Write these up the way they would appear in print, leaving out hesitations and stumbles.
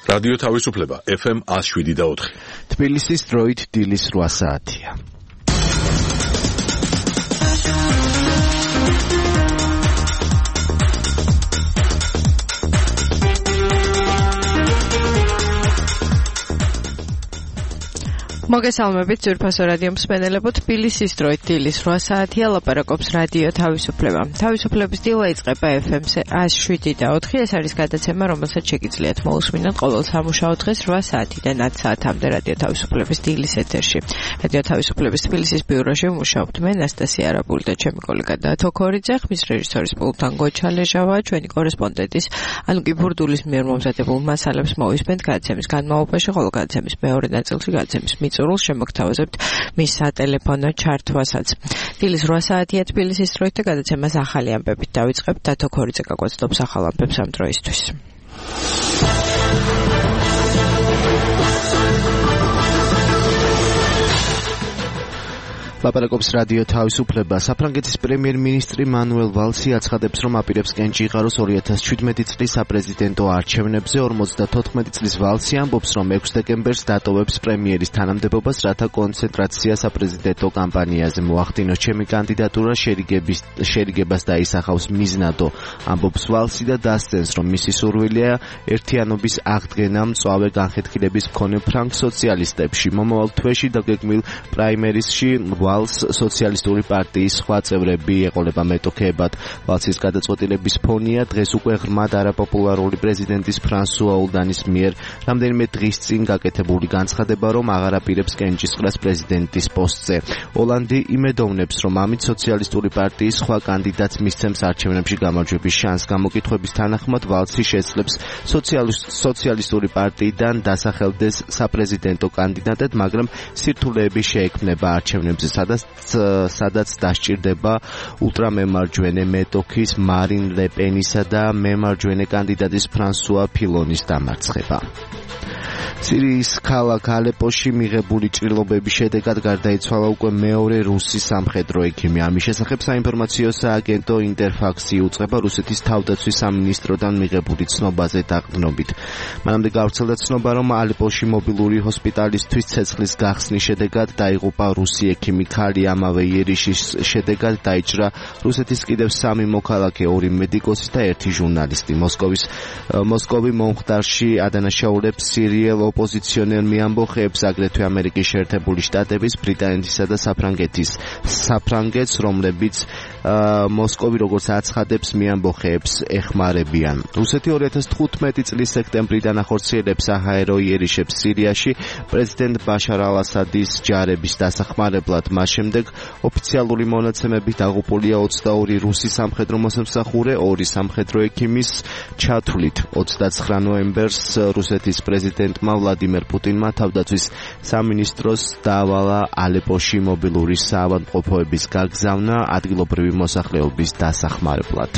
რადიო თავისუფლება FM 107.4. თბილისის დროით დილის 8 საათია. მოგესალმებით ძვირფასო რადიო მსმენელებო, თბილისის დროით დილის 8 საათია, ლაპარაკობს რადიო თავისუფლება. თავისუფლების დილა იწყება FM-ზე 107.4. ეს არის გადაცემა, რომელსაც შეგიძლიათ მოусმინოთ ყოველ სამუშაო დღეს 8 საათიდან 10 საათამდე რადიო თავისუფლების დილის ეთერში. რადიო თავისუფლების თბილისის ბიუროში მუშაობთ მე ნასტასია არაბული და ჩემი კოლეგა დათო ქორიძე, ხმის რეჟისორის პულტთან გოჩალეჟავა, ჩვენი კორესპონდენტის ანუკი ბურდულის მიერ მომზადებულ მასალებს მოვისმენთ გადაცემის განმავლობაში, ხოლო გადაცემის მეორე ნაწილში გადაცემის მიწურულს შემოგთავაზებთ მის სატელეფონო ჩართვასაც. დილის 8 საათია თბილისის დროით და გადაცემას ახალი ამბებით დავიწყებთ. დათო ქორიძე გაგვაცნობს ახალ ამბებს ამ დროისთვის. ლაპარაკობს რადიო თავისუფლება. საფრანგეთის პრემიერ-მინისტრი მანუელ ვალსი აცხადებს, რომ აპირებს კენჭი იღაროს 2017 წლის საპრეზიდენტო არჩევნებზე. 54 წლის ვალსი ამბობს, რომ 6 დეკემბერს დატოვებს პრემიერის თანამდებობას, რათა კონცენტრაცია საპრეზიდენტო კამპანიაზე მოახდინოს. ჩემი კანდიდატურა შერიგებას დაისახავს მიზნადო, ამბობს ვალსი და დასცენს, რომ მისი სურვილია ერთიანობის აღდგენა მწვავე განხეთქილების მქონე ფრანგ სოციალისტებში. მომავალ თვეში დაგეგმილ პრაიმერისში ვალს სოციალისტური პარტიის სხვა წევრები ეყოლება მეტოქეებად. ვალსის გადაწყვეტილების ფონია დღეს უკვე ღრმად არაპოპულარული პრეზიდენტის ფრანსუა ოლდანის მიერ რამდენიმე დღის წინ გაკეთებული განცხადება, რომ აღარ აპირებს კენჭისყრას პრეზიდენტის პოსტზე. ოლანდი იმედოვნებს, რომ ამით სოციალისტური პარტიის სხვა კანდიდატს მისცემს არჩევნებში გამარჯვების შანსს. გამოკითხვების თანახმად ვალსი შეძლებს სოციალისტური პარტიიდან დასახელდეს საპრეზიდენტო კანდიდატად, მაგრამ სირთულეები შეექმნება არჩევნებზე, სადაც დასჭირდება ულტრამემარჯვენე მეტოქის მარინ ლეპენისა და მემარჯვენე კანდიდატის ფრანსუა ფილონის დამარცხება. სირიის ქალაქ ალეპოში მიღებული ჭრილობების შედეგად გარდაიცვალა უკვე მეორე რუსი სამხედრო ექიმი. ამის შესახებ საინფორმაციო სააგენტო ინტერფაქსი უწყება რუსეთის თავდაცვის სამინისტროდან მიღებული ცნობაზე დაყრდნობით. მანამდე გავრცელდა ცნობა, რომ ალეპოში მობილური ჰოსპიტალისთვის ცეცხლის გახსნის შედეგად დაიღუპა რუსი ექიმი. ქალი ამავე იერიშის შედეგად დაიჭრა რუსეთის კიდევ 3 მოქალაქე, 2 მედიკოსი და 1 ჟურნალისტი. მოსკოვი მომხდარში ადანაშაულებს სირიელ ოპოზიციონერ მიამბოხებს, აგრეთვე ამერიკის შეერთებული შტატების, ბრიტანეთისა და საფრანგეთს, რომლებიც მოსკოვი როგორც აცხადებს მიამბოხებს ეხმარებიან. რუსეთი 2015 წლის სექტემბრიდან ახორციელებს საჰაერო იერიშებს სირიაში პრეზიდენტ ბაშარ ალ-ასადის ჯარების დასახმარებლად. მას შემდეგ ოფიციალური მონაცემებით დაღუპულია 22 რუსი სამხედრო მოსამსახურე, 2 სამხედრო ექიმის ჩათვლით. 29 ნოემბერს რუსეთის პრეზიდენტმა ვლადიმერ პუტინმა თავდაცვის სამინისტროს დაავალა ალეპოში მობილური საავადმყოფოების გაგზავნა ადგილობრივი მოსახლეობის დასახმარებლად.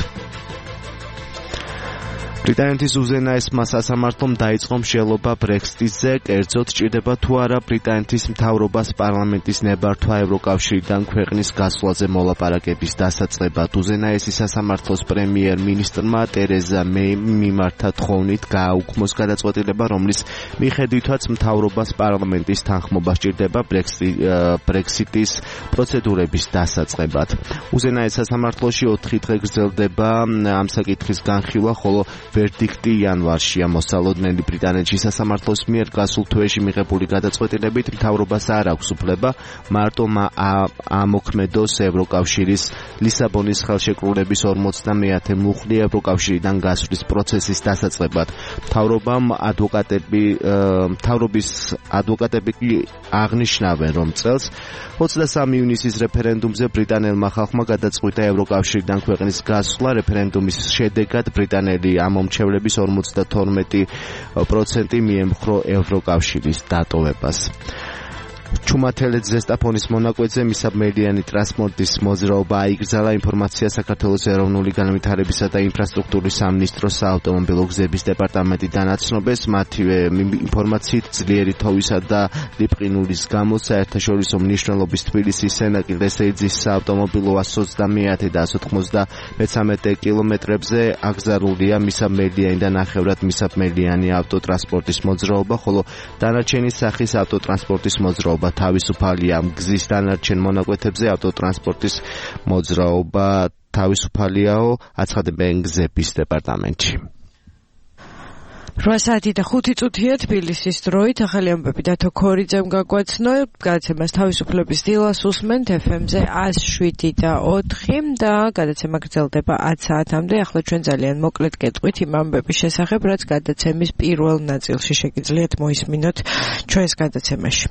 ბრიტანეთის უზენაესმა სასამართლომ დაიწყო მსჯელობა ბრექსიტზე, კერძოდ ჭირდება თუ არა ბრიტანეთის მთავრობას პარლამენტის ნებართვა ევროკავშირიდან ქვეყნის გასვლაზე მოლაპარაკების დასაწყებად. უზენაესი სასამართლოს პრემიერ-მინისტრმა ტერეზა მეიმ მიმართა თხოვნით გააუქმოს გადაწყვეტილება, რომლის მიხედვითაც მთავრობას პარლამენტის თანხმობა სჭირდება ბრექსიტის პროცედურების დასაწყებად. უზენაეს სასამართლოში 4 დღე გრძელდება ამ საკითხის განხილვა, ხოლო ვერდიქტი იანვარშია მოსალოდნელი. ბრიტანეთში სასამართლოს მიერ გასულ თვეში მიღებული გადაწყვეტილებით მთავრობას არ აქვს უფლება მარტო ამოქმედოს ევროკავშირის ლისაბონის ხელშეკრულების 50-მე მუხლი ევროკავშირიდან გასვლის პროცესის დასაწყებად. მთავრობის ადვოკატები აღნიშნავენ, რომ წელს 23 ივნისის რეფერენდუმზე ბრიტანელმა ხალხმა გადაწყვიტა ევროკავშირიდან ქვეყნის გასვლა. რეფერენდუმის შედეგად ბრიტანელი მომრჩევლების 52% მიემხრო ევროკავშირის დატოვებას. ჩუმათელეთ ზესტაფონის მონაკვეთზე მისაბმელიანი ტრანსპორტის მოძრაობა აიგრძალა. ინფორმაცია საქართველოს ეროვნული განვითარებისა და ინფრასტრუქტურის სამინისტროს საავტომობილო გზების დეპარტამენტიდან აცნობეს. მათივე ინფორმაციით ძლიერი თოვლისა და ლიპყინულის გამო საერთაშორისო მნიშვნელობის თბილისის სენაკი ლესეიძის საავტომობილო 129 და 193 კილომეტრებზე აკრძალულია მისაბმელიანი და ნახევრად მისაბმელიანი ავტოტრანსპორტის მოძრაობა, ხოლო დანარჩენი სახის ავტოტრანსპორტის მოძრაობა თავისუფალია. გზის დანარჩენ მონაკვეთებზე ავტოტრანსპორტის მოძრაობა თავისუფალიაო, აცხადებენ გზების დეპარტამენტში. 8 საათი და 5 წუთია თბილისის დროით. ახალი ამბები დათო ქორიძემ გაგვაცნო. გადაცემას თავისუფლების დილას უსმენთ FM-ზე 107 და 4 და გადაცემა გრძელდება 10 საათამდე. ახლა ჩვენ ძალიან მოკლედ გეტყვით იმ ამბების შესახებ, რაც გადაცემის პირველ ნაწილში შეგიძლიათ მოისმინოთ ჩვენს გადაცემაში.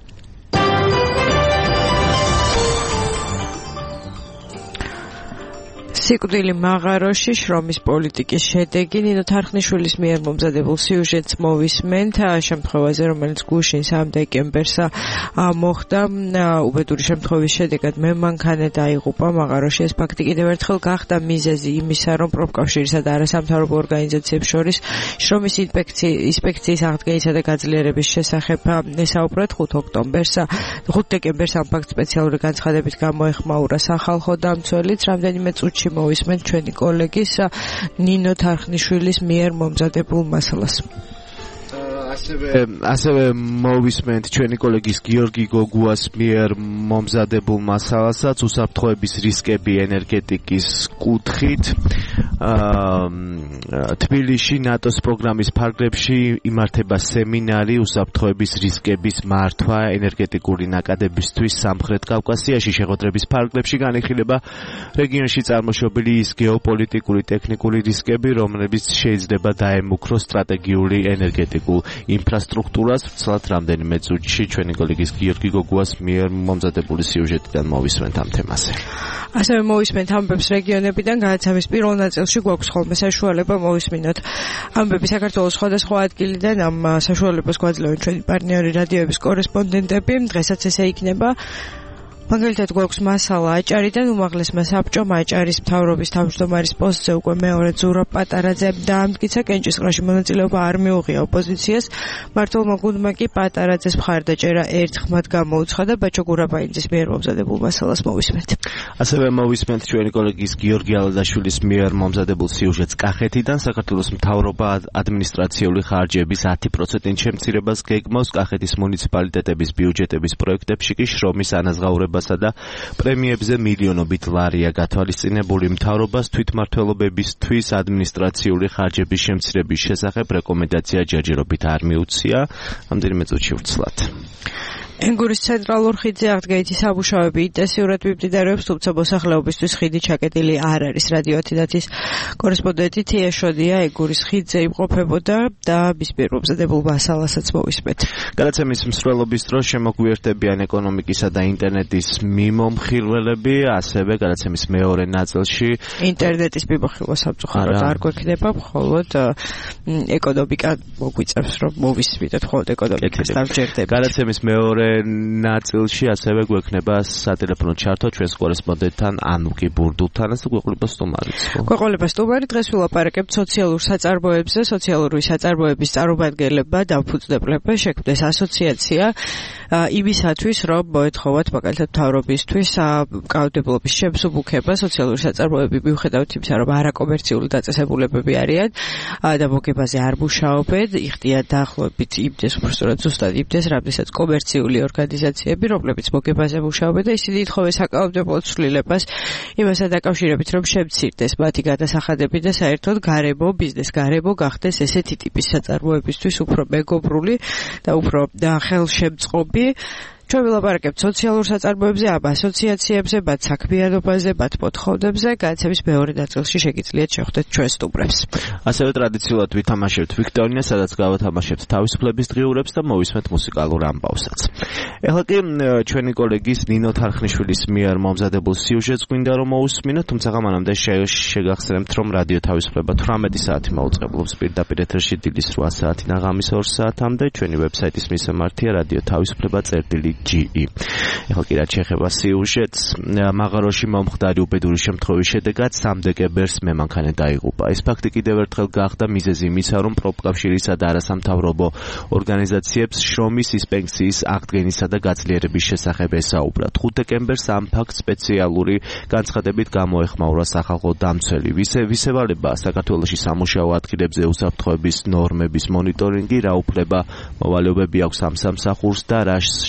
სიკვდილი მაღაროში შრომის პოლიტიკის შედეგი. ნინო თარხნიშვილის მიერ მომზადებულ სიუჟეტს მოვისმენთ შემთხვევაზე, რომელიც გუშინ 3 დეკემბერს მოხდა. უბედური შემთხვევის შედეგად მემანქანე დაიღუპა მაღაროში. ეს ფაქტი კიდევ ერთხელ გახდა მიზეზი იმისა, რომ პროფკავშირისა და არასამთავრობო ორგანიზაციებს შორის შრომის ინსპექციის აღდგენისა და გაძლიერების შესახებ ესაუბრათ 5 დეკემბერს ამ ფაქტს სპეციალური განცხადებით გამოეხმაურა სახალხო დამცველიც. რამდენიმე წუთში მოვისმენთ ჩვენი კოლეგის ნინო თარხნიშვილის მიერ მომზადებულ მასალას. ასევე მოვისმენთ ჩვენი კოლეგის გიორგი გოგუას მიერ მომზადებულ მასალასაც უსაფრთხოების რისკები ენერგეტიკის კუთხით. თბილისში ნატოს პროგრამის ფარგლებში იმართება სემინარი უსაფრთხოების რისკების მართვა ენერგეტიკული ნაკადებისთვის სამხრეთ კავკასიაში. შეხვედრების ფარგლებში განიხილება რეგიონში წარმოშობილი ის გეოპოლიტიკური ტექნიკური რისკები, რომლებიც შეიძლება დაემუქროს სტრატეგიული ენერგეტიკულ ინფრასტრუქტურას. ვცლად რამდენიმე წუთში ჩვენი კოლეგის გიორგი გოგუას მიერ მომზადებული სიუჟეტიდან მოვისმენთ ამ თემაზე. ასევე მოვისმენთ ამბებს რეგიონებიდან. გადაცემის პირველ ნაწილში გვაქვს ხოლმე საშუალება მოვისმინოთ ამბები საქართველოს სხვადასხვა ადგილიდან. ამ საშუალებას გვაძლევენ ჩვენი პარტნიორი რადიოების კორესპონდენტები. დღესაც ესე იქნება. მაგალითად გვაქვს მასალა აჭარიდან. უმაღლესმა საბჭომ აჭარის მთავრობის თავმჯდომარის პოსტზე უკვე მეორე ზურაბ პატარაძე დაამტკიცა. კენჭისყრაში მონაწილეობა არ მიუღია ოპოზიციას. მმართველმა გუნდმა კი პატარაძეს მხარდაჭერა ერთხმად გამოუცხადა. ბაჩო გურაბაიძის მიერ მომზადებულ მასალას მოვისმენთ. ასევე მოვისმენთ ჩვენი კოლეგის გიორგი ალადაშვილის მიერ მომზადებულ სიუჟეტს კახეთიდან. საქართველოს მთავრობა ადმინისტრაციული ხარჯების 10% შემცირებას გეგმავს. კახეთის მუნიციპალიტეტების ბიუჯეტების პროექტებში კი შრომის ანაზღაურება და პრემიებზე მილიონობით ლარია გათვალისწინებული. მთავრობას თვითმმართველობებისთვის ადმინისტრაციული ხარჯების შემცირების შესახებ რეკომენდაცია ჯერჯერობით არ მიუცია. რამდენიმე წუთში ვცლად. ენგურის ცენტრალურ ხიდზე აღდგენითი სამუშაოები ინტენსიურად მიმდინარეობს, თუმცა მოსახლეობისთვის ხიდი ჩაკეტილი არ არის. რადიო 10-ის კორესპონდენტი თია შოდია ენგურის ხიდზე იმყოფებოდა და მის მიერ მომზადებულ მასალასაც მოვისმენთ. გადაცემის მსვლელობის დროს შემოგვიერთებიან ეკონომიკისა და ინტერნეტის მიმომხილველები, ასევე გადაცემის მეორე ნაწილში ინტერნეტის მიმოხილვა სამწუხაროდ არ გვექნება, მხოლოდ ეკონომიკა მოგვიწევს, რომ მოვისმინოთ მხოლოდ ეკონომიკას დავჯერდებით. გადაცემის მეორე ნაწილში ასევე გვექნება სატელეფონო ჩართვა ჩვენს კორესპონდენტთან ანუკი ბურდულთან და გვეყოლება სტუმარიც. გვეყოლება სტუმარი. დღეს ვილაპარაკებთ სოციალურ საწარმოებზე. სოციალური საწარმოების წარმომადგენლებმა დამფუძნებლებმა შექმნეს ასოციაცია იმისათვის, რომ მოეთხოვათ მაგალითად მთავრობისთვის კანონმდებლობის შემსუბუქება. სოციალური საწარმოები მიუხედავად იმისა, რომ არაკომერციული დაწესებულებები არიან და მოგებაზე არ მუშაობენ, იხდიან დაახლოებით იმდეს, უბრალოდ ზუსტად იმდეს, რამდენსაც კომერციული ორგანიზაციები, რომლებიც მოგებაზე მუშაობენ და ისინი ითხოვენ საკანონმდებლო ცვლილებას იმასთან დაკავშირებით, რომ შემცირდეს მათი გადასახადები და საერთოდ გარემო, ბიზნეს გარემო გახდეს ესეთი ტიპის საწარმოებისთვის უფრო მეგობრული და უფრო ხელშემწყობი. ჩვენ ვილაპარაკებთ სოციალურ საწარმოებზე, ამ ასოციაციებზე, მათ საქმიანობაზე, მათ მოთხოვნებზე. გადაცემის მეორე ნაწილში შეგიძლიათ შეხვდეთ ჩვენ სტუმრებს. ასევე ტრადიციულად ვითამაშებთ ვიქტორინას, სადაც გავათამაშებთ თავისუფლების დღიურებს და მოვისმენთ მუსიკალურ ამბავსაც. ეხლა კი ჩვენი კოლეგის ნინო თარხნიშვილის მიერ მომზადებულ სიუჟეტს გვინდა რომ მოусმინოთ, თუმცა მანამდე შეგახსენებთ, რომ რადიო თავისუფლება 18 საათი მაუწყებლობს პირდაპირ ეთერში დილის 8 საათიდან ღამის 2 საათამდე. ჩვენი ვებსაიტის მისამართია radio-tavisupleba.gr GE. ეხლა კი რა შეეხება სიუჟეტს, მაღაროში მომხდარი უბედური შემთხვევის შედეგად 3 დეკემბერს მემანქანე დაიღუპა. ეს ფაქტი კიდევ ერთხელ გახდა მიზეზი იმისა, რომ პროფკავშირისა და არასამთავრობო ორგანიზაციებს შრომის ინსპექციის აღდგენისა და გაძლიერების შესახებ ესაუბრა. 5 დეკემბერს ამ ფაქტს სპეციალური განცხადებით გამოეხმაურა სახალხო დამცველი. ვისევალება საქართველოში სამუშაო ადგილებზე უსაფრთხოების ნორმების მონიტორინგი, რა უფლება მოვალეობები აქვს ამ სამსახურს და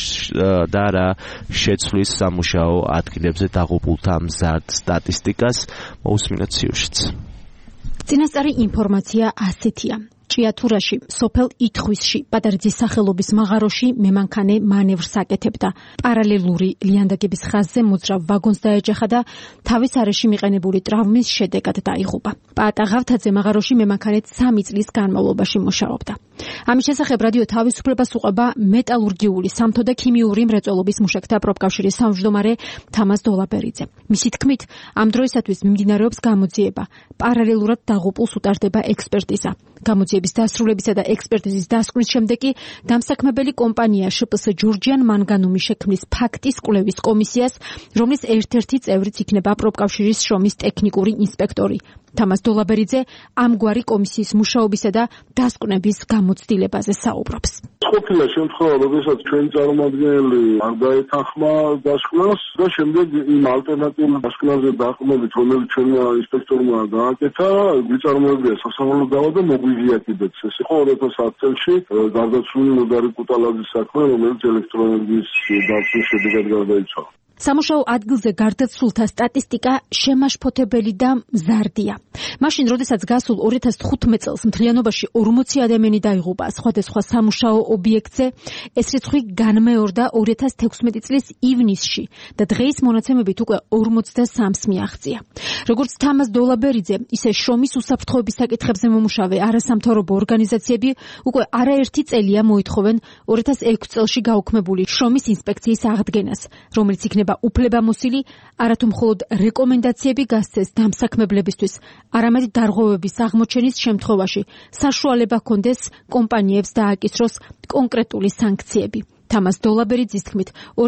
რა შეცვლის სამუშაო ადგილებზე დაღუპულთა მზარდ სტატისტიკას. მოусმინოთ სიუჟეტს. წინასწარი ინფორმაცია ასეთია. ჭიათურაში, სოფელ ითხვისში, პატარიძის სახელობის მაღაროში მემანქანე მანევრს აკეთებდა. პარალელური ლიანდაგების ხაზზე მოძრავ ვაგონს დაეჯახა და თავის არეში მიყენებული ტრავმის შედეგად დაიღუპა. პაატა ღავთაძე მაღაროში მემანქანეთ 3 წლის განმავლობაში მუშაობდა. ამის შესახებ რადიო თავისუფლებას უყვება მეტალურგიული, სამთო და ქიმიური მრეწველობის მუშაკთა პროფკავშირის თავმჯდომარე თამაზ დოლაბერიძე. მისი თქმით, ამ დროისათვის მიმდინარეობს გამოძიება. პარალელურად დაღუპულს უტარდება ექსპერტიზა. გამოძიების დასრულებისა და ექსპერტიზის დასკვნის შემდეგ კი დამსაქმებელი კომპანია შპს ჯორჯიან მანგანუმი შექმნის ფაქტის კვლევის კომისიას, რომლის ერთ-ერთი წევრიც იქნება პროფკავშირის შრომის ტექნიკური ინსპექტორი. თამაზ დოლაბერიძე ამგვარი კომისიის მუშაობისა და დასკვნების გამოცდილებაზე საუბრობს. ყოფილა შემთხვევა, როდესაც ჩვენი წარმომადგენელი არ დაეთანხმა დასკვნას და შემდეგ იმ ალტერნატიულ დასკვნაზე დაყრდნობით, რომელიც ჩვენმა ინსპექტორმა გააკეთა, გვიწარმოებია სასამართლო დავა და მოგვიგია კიდეც. ეს იყო 2010 წელს გარდაცვლილი ნოდარი კუტალაძის საქმე, რომელიც ელექტროენერგიის დაცვის შედეგად გარდაიცვალა. სამუშაო ადგილზე გარდაცვლულთა სტატისტიკა შემაშფოთებელი და მზარდია. მაშინ, როდესაც გასულ 2015 წელს მთლიანობაში 40 ადამიანი დაიღუპა სხვადასხვა სამუშაო ობიექტზე, ეს რიცხვი განმეორდა 2016 წლის ივნისში და დღეის მონაცემებით უკვე 43-ს მიაღწია. როგორც თამაზ დოლაბერიძე, ისე შრომის უსაფრთხოების საკითხებზე მომუშავე არასამთავრობო ორგანიზაციები უკვე არაერთი წელია მოითხოვენ 2006 წელში გაუქმებული შრომის ინსპექციის აღდგენას, რომელიც იქნება უფლებამოსილი, არათუ მხოლოდ რეკომენდაციები გასცეს დამსაქმებლებისთვის, არამედ დარღვევების აღმოჩენის შემთხვევაში საშუალება ჰქონდეს კომპანიებს დააკისროს კონკრეტული სანქციები. თამაზ დოლაბერიძის თქმით,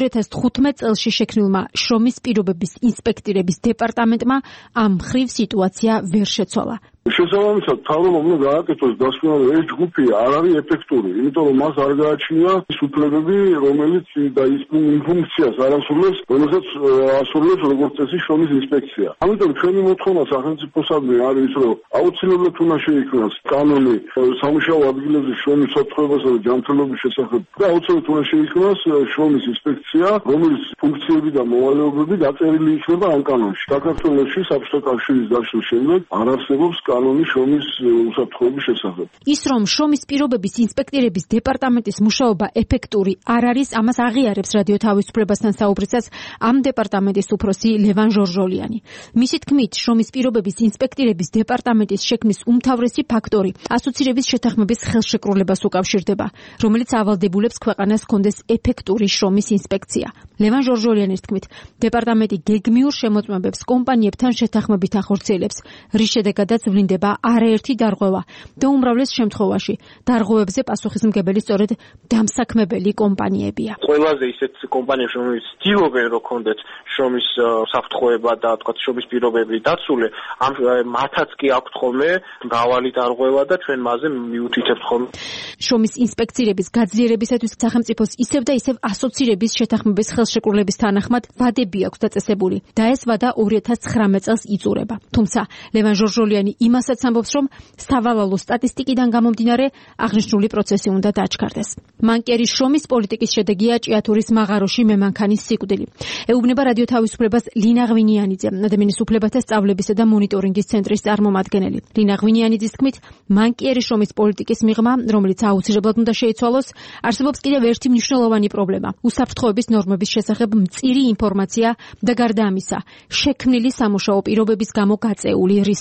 2015 წელში შექმნილმა შრომის პირობების ინსპექტირების დეპარტამენტმა ამ მხრივ სიტუაცია ვერ შეცვალა. შესაბამისად, თავრობამ უნდა გააკეთოს დასკვნა, რომ ეს ჯგუფი არ არის ეფექტური, იმიტომ რომ მას არ გააჩნია ის უფლებები, რომელიც და ის ფუნქციას არ ასრულებს, რომელსაც ასრულებს როგორც წესი შრომის ინსპექცია. ამიტომ ჩვენი მოთხოვნა სახელმწიფოსადმი არის ის, რომ აუცილებლად უნდა შეიქმნას კანონი სამუშაო ადგილებზე შრომის უსაფრთხოებასა და ჯანმრთელობის შესახებ და აუცილებლად უნდა შეიქმნას შრომის ინსპექცია, რომლის ფუნქციები და მოვალეობები დაწერილი იქნება ამ კანონში. საქართველოში საბჭოთა კავშირის დაშლის შემდეგ არ არსებობს კანონი შრომის უსაფრთხოების შესახებ. ის რომ შრომის პირობების ინსპექტირების დეპარტამენტის მუშაობა ეფექტური არ არის, ამას აღიარებს რადიო თავისუფლებასთან საუბრისას ამ დეპარტამენტის უფროსი ლევან ჟორჟოლიანი. მისი თქმით, შრომის პირობების ინსპექტირების დეპარტამენტის შექმნის უმთავრესი ფაქტორი ასოცირების შეთანხმების ხელშეკრულებას უკავშირდება, რომელიც ავალდებულებს ქვეყანას ჰქონდეს ეფექტური შრომის ინსპექცია. ლევან ჟორჟოლიანის თქმით, დეპარტამენტი გეგმიურ შემოწმებებს კომპანიებთან შეთანხმებით ახორციელებს, რის შედეგადაც ვლინდება არაერთი დარღვევა და უმრავლეს შემთხვევაში დარღვევებზე პასუხისმგებელი სწორედ დამსაქმებელი კომპანიებია. ყველაზე ისეთ კომპანიებში, რომელიც ცდილობენ რომ ქონდეთ შრომის საფრთხოება და თქვათ შრომის პირობები დაცული, მათაც კი აქვთ ხოლმე მრავალი დარღვევა და ჩვენ მასზე მიუთითებთ ხოლმე. შრომის ინსპექცირების გაძლიერებისათვის სახელმწიფოს ისევ და ისევ ასოცირების შეთანხმების ხელშეკრულების თანახმად ვადები აქვს დაწესებული და ეს ვადა 2019 წელს იწურება. თუმცა ლევან ჟორჟოლიანი იმასაც ამბობს, რომ სავალალო სტატისტიკიდან გამომდინარე აღნიშნული პროცესი უნდა დაჩქარდეს. მანკიერის შრომის პოლიტიკის შედეგია ჭიათურის მაღაროში მემანქანის სიკვდილი. ეუბნება რადიო თავისუფლებას ლინა ღვინიანიძე, ადამიანის უფლებათა სწავლებისა და მონიტორინგის ცენტრის წარმომადგენელი. ლინა ღვინიანიძის თქმით, მანკიერის შრომის პოლიტიკის მიღმა, რომელიც აუცილებლად უნდა შეიცვალოს, არსებობს კიდევ ერთი მნიშვნელოვანი პრობლემა: უსაფრთხოების ნორმების შესახებ მწირი ინფორმაცია და გარდა ამისა, შექმნილი სამუშაო პირობების გამო გაწეული რისკი.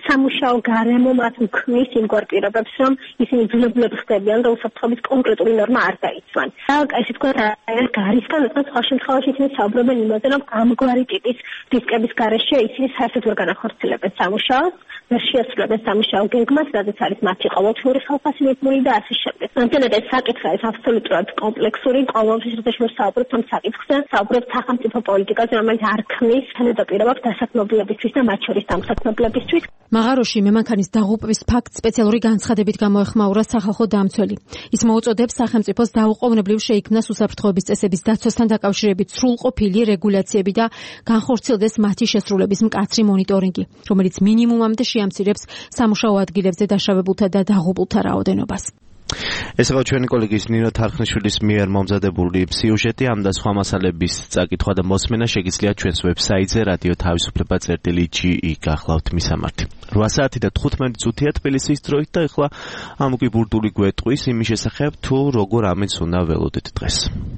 სამუშაო გარემო მათ მქმნის იმ გვარპირობებს, რომ ისინი ძლებულები ხდებიან და უსაფრთხოების კონკრეტული ნორმა არ დაიცვან. და ესე ვთქვათ, გარისგან სხვა შემთხვევაში ისინი საუბრობენ იმაზე, რომ ამგვარი ტიპის რისკების გარეშე ისინი საერთოდ ვერ განახორციელებენ სამუშაოს, ვერ შეასრულებენ სამუშაო გეგმას, რადგან არის მათი ყოველთვიური ხალხასი მიბმული და ასე შემდეგ. ამიტომაც ეს საკითხი არის აბსოლუტურად კომპლექსური, ყოველთვის როდესაც საუბრობთ ამ საკითხზე, საუბრობთ სახელმწიფო პოლიტიკაზე, რომელიც არ ქმნის თანადაპირობებს დასაქმებლებისთვის და მათ შორის დამსაქმებლებისთვის. მაღაროში მემანქანის დაღუპვის ფაქტს სპეციალური განცხადებით გამოეხმაურა სახალხო დამცველი. ის მოუწოდებს სახელმწიფოს დაუყოვნებლივ შეიქმნას უსაფრთხოების წესების დაცვასთან დაკავშირებით სრულყოფილი რეგულაციები და განხორციელდეს მათი შესრულების მკაცრი მონიტორინგი, რომელიც მინიმუმამდე შეამცირებს სამუშაო ადგილებზე დაშავებულთა და დაღუპულთა რაოდენობას. ეს იყო ჩვენი კოლეგის ნინო თარხნიშვილის მიერ მომზადებული სიუჟეტი. ამ და სხვა მასალების წაკითხვა და მოსმენა შეგიძლიათ ჩვენს ვებსაიტზე radio-თავისუფლება.ge გახლავთ მისამართი. 8 საათი და 15 წუთია თბილისის დროით და ეხლა ამუგი ბურდული გვეტყვის იმის შესახებ, თუ როგორ ამენს უნდა ველოდეთ დღეს.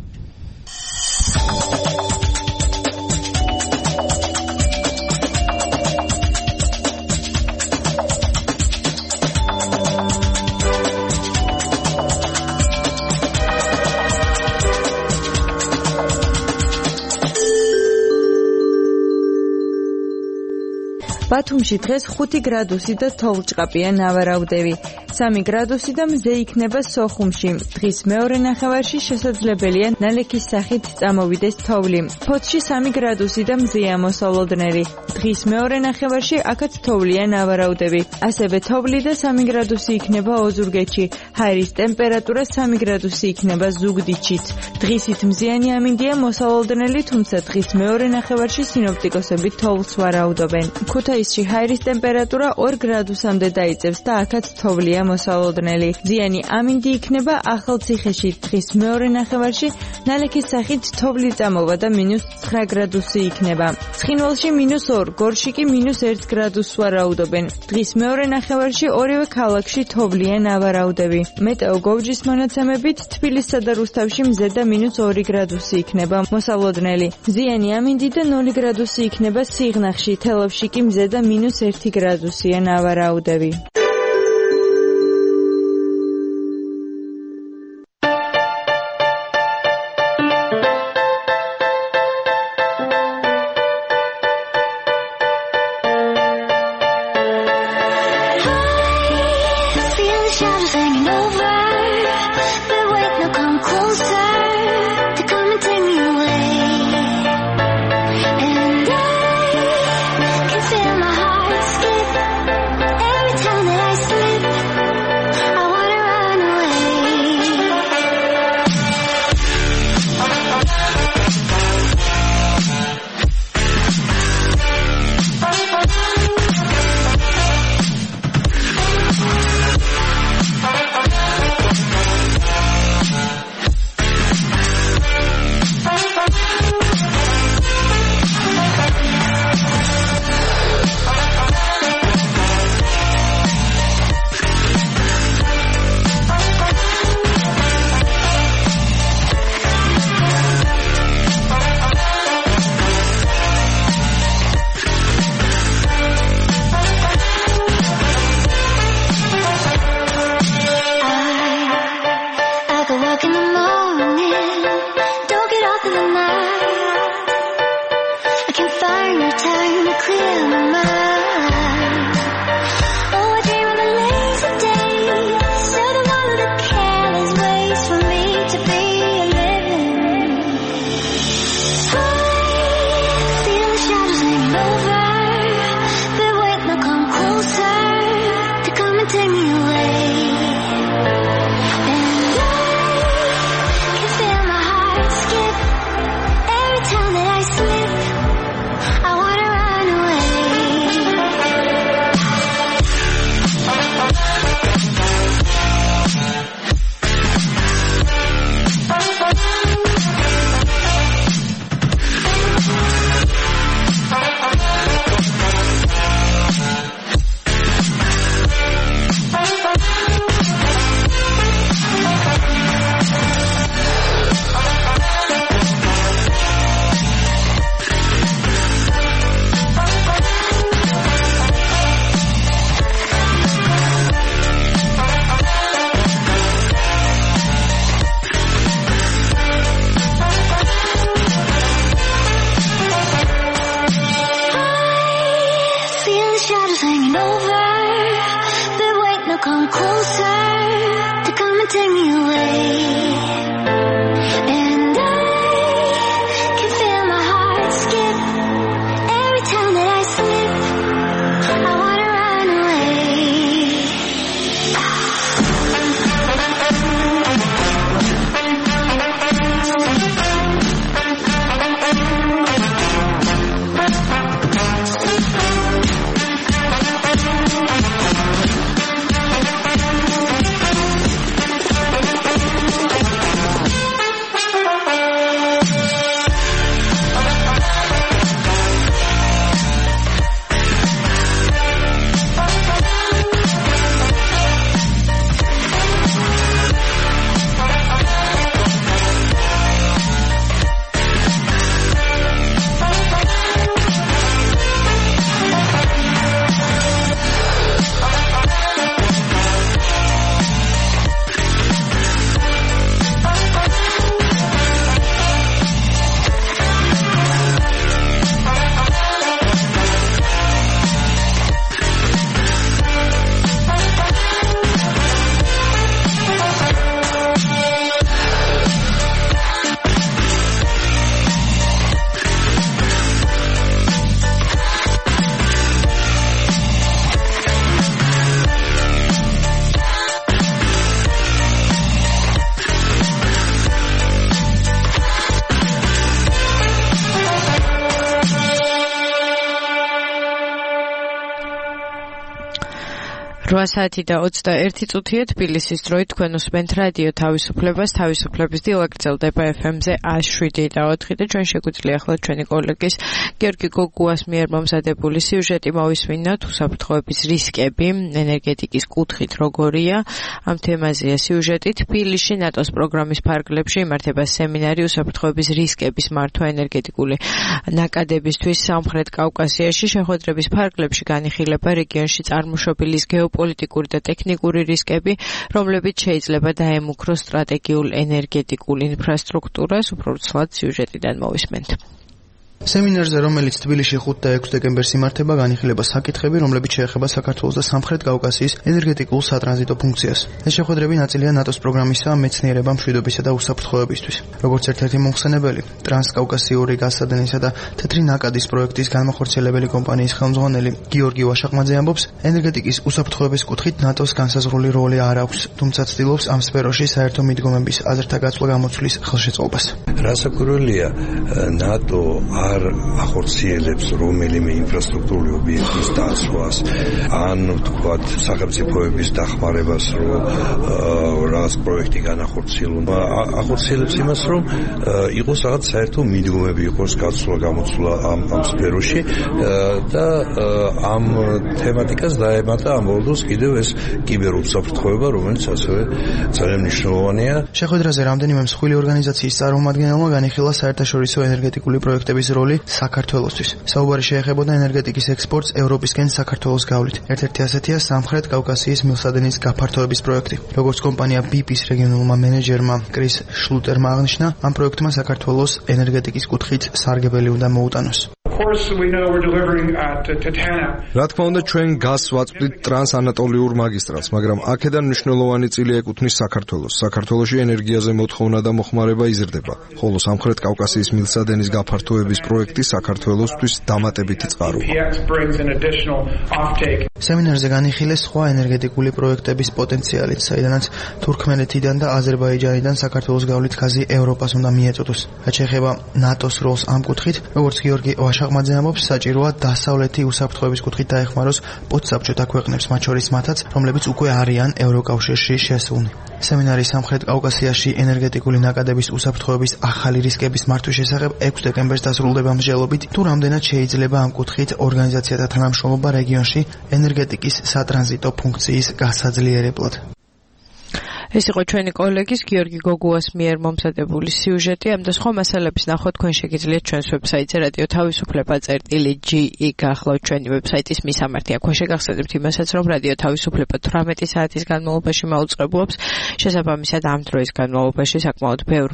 ბათუმში დღეს 5 გრადუსი და თოვლჭყაპია ნავარაუდევი. 3 გრადუსი და მზე იქნება სოხუმში. დღის მეორე ნახევარში შესაძლებელია ნალექის სახით წამოვიდეს თოვლი. ფოთში 3 გრადუსი და მზეა მოსალოდნელი. დღის მეორე ნახევარში აქაც თოვლია ნავარაუდევი. ასევე თოვლი და 3 გრადუსი იქნება ოზურგეთში. ჰაერის ტემპერატურა 3 გრადუსი იქნება ზუგდიდშიც. დღისით მზიანი ამინდია მოსალოდნელი, თუმცა დღის მეორე ნახევარში სინოპტიკოსები თოვლს ვარაუდობენ. ქუთაისში ჰაერის ტემპერატურა 2 გრადუსამდე დაიწევს და აქაც თოვლია მოსალოდნელი. ზიანი ამინდი იქნება ახალციხეში. დღის მეორე ნახევარში ნალექის სახით თოვლი წამოვა და -9 გრადუსი იქნება. ცხინვალში -2, გორში კი -1 გრადუსს ვარაუდობენ. დღის მეორე ნახევარში ორივე ქალაქში თოვლია ნავარაუდევი. მეტეო გოვჯის მონაცემებით თბილისსა და რუსთავში მზე და -2 გრადუსი იქნება მოსალოდნელი. ზიანი ამინდი და 0 გრადუსი იქნება სიღნაღში. თელავში კი მზე და -1 გრადუსია ნავარაუდევი. I wanna run away. come closer to come and take me away. And I can feel my heart skip every time that I slip. I wanna run away. საათი და 21 წუთია თბილისის დროით თქვენ უსმენთ რადიო თავისუფლებას, თავისუფლების დილა გრძელდება FM-ზე 107.4 და ჩვენ შეგვიძლია ახლა ჩვენი კოლეგის გიორგი გოგუას მიერ მომზადებული სიუჟეტი მოვისმინოთ. უსაფრთხოების რისკები ენერგეტიკის კუთხით როგორია? ამ თემაზეა სიუჟეტი. თბილისში ნატოს პროგრამის ფარგლებში იმართება სემინარი უსაფრთხოების რისკების მართვა ენერგეტიკული ნაკადებისთვის სამხრეთ კავკასიაში. შეხვედრების ფარგლებში განიხილება რეგიონში წარმოშობილი გეოპოლიტიკური და ტექნიკური რისკები, რომლებიც შეიძლება დაემუქროს სტრატეგიულ ენერგეტიკულ ინფრასტრუქტურას. უბრალოდ სიუჟეტიდან მოვისმენთ. სემინარზე, რომელიც თბილისში 5 და 6 დეკემბერს იმართება, განიხილება საკითხები, რომლებიც შეეხება საქართველოს და სამხრეთ კავკასიის ენერგეტიკულ სატრანზიტო ფუნქციას. ეს შეხვედრები ნაწილია ნატოს პროგრამისა მეცნიერება მშვიდობისა და უსაფრთხოებისთვის. როგორც ერთ-ერთი მომხსენებელი, ტრანსკავკასიური გაზსადენისა და თეთრი ნაკადის პროექტის განმახორციელებელი კომპანიის ხელმძღვანელი გიორგი ვაშაყმაძე ამბობს, ენერგეტიკის უსაფრთხოების კუთხით ნატოს განსაზღვრული როლი არ აქვს, თუმცა ცდილობს ამ სფეროში საერთო მიდგომების აზრთა გაცვლა გამოცვლის ხელშეწყობას. რასაკვირველია, ნატო არ ახორციელებს რომელიმე ინფრასტრუქტურული ობიექტის დაცვას, ან თქვათ სახელმწიფოების დახმარებას, რომ რაღაც პროექტი განახორციელონ. ახორციელებს იმას, რომ იყოს რაღაც საერთო მიდგომები, იყოს გაცვლა-გამოცვლა ამ სფეროში და ამ თემატიკას დაემატა ამ ბოლოს კიდევ ეს კიბერუსაფრთხოება, რომელიც ასევე ძალიან მნიშვნელოვანია. შეხვედრაზე რამდენიმე მსხვილი ორგანიზაციის წარმომადგენელმა განიხილა საერთაშორისო ენერგეტიკული პროექტების როლი საქართველოსთვის. საუბარი შეეხებოდა ენერგეტიკის ექსპორტს ევროპისკენ საქართველოს გავლით. ერთ-ერთი ასეთია სამხრეთ კავკასიის მილსადენის გაფართოების პროექტი. როგორც კომპანია BP-ის რეგიონულმა მენეჯერმა კრის შლუტერმა აღნიშნა, ამ პროექტმა საქართველოს ენერგეტიკის კუთხით სარგებელი უნდა მოუტანოს. რა თქმა უნდა, ჩვენ გაზს ვაწვდით ტრანსანატოლიურ მაგისტრალს, მაგრამ აქედან მნიშვნელოვანი წილი ეკუთვნის საქართველოს. საქართველოში ენერგიაზე მოთხოვნა და მოხმარება იზრდება, ხოლო სამხრეთ კავკასიის მილსადენის გაფართოების პროექტი საქართველოსთვის დამატებითი წყაროა. სემინარზე განიხილეს სხვა ენერგეტიკული პროექტების პოტენციალიც, საიდანაც თურქმენეთიდან და აზერბაიჯანიდან საქართველოს გავლით გაზი ევროპას უნდა მიეწოდოს. რაც შეეხება ნატოს როლს ამ კუთხით, როგორც გიორგი ვაშაყმაძე ამბობს, საჭიროა დასავლეთი უსაფრთხოების კუთხით დაეხმაროს პოსტსაბჭოთა ქვეყნებს, მათ შორის მათაც, რომლებიც უკვე არიან ევროკავშირში შესულნი. სემინარი სამხრეთ კავკასიაში ენერგეტიკული ნაკადების უსაფრთხოების ახალი რისკების მართვის შესახებ 6 დეკემბერს დასრულდება მსჯელობით, თუ რამდენად შეიძლება ამ კუთხით ორგანიზაციათა თანამშრომლობა რეგიონში ენერგეტიკის სატრანზიტო ფუნქციის გასაძლიერებლად. ეს იყო ჩვენი კოლეგის გიორგი გოგუას მიერ მომზადებული სიუჟეტი. ამ და სხვა მასალების ნახვა თქვენ შეგიძლიათ ჩვენს ვებსაიტზე radio-თავისუფლება.ge გახლავთ ჩვენი ვებსაიტის მისამართი. აქ შეგახსენებთ იმასაც, რომ რადიო თავისუფლება 18 საათის განმავლობაში მაუწყებლობს. შესაბამისად ამ დროის განმავლობაში საკმაოდ ბევრი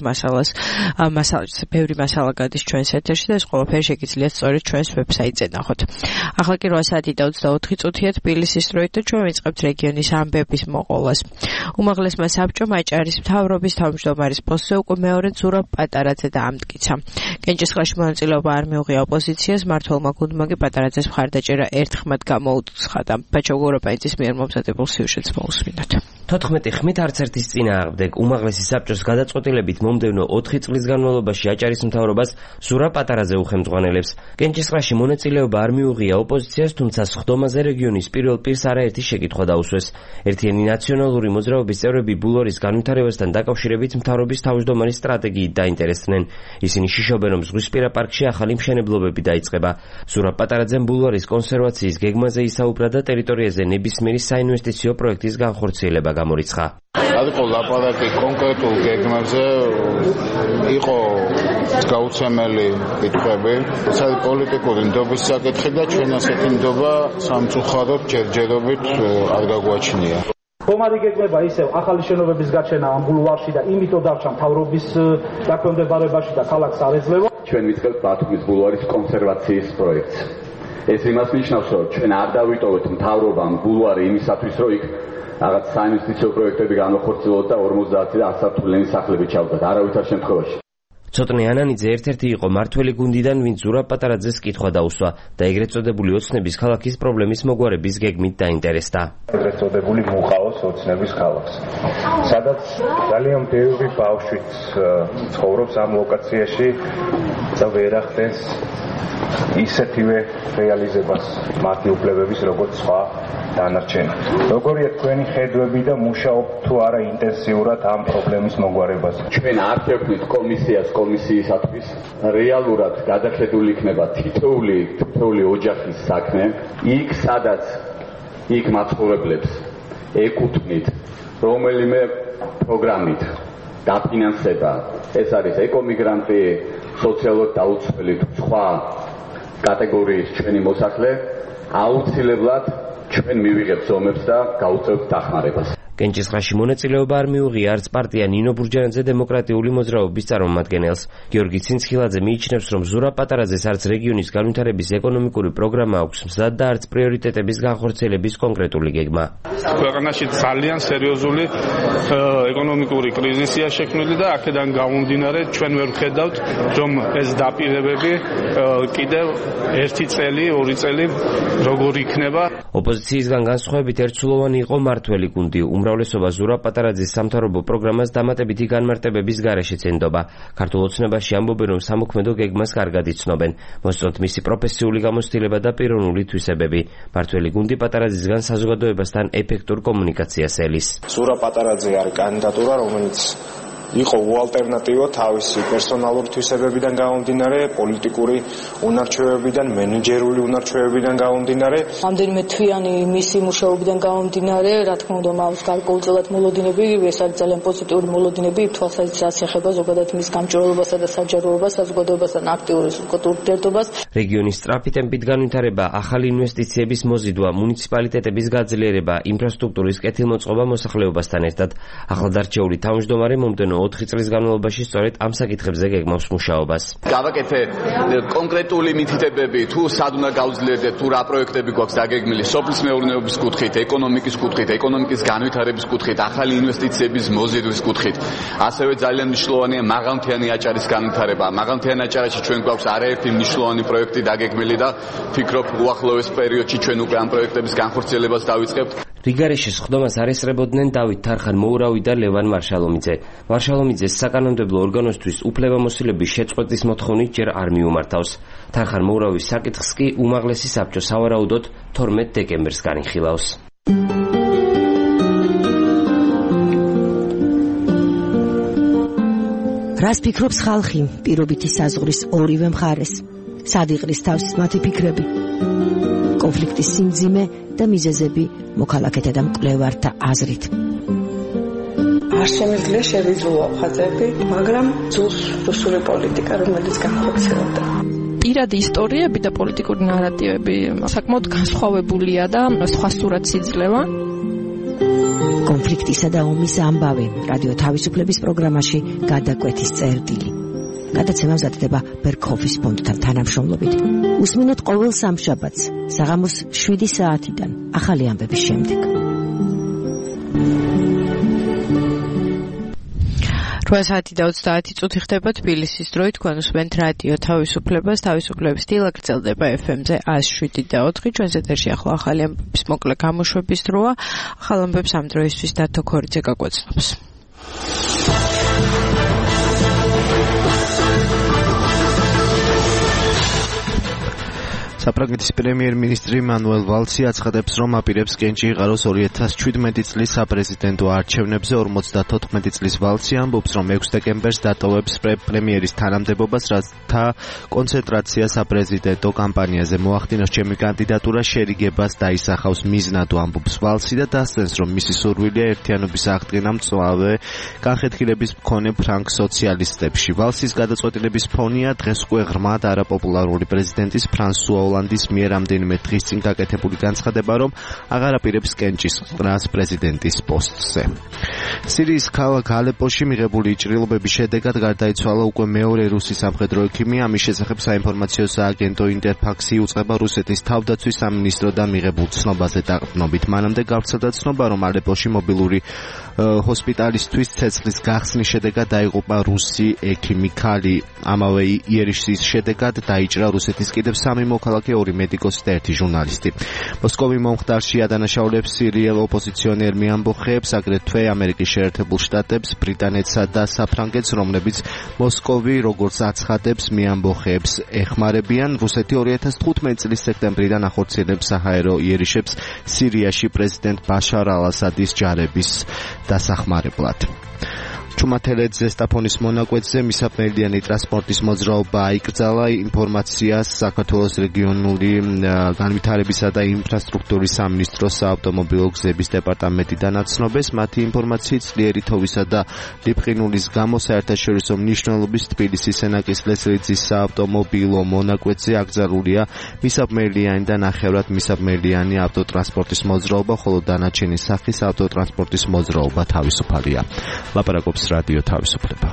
მასალა გადის ჩვენს ეთერში და ეს ყველაფერი შეგიძლიათ სწორედ ჩვენს ვებსაიტზე ნახოთ. ახლა კი 8 საათი და 24 წუთია თბილისის დროით და ჩვენ ვიწყებთ რეგიონის ამბების მოყოლას. უმაღლესმა საბჭომ აჭარის მთავრობის თავმჯდომარის პოსტზე უკვე მეორედ ზურაბ პატარაძე დაამტკიცა. კენჭისყრაში მონაწილეობა არ მიუღია ოპოზიციას, მმართველმა გუნდმა კი პატარაძეს მხარდაჭერა ერთხმად გამოუცხადა. ბაჩო გორაპაიძის მიერ მომზადებულ სიუჟეტს მოусმინოთ. 14 ხმით არც ერთის წინააღმდეგ უმაღლესი საბჭოს გადაწყვეტილებით მომდევნო 4 წლის განმავლობაში აჭარის მთავრობას ზურაბ პატარაძე უხელმძღვანელებს. კენჭისყრაში მონაწილეობა არ მიუღია ოპოზიციას, თუმცა სხდომაზე რეგიონის პირველ პირს არაერთი შეკითხვა დაუსვეს. ერთიანი ნაციონალური მოძრაობის წევრები ბულვარის განვითარებასთან დაკავშირებით მთავრობის თავმჯდომარის სტრატეგიით დაინტერესდნენ. ისინი შიშობენ, რომ ზღვისპირა პარკში ახალი მშენებლობები დაიწყება. ზურაბ პატარაძემ ბულვარის კონსერვაციის გეგმაზე ისაუბრა და ტერიტორიაზე ნებისმიერი საინვესტიციო პროექტის განხორციელება გამორიცხა. იყო ლაპარაკი კონკრეტულ გეგმებზე, იყო გაუცემელი კითხვები, საერთოდ პოლიტიკური ნდობის საკითხი და ჩვენ ასეთი ნდობა სამწუხაროდ ჯერჯერობით არ გაგვაჩნია. ხომარი გეგმება ისევ ახალი შენობების გაჩენა ამ ბულვარში და იმიტომ დარჩა მთავრობის დაქვემდებარებაში და ქალაქს არ ეძლევა. ჩვენ ვიწყებთ ბათუმის ბულვარის კონსერვაციის პროექტს. ეს იმას ნიშნავს, რომ ჩვენ არ დავიტოვეთ მთავრობამ ბულვარი იმისათვის, რომ იქ რაღაც საინვესტიციო პროექტები განახორციელოთ და 50 და 100 სართულიანი სახლები ჩავდათ. არავითარ შემთხვევაში. ცოტნე ანანიძე ერთ-ერთი იყო მართველი გუნდიდან, ვინც ზურაბ პატარაძეს კითხვა დაუსვა და ეგრეთ წოდებული ოცნების ქალაქის პრობლემის მოგვარების გეგმით დაინტერესდა. ეგრეთ წოდებული მუყაოს ოცნების ქალაქს, სადაც ძალიან ბევრი ბავშვიც ცხოვრობს ამ ლოკაციაში და ვერ ახდენს ისეთივე რეალიზებას მათი უფლებების როგორც სხვა დანარჩენი. როგორია თქვენი ხედვები და მუშაობთ თუ არა ინტენსიურად ამ პრობლემის მოგვარებაზე? ჩვენ არ შევქმნით კომისიისათვის, რეალურად გადახედული იქნება თითოეული ოჯახის საქმე, იქ სადაც იქ მაცხოვრებლებს ეკუთვნით რომელიმე პროგრამით დაფინანსება. ეს არის ეკომიგრანტი, სოციალურად დაუცველი თუ სხვა კატეგორიის ჩვენი მოსახლე, აუცილებლად ჩვენ მივიღებთ ზომებს და გავუწევთ დახმარებას. კენჭისყრაში მონაწილეობა არ მიუღია არც პარტია ნინო ბურჯანაძე დემოკრატიული მოძრაობის წარმომადგენელს. გიორგი ცინცხილაძე მიიჩნევს, რომ ზურაბ პატარაძეს არც რეგიონის განვითარების ეკონომიკური პროგრამა აქვს მზად და არც პრიორიტეტების განხორციელების კონკრეტული გეგმა. ქვეყანაში ძალიან სერიოზული ეკონომიკური კრიზისია შექმნილი და აქედან გამომდინარე ჩვენ ვერ ვხედავთ, რომ ეს დაპირებები კიდევ 1 წელი, 2 წელი როგორ იქნება. ოპოზიციისგან განსხვავებით ერთსულოვანი იყო მართველი გუნდი. უმრავლესობა ზურაბ პატარაძის სამთავრობო პროგრამას დამატებითი განმარტებების გარეშე წენდობა. ქართულ ოცნებაში ამბობენ, რომ სამოქმედო გეგმას კარგად იცნობენ. მოსწონთ მისი პროფესიული გამოცდილება და პიროვნული თვისებები. მართველი გუნდი პატარაძისგან საზოგადოებასთან ეფექტურ კომუნიკაციას ელის. ზურაბ პატარაძე არის კანდიდატურა, რომელიც იყო უალტერნატივო თავისი პერსონალური თვისებებიდან გამომდინარე, პოლიტიკური უნარჩვევებიდან, მენეჯერული უნარჩვევებიდან გამომდინარე. ამდენიმე თვიანი მისი მუშაობიდან გამომდინარე, რა თქმა უნდა, მას გარკვეულწილად მოლოდინები, ეს არის ძალიან პოზიტიური მოლოდინები, თვალსაზრისით ეხება ზოგადად მის გამჭვირვალობასა და საჯაროებას, საზოგადოებასთან აქტიური ურთიერთობას. რეგიონის სწრაფი ტემპით განვითარება, ახალი ინვესტიციების მოზიდვა, მუნიციპალიტეტების გაძლიერება, ინფრასტრუქტურის კეთილმოწყობა მოსახლეობასთან ერთად. ახლადარჩეული თავმჯდომარე მომდევნო 4 წლის განმავლობაში სწორედ ამ საკითხებზე გეგმავს მუშაობას. გავაკეთე კონკრეტული მითითებები, თუ სად უნდა გავძლიერდეთ, თუ რა პროექტები გვაქვს დაგეგმილი სოფლის მეურნეობის კუთხით, ეკონომიკის კუთხით, ეკონომიკის განვითარების კუთხით, ახალი ინვესტიციების მოზიდვის კუთხით. ასევე ძალიან მნიშვნელოვანია მაღალმთიანი აჭარის განვითარება. მაღალმთიან აჭარაში ჩვენ გვაქვს არაერთი მნიშვნელოვანი პროექტი დაგეგმილი და ფიქრობ უახლოეს პერიოდში ჩვენ უკვე ამ პროექტების განხორციელებას დავიწყებთ. რიგარეში სხდომას არ ესწრებოდნენ დავით თარხან-მოურავი და ლევან მარშალომიძე. მარშალომიძეს საკანონმდებლო ორგანოსთვის უფლებამოსილების შეწყვეტის მოთხოვნით ჯერ არ მიუმართავს. თარხან-მოურავის საკითხს კი უმაღლესი საბჭო სავარაუდოდ 12 დეკემბერს განიხილავს. რას ფიქრობს ხალხი პირობითი საზღვრის ორივე მხარეს? სად იყრის თავს მათი ფიქრები? კონფლიქტის სიმძიმე და მიზეზები მოქალაქეთა და მკვლევართა აზრით. არ შემიძლია შევიზრუო ხაზები, მაგრამ ძულს რუსული პოლიტიკა, რომელიც განხორციელდა. პირადი ისტორიები და პოლიტიკური ნარატივები საკმაოდ განსხვავებულია და სხვა სურათს იძლევა. კონფლიქტისა და ომის ამბავი რადიო თავისუფლების პროგრამაში გადაკვეთის წერტილი. გადაცემა მზადდება ბერქოფის ფონდთან თანამშრომლობით. უსმინოთ ყოველ სამშაბათს საღამოს 7 საათიდან ახალი ამბების შემდეგ. 8 საათი და 30 წუთი ხდება თბილისის დროით, თქვენ უსმენთ რადიო თავისუფლებას, თავისუფლების დილა გრძელდება FM-ზე 107.4, ჩვენს ეთერში ახლა ახალი ამბების მოკლე გამოშვების დროა. ახალ ამბებს ამ დროისთვის დათო ქორიძე გაგვეცნობს. საფრანგეთის პრემიერ-მინისტრი მანუელ ვალსი აცხადებს, რომ აპირებს კენჭი იყაროს 2017 წლის საპრეზიდენტო არჩევნებზე. 54 წლის ვალსი ამბობს, რომ 6 დეკემბერს დატოვებს პრემიერის თანამდებობას, რათა კონცენტრაცია საპრეზიდენტო კამპანიაზე მოახდინოს. ჩემი კანდიდატურა შერიგებას დაისახავს მიზნად, ამბობს ვალსი და დასცენს, რომ მისი სურვილია ერთიანობის აღდგენა მწვავე განხეთქილების მქონე ფრანგ სოციალისტებში. ვალსის გადაწყვეტილების ფონია დღეს უკვე ღრმად არაპოპულარული პრეზიდენტის ფრანსუა ოლანდის მიერ რამდენიმე დღის წინ გაკეთებული განცხადება, რომ აღარ აპირებს კენჭის ყრას პრეზიდენტის პოსტზე. სირიის ქალაქ ალეპოში მიღებული ჭრილობების შედეგად გარდაიცვალა უკვე მეორე რუსი სამხედრო ექიმი. ამის შესახებ საინფორმაციო სააგენტო ინტერფაქსი უწყება რუსეთის თავდაცვის სამინისტროდან მიღებულ ცნობაზე დაყრდნობით. მანამდე გავრცელდა ცნობა, რომ ალეპოში მობილური ჰოსპიტალისთვის ცეცხლის გახსნის შედეგად დაიღუპა რუსი ექიმი ქალი. ამავე იერიშის შედეგად დაიჭრა რუსეთის კიდევ 3 მოქალაქე, 2 მედიკოსი და 1 ჟურნალისტი. მოსკოვი მომხდარში ადანაშაულებს სირიელ ოპოზიციონერ მეამბოხეებს, აგრეთვე ამერიკის შეერთებულ შტატებს, ბრიტანეთსა და საფრანგეთს, რომლებიც მოსკოვი, როგორც აცხადებს, მეამბოხეებს ეხმარებიან. რუსეთი 2015 წლის სექტემბრიდან ახორციელებს საჰაერო იერიშებს სირიაში პრეზიდენტ ბაშარ ალ-ასადის ჯარების დასახმარებლად. ჩუმათელეთ ზესტაფონის მონაკვეთზე მისაფრენიანი ტრანსპორტის მოძრაობა აიკრძალა. ინფორმაციას საქართველოს რეგიონული განვითარებისა და ინფრასტრუქტურის სამინისტროს საავტომობილო გზების დეპარტამენტიდან აცნობეს. მათი ინფორმაციით ძლიერი თოვლისა და ლიფყინულის გამო საერთაშორისო მნიშვნელობის თბილისის სენაკის ლესრიძის საავტომობილო მონაკვეთზე აკრძალულია მისაფრენიანი და ნახევრად მისაფრენიანი ავტოტრანსპორტის მოძრაობა, ხოლო დანარჩენი სახის ავტოტრანსპორტის მოძრაობა თავისუფალია. ლაპარაკობს რადიო თავისუფლება.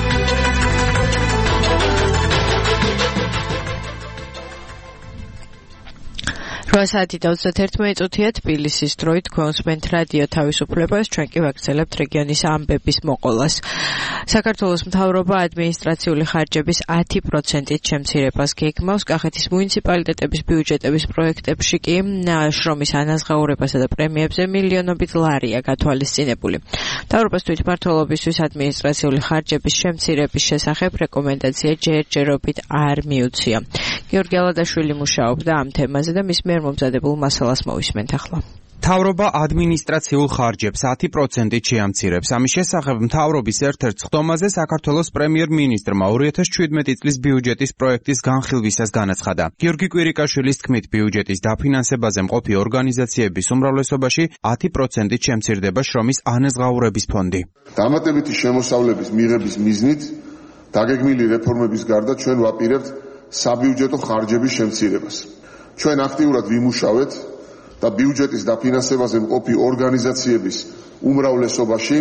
8 საათი და 31 წუთია თბილისის დროით, თქვენ უსმენთ რადიო თავისუფლებას, ჩვენ კი ვაგრძელებთ რეგიონის ამბების მოყოლას. საქართველოს მთავრობა ადმინისტრაციული ხარჯების 10%-ით შემცირებას გეგმავს. კახეთის მუნიციპალიტეტების ბიუჯეტების პროექტებში კი შრომის ანაზღაურებასა და პრემიებზე მილიონობით ლარია გათვალისწინებული. მთავრობას თვითმმართველობისთვის ადმინისტრაციული ხარჯების შემცირების შესახებ რეკომენდაცია ჯერჯერობით არ მიუცია. გიორგი ალადაშვილი მუშაობდა ამ თემაზე და მის მიერ მომზადებულ მასალას მოვისმენთ ახლა. მთავრობა ადმინისტრაციულ ხარჯებს 10%-ით შეამცირებს. ამის შესახებ მთავრობის ერთ-ერთ სხდომაზე საქართველოს პრემიერ-მინისტრმა 2017 წლის ბიუჯეტის პროექტის განხილვისას განაცხადა. გიორგი კვირიკაშვილის თქმით, ბიუჯეტის დაფინანსებაზე მყოფი ორგანიზაციების უმრავლესობაში 10%-ით შემცირდება შრომის ანაზღაურების ფონდი. დამატებითი შემოსავლების მიღების მიზნით დაგეგმილი რეფორმების გარდა ჩვენ ვაპირებთ საბიუჯეტო ხარჯების შემცირებას. ჩვენ აქტიურად ვიმუშავეთ და ბიუჯეტის დაფინანსებაზე მყოფი ორგანიზაციების უმრავლესობაში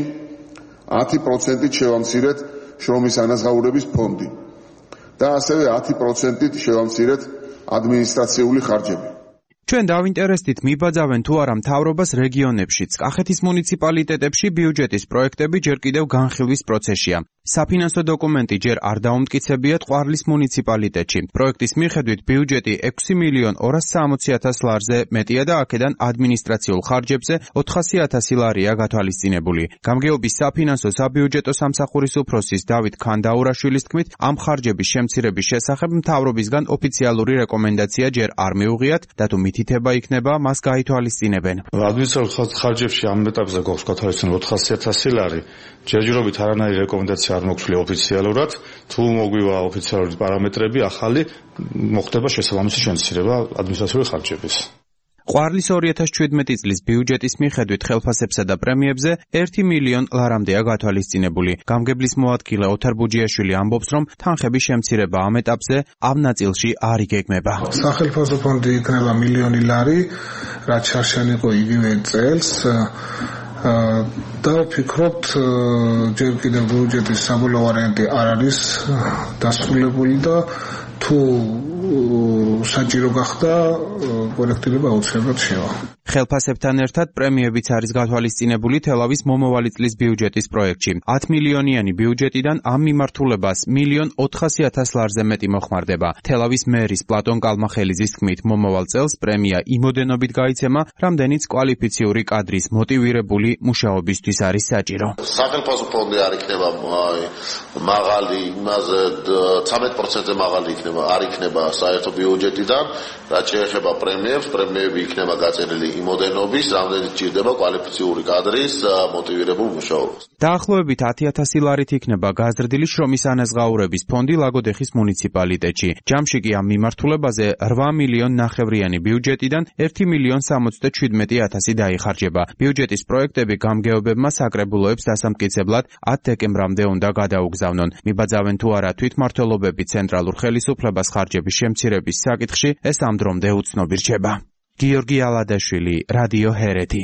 10%-ით შევამცირეთ შრომის ანაზღაურების ფონდი და ასევე 10%-ით შევამცირეთ ადმინისტრაციული ხარჯები. ჩვენ დავინტერესდით მიბაძავენ თუ არა მთავრობას რეგიონებშიც. კახეთის მუნიციპალიტეტებში ბიუჯეტის პროექტები ჯერ კიდევ განხილვის პროცესშია. საფინანსო დოკუმენტი ჯერ არ დაუმტკიცებიათ ყვარლის მუნიციპალიტეტში. პროექტის მიხედვით ბიუჯეტი 6.260.000 ლარზე მეტია და აქედან ადმინისტრაციულ ხარჯებზე 400.000 ლარია გათვალისწინებული. გამგეობის საფინანსო საბიუჯეტო სამსახურის უფროსის დავით ქანდაურაშვილის თქმით, ამ ხარჯების შემცირების შესახებ მთავრობისგან ოფიციალური რეკომენდაცია ჯერ არ მიუღიათ და თუ მითითება იქნება, მას გაითვალისწინებენ. ადმინისტრაციულ ხარჯებში ამ ეტაპზე გვაქვს გათვალისწინებული 400.000 ლარი. ჯერჯერობით არანაირი რეკომენდაცია არ მოგვცვლია ოფიციალურად, თუ მოგვივა ოფიციალური პარამეტრები ახალი, მოხდება შესაბამისი შემცირება ადმინისტრაციული ხარჯების. ყვარლის 2017 წლის ბიუჯეტის მიხედვით ხელფასებსა და პრემიებზე 1 მილიონ ლარამდეა გათვალისწინებული. გამგებლის მოადგილე ოთარ ბუჯიაშვილი ამბობს, რომ თანხების შემცირება ამ ეტაპზე ამ ნაწილში არ იგეგმება. სახელმწიფო ფონდი იქნება მილიონი ლარი, რაც შარშან იყო იგივე წელს. და ვფიქრობთ, ჯერ კიდევ ბიუჯეტის საბოლოო ვარიანტი არ არის დასრულებული და თუ საჭირო გახდა კორექტირება აუცილებლად შევა. ხელფასებთან ერთად პრემიებიც არის გათვალისწინებული თელავის მომავალი წლის ბიუჯეტის პროექტში. 10 მილიონიანი ბიუჯეტიდან ამ მიმართულებას 1.400.000 ლარზე მეტი მოხმარდება. თელავის მერის პლატონ კალმახელიძის თქმით, მომავალ წელს პრემია იმოდენობით გაიცემა, რამდენიც კვალიფიციური კადრის მოტივირებული მუშაობისთვის არის საჭირო. სახელმწიფო ფონდი არ იქნება მაღალი, იმაზე 13%-ზე მაღალი არ იქნება საერთო ბიუჯეტიდან, რაც შეეხება პრემიებს, პრემიები იქნება გაწერილი იმოდენობის, რამდენიც ჭირდება კვალიფიციური კადრის მოტივირებულ მუშაობას. დაახლოებით 10.000 ლარით იქნება გაზრდილი შრომის ანაზღაურების ფონდი ლაგოდეხის მუნიციპალიტეტში. ჯამში კი ამ მიმართულებაზე 8 მილიონ ნახევრიანი ბიუჯეტიდან 1.077.000 დაიხარჯება. ბიუჯეტის პროექტები გამგეობებმა საკრებულოებს დასამტკიცებლად 10 დეკემბრამდე უნდა გადაუგზავნონ. მიბაძავენ თუ არა თვითმმართველობები ცენტრალურ ხელისუფლებას ხარჯების შემცირების საკითხში, ეს ამ დრომდე უცნობი რჩება. გიორგი ალადაშვილი, რადიო ჰერეთი.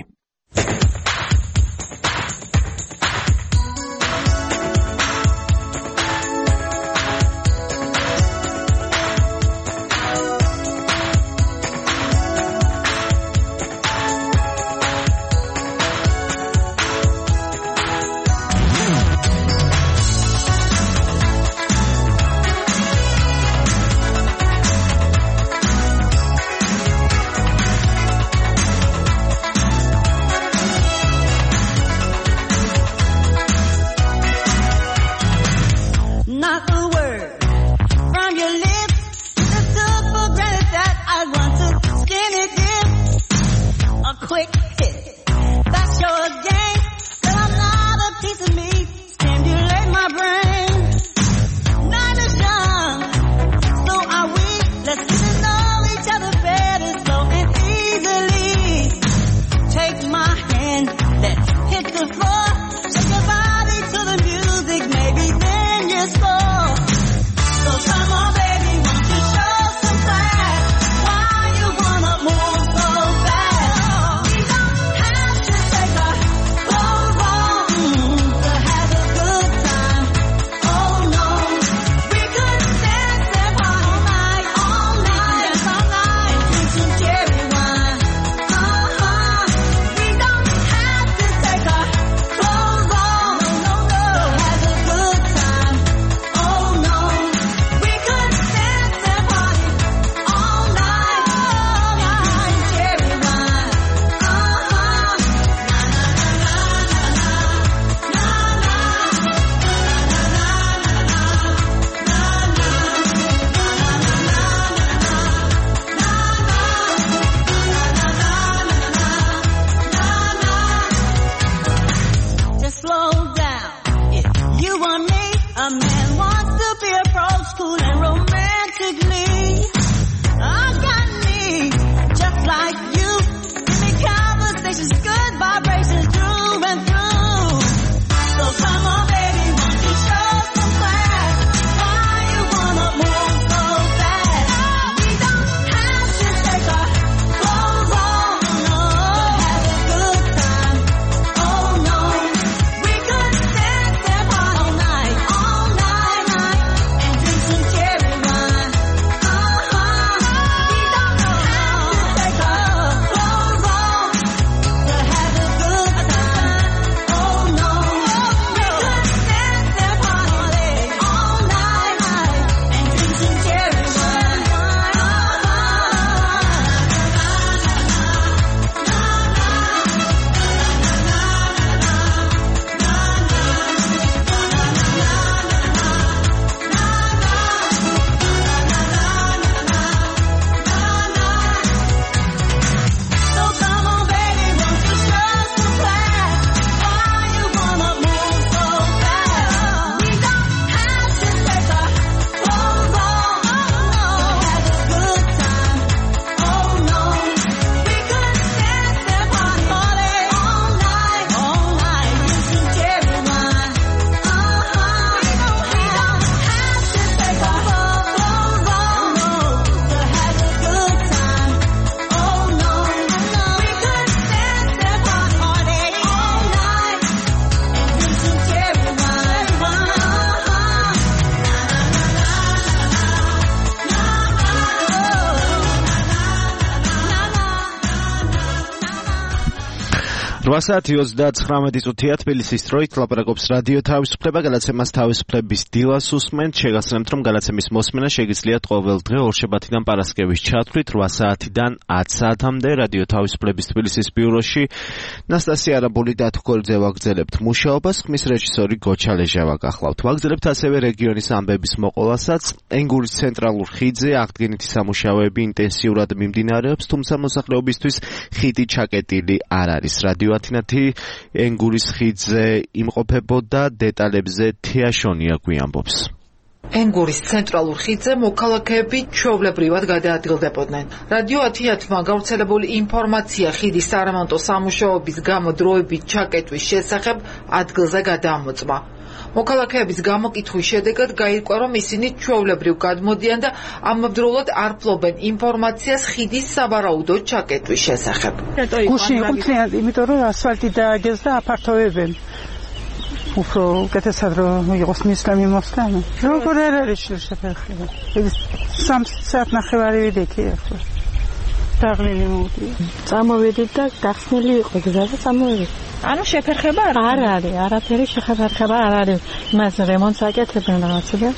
8 საათი 39 წუთია თბილისის დროით ლაპარაკობს რადიო თავისუფლება, გადაცემას თავისუფლების დილას უსმენთ. შეგახსენებთ, რომ გადაცემის მოსმენა შეგიძლიათ ყოველ დღე ორშაბათიდან პარასკევის ჩათვლით 8 საათიდან 10 საათამდე რადიო თავისუფლების თბილისის ბიუროში. ნასტასია არაბული და თქოლძე ვაგრძელებთ მუშაობას, ხმის რეჟისორი გოჩა ლეჟავა გახლავთ. ვაგრძელებთ ასევე რეგიონის ამბების მოყოლასაც. ენგურის ცენტრალურ ხიდზე აღდგენითი სამუშაოები ინტენსიურად მიმდინარეობს, თუმცა მოსახლეობისთვის ხიდი ჩაკეტილი არ არის. რადიო ათინათი ენგურის ხიდზე იმყოფებოდა, დეტალებზე თიაშონია გვიამბობს. ენგურის ცენტრალურ ხიდზე მოქალაქეები ჩვეულებრივად გადაადგილდებოდნენ. რადიო ათინათმა გავრცელებული ინფორმაცია ხიდის სარემონტო სამუშაოების გამო დროებით ჩაკეტვის შესახებ ადგილზე გადაამოწმა. მოქალაქეების გამოკითხვის შედეგად გაირკვა, რომ ისინი ჩვეულებრივ გადმოდიან და ამავდროულად არ ფლობენ ინფორმაციას ხიდის სავარაუდო ჩაკეტვის შესახებ. გუში იყვნიან, იმიტომ რომ ასფალტი დააგეს და აფართოვებენ. უფრო კეთესად რომ იყოს მისგამი მოსკანა. როგორ არ არის შეფერხება. ეს 3 საათ ნახევარი ვიდექი ახლა. დაღლილი მოვდი. წამოვედით და გახსნილი იყო გზაზე წამოვედით. ანუ შეფერხება არ არის, არაფერი შეფერხება არ არის. მას რემონტს აკეთებენ რაღაცა და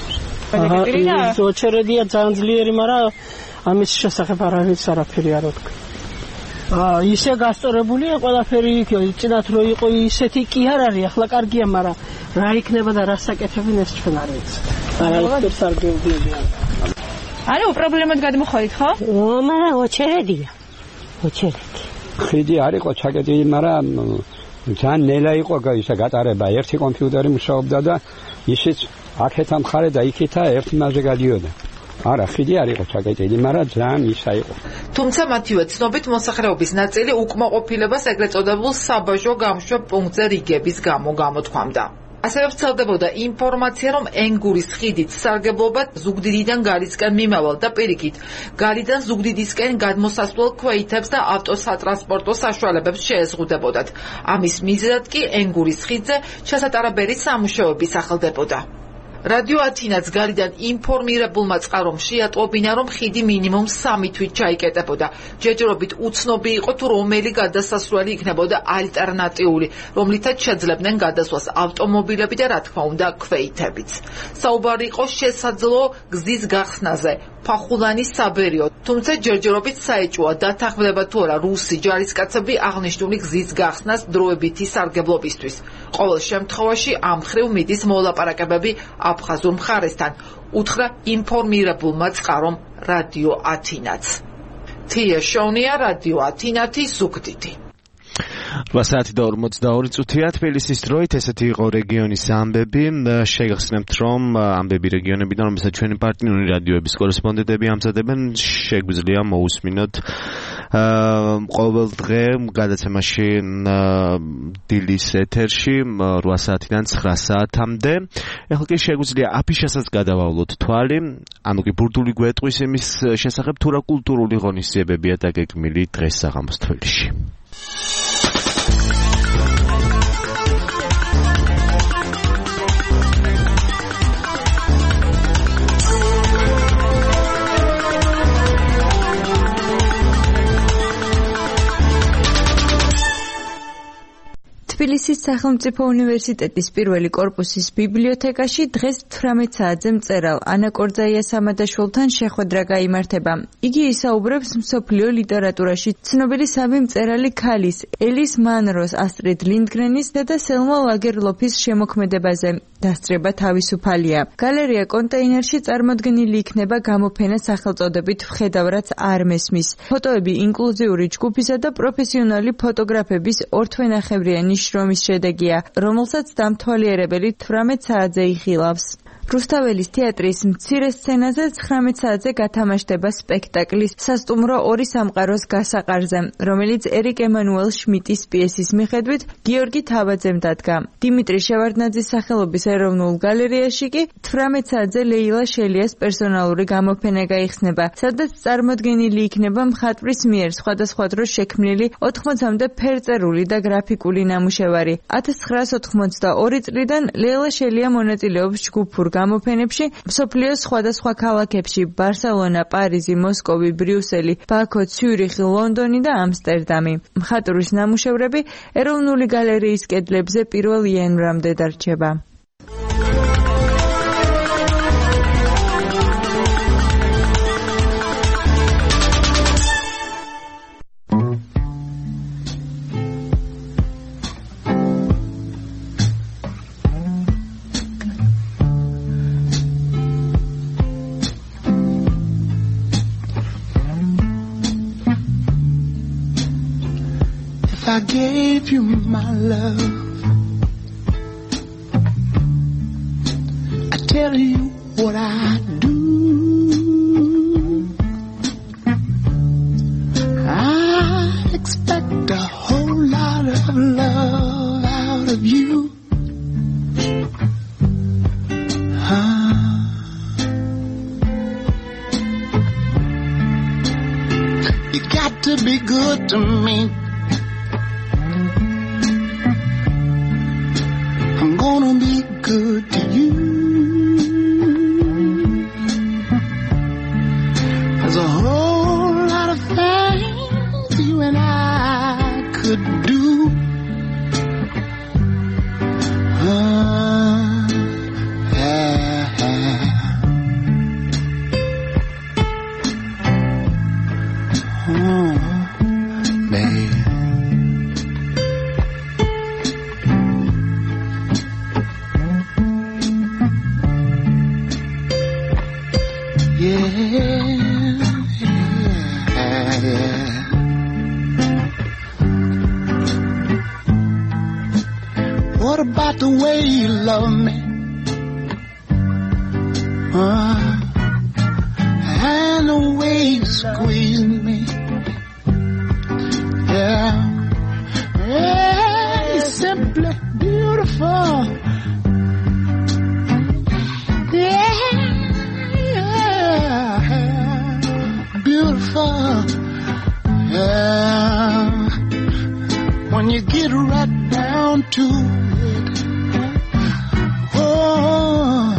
ოჩერედია ძალიან ძლიერი, მაგრამ ამის შესახებ არაფერი არ ვთქვა. ისე გასწორებულია ყველაფერი იქ, წინათ რო იყო ისეთი კი არ არის, ახლა კარგია, მაგრამ რა იქნება და რა საკეთებენ ეს ჩვენ არ ვიცით. არაერთი არ გეუბნებიან. ანუ პრობლემად გადმოხარით, ხო? მაგრამ ოჩერედია. ოჩერედი. ხიდი არ იყო ჩაკეტილი, მაგრამ ძალიან ნელა იყო ისე გატარება. ერთი კომპიუტერი მუშაობდა და ისიც აქეთა მხარე და იქეთა ერთი მასზე გადიოდა. არა, ხიდი არ იყო ჩაკეტილი, მაგრამ ძალიან ისა იყო. თუმცა მათივე ცნობით მოსახლეობის ნაწილი უკმაყოფილებას ეგრეთ წოდებულ საბაჟო გამშვებ პუნქტზე რიგების გამო გამოთქვამდა. ასევე ვრცელდებოდა ინფორმაცია, რომ ენგურის ხიდით სარგებლობა ზუგდიდიდან გარისკენ მიმავალ და პირიქით გარიდან ზუგდიდისკენ გადმოსასვლელ ქვეითებს და ავტოსატრანსპორტო საშუალებებს შეეზღუდებოდათ. ამის მიზეზად კი ენგურის ხიდზე ჩასატარებელი სამუშაოები სახელდებოდა. რადიო ათინათს გარიდან ინფორმირებულმა წყარომ შეატყობინა, რომ ხიდი მინიმუმ 3 თვით ჩაიკეტებოდა. ჯერჯერობით უცნობი იყო, თუ რომელი გადასასვლელი იქნებოდა ალტერნატიული, რომლითაც შეძლებდნენ გადასვლას ავტომობილები და რა თქმა უნდა ქვეითებიც. საუბარი იყო შესაძლო გზის გახსნაზე, ფახულანის საბერიო, თუმცა ჯერჯერობით საეჭვოა დათანხმდება თუ არა რუსი ჯარისკაცები აღნიშნული გზის გახსნას დროებითი სარგებლობისთვის. ყოველ შემთხვევაში ამ ხრივ მიდის მოლაპარაკებები აფხაზურ მხარესთან, უთხრა ინფორმირებულმა წყარომ რადიო ათინათს. თიაშონია, რადიო ათინათი, ზუგდიდი. 8 საათი და 42 წუთია თბილისის დროით. ესეთი იყო რეგიონის ამბები. შეგახსენებთ, რომ ამბები რეგიონებიდან, რომელსაც ჩვენი პარტნიორი რადიოების კორესპონდენტები ამზადებენ, შეგვიძლია მოусმინოთ ყოველ დღე გადაცემაში დილის ეთერში 8 საათიდან 9 საათამდე. ეხლა კი შეგვიძლია აფიშასაც გადავავლოთ თვალი, ანუ კი ბურდული გვეტყვის იმის შესახებ, თუ რა კულტურული ღონისძიებებია დაგეგმილი დღეს საღამოს თბილისში. თბილისის სახელმწიფო უნივერსიტეტის პირველი კორპუსის ბიბლიოთეკაში დღეს 18 საათზე მწერალ ანა კორძაიას ამადაშვილთან შეხვედრა გაიმართება. იგი ისაუბრებს მსოფლიო ლიტერატურაში ცნობილი სამი მწერალი ქალის, ელის მანროს, ასტრიდ ლინდგრენის და სელმა ლაგერლოფის შემოქმედებაზე. დასწრება თავისუფალია. გალერეა კონტეინერში წარმოდგენილი იქნება გამოფენა სახელწოდებით ვხედავ-რაც არ მესმის. ფოტოები ინკლუზიური ჯგუფისა და პროფესიონალი ფოტოგრაფების ორთვენახევრიანი შრომის შედეგია, რომელსაც დამთვალიერებელი 18 საათზე იხილავს. რუსთაველის თეატრის მცირე სცენაზე 19 საათზე გათამაშდება სპექტაკლი სასტუმრო ორი სამყაროს გასაყარზე, რომელიც ერიკ ემანუელ შმიტის პიესის მიხედვით გიორგი თავაძემ დადგა. დიმიტრი შევარდნაძის სახელობის ეროვნულ გალერეაში კი 18 საათზე ლეილა შელიას პერსონალური გამოფენა გაიხსნება, სადაც წარმოდგენილი იქნება მხატვრის მიერ სხვადასხვა დროს შექმნილი 80-მდე ფერწერული და გრაფიკული ნამუშევარი. 1982 წლიდან ლეილა შელია მონაწილეობს ჯგუფურ გამოფენებში მსოფლიოს სხვადასხვა ქალაქებში ბარსელონა, პარიზი, მოსკოვი, ბრიუსელი, ბაქო, ციურიხი, ლონდონი და ამსტერდამი. მხატვრის ნამუშევრები ეროვნული გალერეის კედლებზე 1 იანვრამდე დარჩება. I gave you my love, I tell you what I do. I expect a whole lot of love out of you. You got to be good to me. I'm gonna be good to you. There's a whole lot of things you and I could do. Baby. What about the way you love me? And the way you squeeze me. Yeah, you're simply beautiful. Beautiful. Yeah, when you get right down to it. Oh,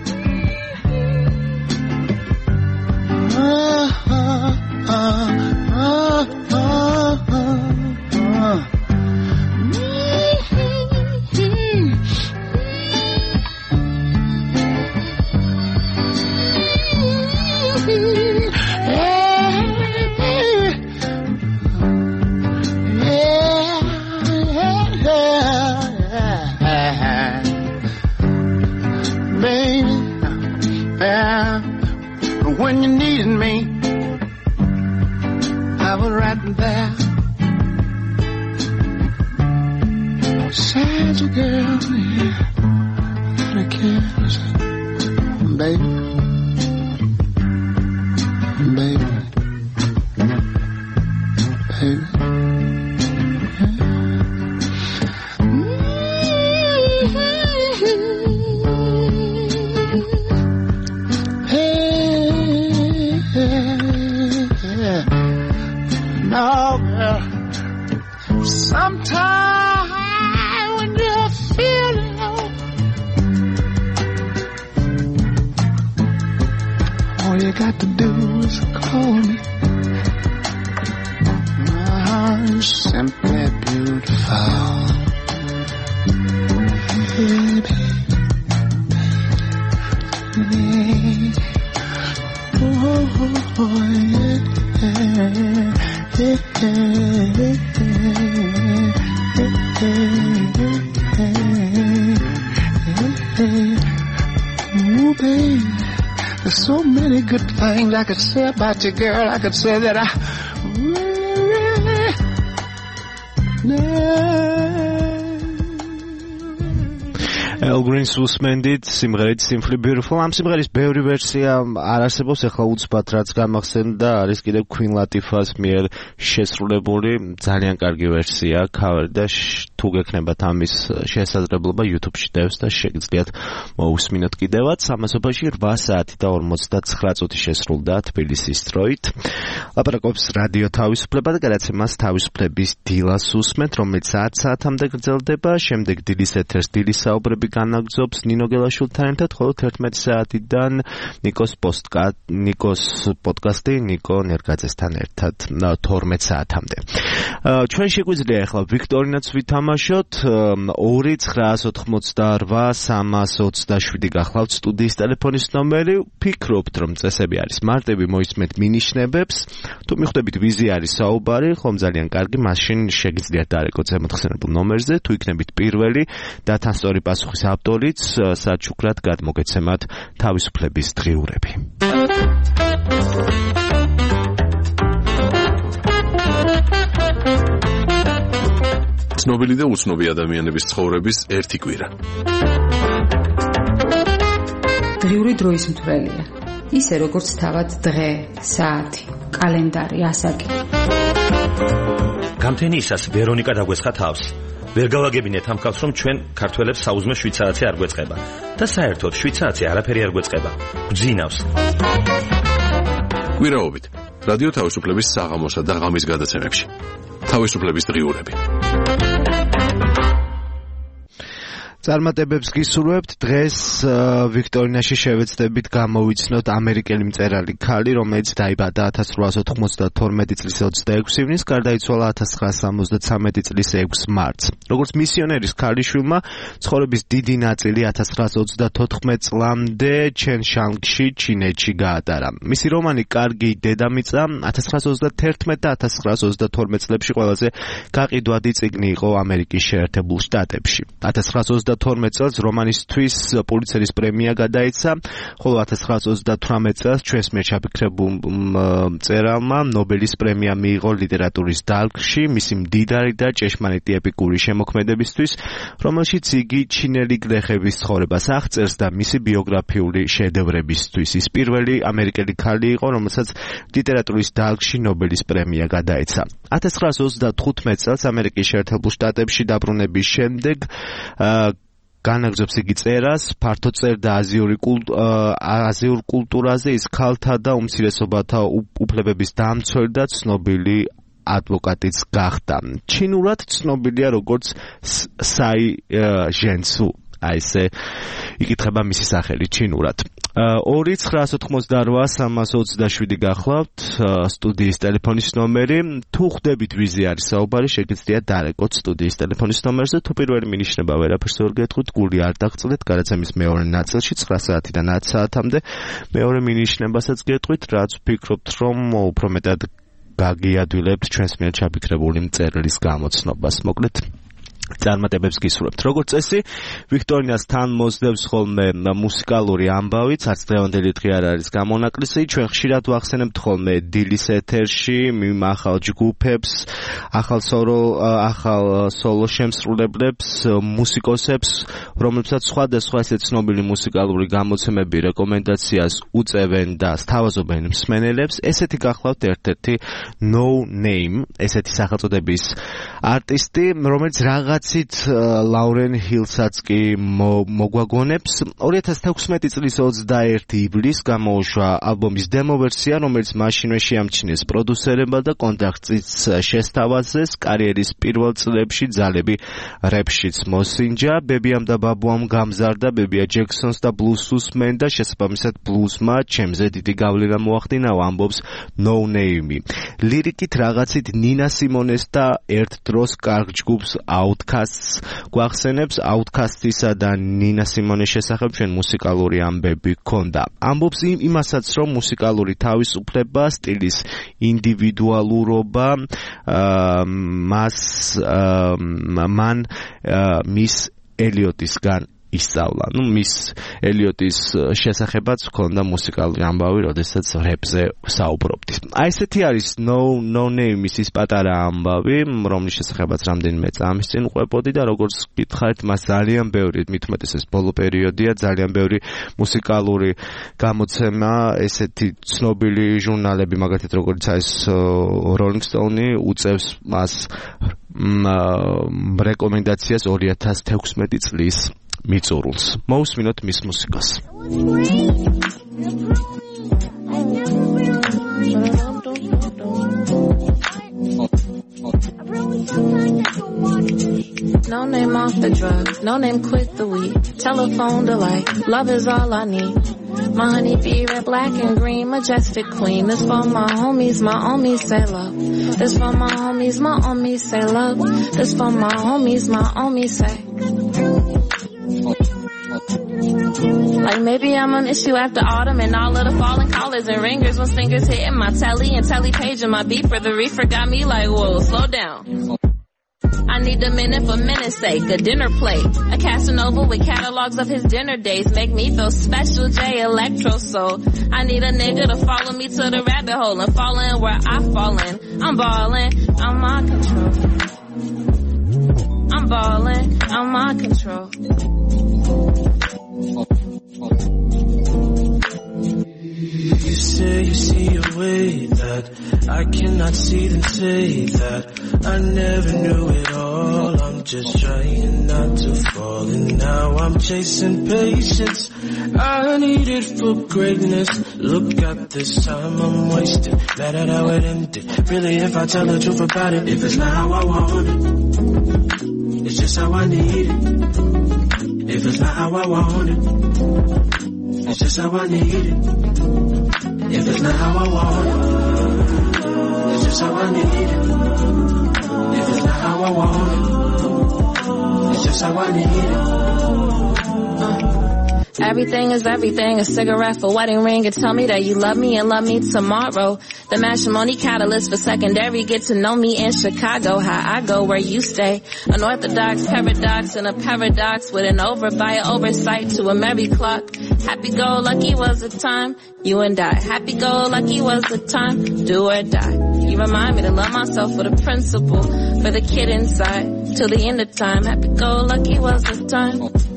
when you needed me, I was right there. Beside you, girl, yeah, not a kiss, baby, baby, baby. No, girl. Sometimes when you're feeling low, all you got to do is call me. I'm simply beautiful, baby. Oh, yeah. Ooh, baby, there's so many good things I could say about you, girl. I could say that I Al Green's უსმენდით სიმღერით Simply Beautiful. ამ სიმღერის ბევრი ვერსია არ არსებობს, ახლა უცბად რაც გამახსენდა არის კიდევ Queen Latifah's მიერ შესრულებული ძალიან კარგი ვერსია, cover და თუ გექნებათ ამის შესაძლებლობა YouTube-ში დევს და შეგიძლიათ მოусმინოთ კიდევაც. ამასობაში 8 საათი და 59 წუთი შესრულდა თბილისის დროით. ლაპარაკობს რადიო თავისუფლება და გადაცემას თავისუფლების დილას უსმენთ, რომელიც 10 საათამდე გრძელდება. შემდეგ დილის ეთერს დილის საუბრები განაგრძობს ნინო გელაშვილთან ერთად, ხოლო 11 საათიდან ნიკოს პოდკასტი ნიკო ნერგაძესთან ერთად 12 საათამდე. ჩვენ შეგვიძლია ახლა ვიქტორინაც ვითამაშოთ. 2-988-327 გახლავთ სტუდიის ტელეფონის ნომერი. ფიქრობთ, რომ წესები არის მარტივი, მოისმენთ მინიშნებებს. თუ მიხვდებით ვიზი არის საუბარი, ხომ ძალიან კარგი, მაშინ შეგიძლიათ დარეკოთ ზემოთხსენებულ ნომერზე, თუ იქნებით პირველი და თან სწორი პასუხის ავტორიც საჩუქრად გადმოგეცემათ თავისუფლების დღიურები. ცნობილი და უცნობი ადამიანების ცხოვრების ერთი კვირა. დღიური დროის მთვრელია. ისე როგორც თავად დღე, საათი, კალენდარი, ასაკი. გამთენიისას ვერონიკა დაგვესხა თავს. ვერ გავაგებინეთ ამ ხალხს, რომ ჩვენ ქართველებს საუზმე შვიცარაცი არ გვეწყება და საერთოდ შვიცარაცი არაფერი არ გვეწყება. გძინავს. კვირაობით რადიო თავისუფლების საღამოსა და ღამის გადაცემებში. თავისუფლების დღიურები. წარმატებებს გისურვებთ. დღეს ვიქტორინაში შევეცდებით გამოვიცნოთ ამერიკელი მწერალი ქალი, რომელიც დაიბადა 1892 წლის 26 ივნისს, გარდაიცვალა 1973 წლის 6 მარტს. როგორც მისიონერის ქალიშვილმა, ცხოვრების დიდი ნაწილი 1934 წლამდე ჩენშანგში, ჩინეთში გაატარა. მისი რომანი კარგი დედამიწა 1931 და 1932 წლებში ყველაზე გაყიდვადი წიგნი იყო ამერიკის შეერთებულ შტატებში. 1932 წელს რომანისთვის პულიცერის პრემია გადაეცა, ხოლო 1938 წელს ჩვენს მიერ ჩაფიქრებულ მწერალმა ნობელის პრემია მიიღო ლიტერატურის დარგში მისი მდიდარი და ჭეშმარიტი ეპიკური შემოქმედებისთვის, რომელშიც იგი ჩინელი გლეხების ცხოვრებას აღწერს და მისი ბიოგრაფიული შედევრებისთვის. ის პირველი ამერიკელი ქალი იყო, რომელსაც ლიტერატურის დარგში ნობელის პრემია გადაეცა. 1935 წელს ამერიკის შეერთებულ შტატებში დაბრუნების შემდეგ განაგრძობს იგი წერას, ფართო წერდა აზიურ კულტურაზე, ის ქალთა და უმცირესობათა უფლებების დამცველი და ცნობილი ადვოკატიც გახდა. ჩინურად ცნობილია როგორც საი ჟენსუ. აი ესე იკითხება მისი სახელი ჩინურად. 2-988-327 გახლავთ სტუდიის ტელეფონის ნომერი. თუ ხვდებით ვიზი არის საუბარი, შეგიძლიათ დარეკოთ სტუდიის ტელეფონის ნომერზე. თუ პირველი მინიშნება ვერაფერს ვერ გეტყვით, გული არ დაგწლეთ, გადაცემის მეორე ნაწილში 9 საათიდან 10 საათამდე მეორე მინიშნებასაც გეტყვით, რაც ვფიქრობთ, რომ უფრო მეტად გაგიადვილებთ ჩვენს მიერ ჩაფიქრებული მწერლის გამოცნობას. მოკლედ წარმატებებს გისურვებთ. როგორც წესი, ვიქტორინას თან მოსდევს ხოლმე მუსიკალური ამბავიც, არც დღევანდელი დღე არ არის გამონაკლისი. ჩვენ ხშირად ვახსენებთ ხოლმე დილის ეთერში ახალ ჯგუფებს, ახალ სოლო შემსრულებლებს, მუსიკოსებს, რომლებსაც სხვადასხვა ესე ცნობილი მუსიკალური გამოცემები რეკომენდაციას უწევენ და სთავაზობენ მსმენელებს. ესეთი გახლავთ ერთ-ერთი No Name, ესეთი სახელწოდების არტისტი, რომელიც რაღაცით ლაურენ ჰილსაც კი მოგვაგონებს. 2016 წლის 21 ივლისს გამოუშვა ალბომის დემო ვერსია, რომელიც მაშინვე შეამჩნიეს პროდიუსერებმა და კონტრაქტიც შესთავაზეს. კარიერის პირველ წლებში ძალები რეპშიც მოსინჯა. ბებიამ და ბაბუამ გამზარდა, ბებია ჯექსონს და ბლუზს უსმენდა, შესაბამისად ბლუზმა ჩემზე დიდი გავლენა მოახდინა, ამბობს No Name. ლირიკით რაღაცით ნინა სიმონეს და ერთ დროს კარგ ჯგუფს Outcasts გვახსენებს. Outcastsისა და ნინა სიმონის შესახებ ჩვენ მუსიკალური ამბები გქონდა. ამბობს იმასაც, რომ მუსიკალური თავისუფლება, სტილის ინდივიდუალურობა მან მის ელიოტისგან ისწავლა. მის ელიოტის შესახებაც ჰქონდა მუსიკალური ამბავი, როდესაც რეპზე საუბრობდით. აი ესეთი არის no name-ის ის პატარა ამბავი, რომლის შესახებაც რამდენიმე წამის წინ ყვებოდი და როგორც გითხარით, მას ძალიან ბევრი, მით უმეტესად ბოლო პერიოდია, ძალიან ბევრი მუსიკალური გამოცემა, ესეთი ცნობილი ჟურნალები, მაგალითად როგორც ეს Rolling Stone უწევს მას რეკომენდაციას 2016 წლის მიწურულს. მოусმინოთ მის მუსიკას. No name off the drugs, no name quit the weed. Telephone delight, love is all I need. My honey bee, red, black and green, majestic queen. This for my homies say love. This for my homies say love. This for my homies say. Like maybe I'ma miss you after autumn and all of the falling collars and ringers when stingers hitting my telly and telly page and my beeper. The reefer got me like, whoa, slow down. I need a minute for minute's sake, a dinner plate. A Casanova with catalogs of his dinner days make me feel special, J Electro Soul. I need a nigga to follow me to the rabbit hole and fall in where I fall in. I'm ballin', I'm my control. I'm ballin', I'm my control. You say you see a way that I cannot see, then say that I never knew it all. I'm just trying not to fall, and now I'm chasing patience. I need it for greatness. Look at this time I'm wasting. Mad at how it ended. Really, if I tell the truth about it, if it's not how I want it, it's just how I need it. If it's not how I want it, it's just how I need it. If it's not how I want it, it's just how I need it. If it's not how I want it, it's just how I need it. Everything is everything, a cigarette for wedding ring, and tell me that you love me and love me tomorrow. The matrimony catalyst for secondary, get to know me in Chicago, how I go where you stay. An orthodox paradox and a paradox with an oversight to a merry clock. Happy-go-lucky was the time, you and I. Happy-go-lucky was the time, do or die. You remind me to love myself for the principle, for the kid inside, till the end of time. Happy-go-lucky was the time.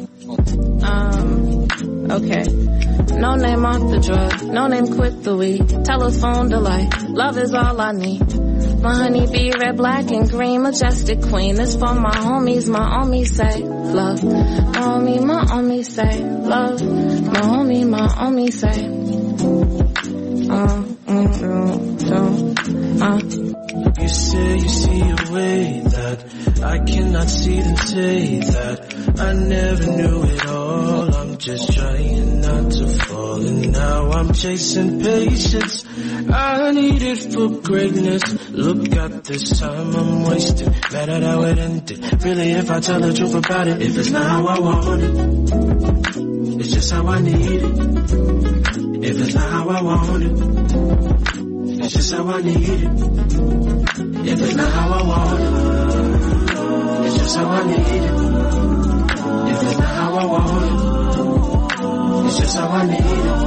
Okay. No name off the drug, no name quit the weed. Telephone delight, love is all I need. My honey bee, red, black and green, majestic queen. This for my homies say love. My homie say love. My homie say. You say you see a way that I cannot see, then say that I never knew it all. I'm just trying not to fall, and now I'm chasing patience. I need it for greatness. Look at this time I'm wasting. Mad at how it ended. Really, if I tell the truth about it, if it's not how I want it, it's just how I need it. If it's not how I want it, it's just how I need it. If it's not how I want it, it's just how I need it. If it's not how I want it, it's just how I need it.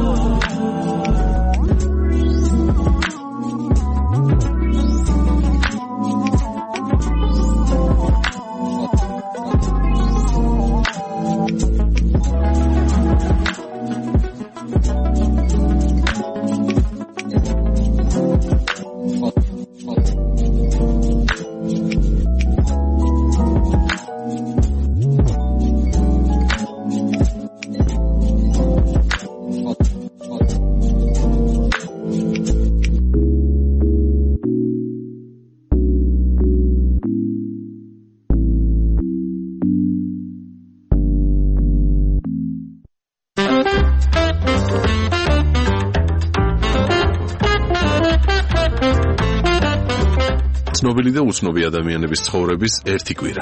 ცნობილი და უცნობი ადამიანების ცხოვრების ერთი კვირა.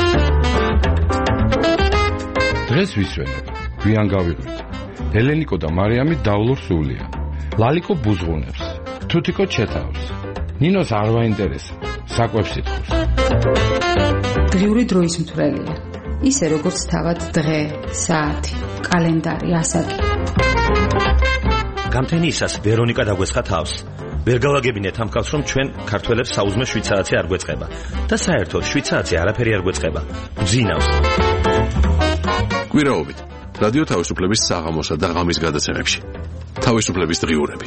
დღეს ვისვენებ, გვიან გავიღვით. ელენიკო და მარიამი დავლურ სულია. ლალიკო ბუზღუნებს, თუთიკო ჩეთავს. ნინოს არ ვაინტერესებს, საკვებს იტყვის. დღიური დროის მთვრელია. ისე როგორც თავად დღე, საათი, კალენდარი, ასაკი. გამთენიისას ვერონიკა დაგვესხა თავს. ვერ გავაგებინეთ ამ კაცს, რომ ჩვენ ქართველებს საუზმე შვიცარიცი არ გვეწყება და საერთოდ შვიცარიცი არაფერი არ გვეწყება. მძინავს. კვირაობით რადიო თავისუფლების საღამოსა და ღამის გადაცემებში. თავისუფლების დღიურები.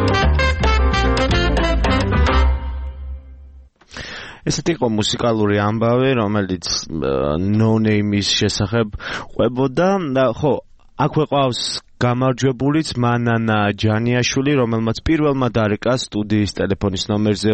ესეთი იყო მუსიკალური ამბავი, რომელიც No Name-ის შესახებ ყვებოდა და ხო, აქვე ყავს გამარჯვებულიც მანანა ჯანიაშვილი, რომელმაც პირველმა დარეკა სტუდიის ტელეფონის ნომერზე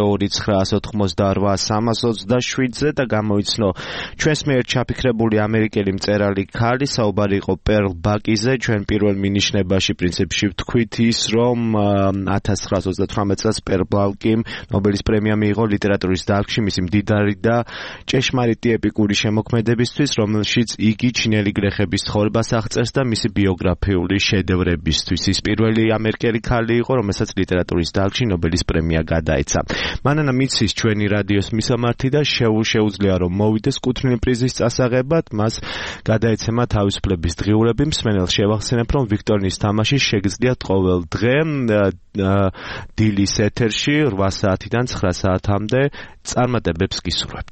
2988327-ზე და გამოიცნო ჩვენს მიერ ჩაფიქრებული ამერიკელი მწერალი ქალი. საუბარი იყო პერლ ბაკიზე. ჩვენ პირველ მინიშნებაში პრინციპში ვთქვით ის, რომ 1938 წელს პერლ ბაკიმ ნობელის პრემია მიიღო ლიტერატურის დარგში მისი მდიდარი და ჭეშმარიტი ეპიკური შემოქმედებისთვის, რომელშიც იგი ჩინელი გლეხების ცხოვრებას აღწერს და მისი ბიოგრაფიული შედევრებისთვის. ის პირველი ამერიკელი ქალი იყო, რომელსაც ლიტერატურის დარგში ნობელის პრემია გადაეცა. მანანა მიცის ჩვენი რადიოს მისამართი და შეუძლია რომ მოვიდეს კუთვნილი პრიზის წასაღებად, მას გადაეცემა თავისუფლების დღიურები. მსმენელს შევახსენებ, რომ ვიქტორინის თამაში შეგიძლიათ ყოველ დღე დილის ეთერში 8 საათიდან 9 საათამდე წარმატებებს გისურვებთ.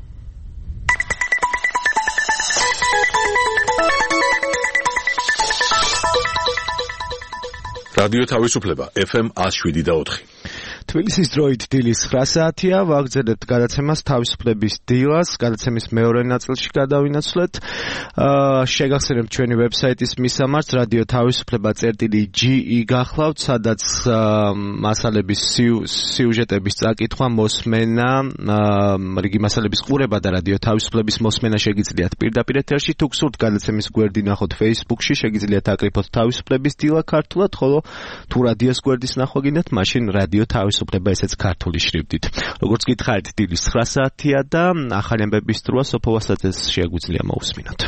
რადიო თავისუფლება FM 107.4. თბილისის დროით დილის 9 საათია. ვაგრძელებთ გადაცემას თავისუფლების დილას. გადაცემის მეორე ნაწილში გადავინაცვლეთ. შეგახსენებთ ჩვენი ვებსაიტის მისამართს რადიო თავისუფლება.ge გახლავთ, სადაც მასალების სიუჟეტების წაკითხვა, მოსმენა, რიგი მასალების ყურება და რადიო თავისუფლების მოსმენა შეგიძლიათ პირდაპირ ეთერში. თუ გსურთ გადაცემის გვერდი ნახოთ Facebook-ში, შეგიძლიათ აკრიფოთ თავისუფლების დილა ქართულად, ხოლო თუ რადიოს გვერდის ნახვა გინდათ, მაშინ რადიო თავისუფლება ესეც ქართული შრიფტით. როგორც გითხარით, დილის 9 საათია და ახალი ამბების დროა სოფო ვასაძეს შეგვიძლია მოусმინოთ.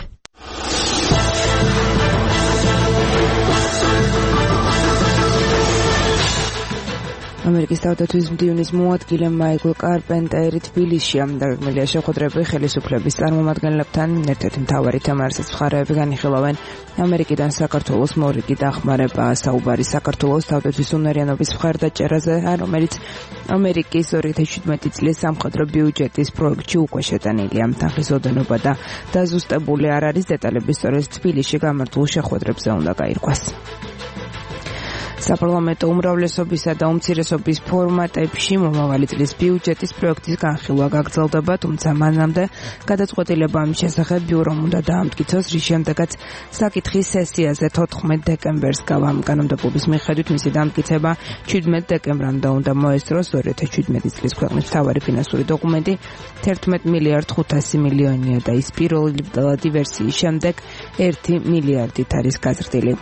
ამერიკის თავდაცვის მდივნის მოადგილე მაიკლ კარპენტერი თბილისშია. დაგეგმილია შეხვედრები ხელისუფლების წარმომადგენლებთან. ერთ-ერთი მთავარი თემა, რასაც მხარეები განიხილავენ, ამერიკიდან საქართველოს მორიგი დახმარებაა. საუბარი საქართველოს თავდაცვის უნარიანობის მხარდაჭერაზე, რომელიც ამერიკის 2017 წლის სამხედრო ბიუჯეტის პროექტში უკვე შეტანილია. თანხის ოდენობა და დაზუსტებული არ არის დეტალები, სწორედ თბილისში გამართულ შეხვედრებზე უნდა გაირკვას. საპარლამენტო უმრავლესობისა და უმცირესობის ფორმატებში მომავალი წლის ბიუჯეტის პროექტის განხილვა გაგრძელდება, თუმცა მანამდე გადაწყვეტილება ამის შესახებ ბიურომ უნდა დაამტკიცოს, რის შემდეგაც საკითხის სესიაზე 14 დეკემბერს გავა. კანონმდებლობის მიხედვით მისი დამტკიცება 17 დეკემბრამდე უნდა მოესწროს. 2017 წლის ქვეყნის მთავარი ფინანსური დოკუმენტი 11 მილიარდ 500 მილიონია და ის პირველი ვერსიის შემდეგ 1 მილიარდით არის გაზრდილი.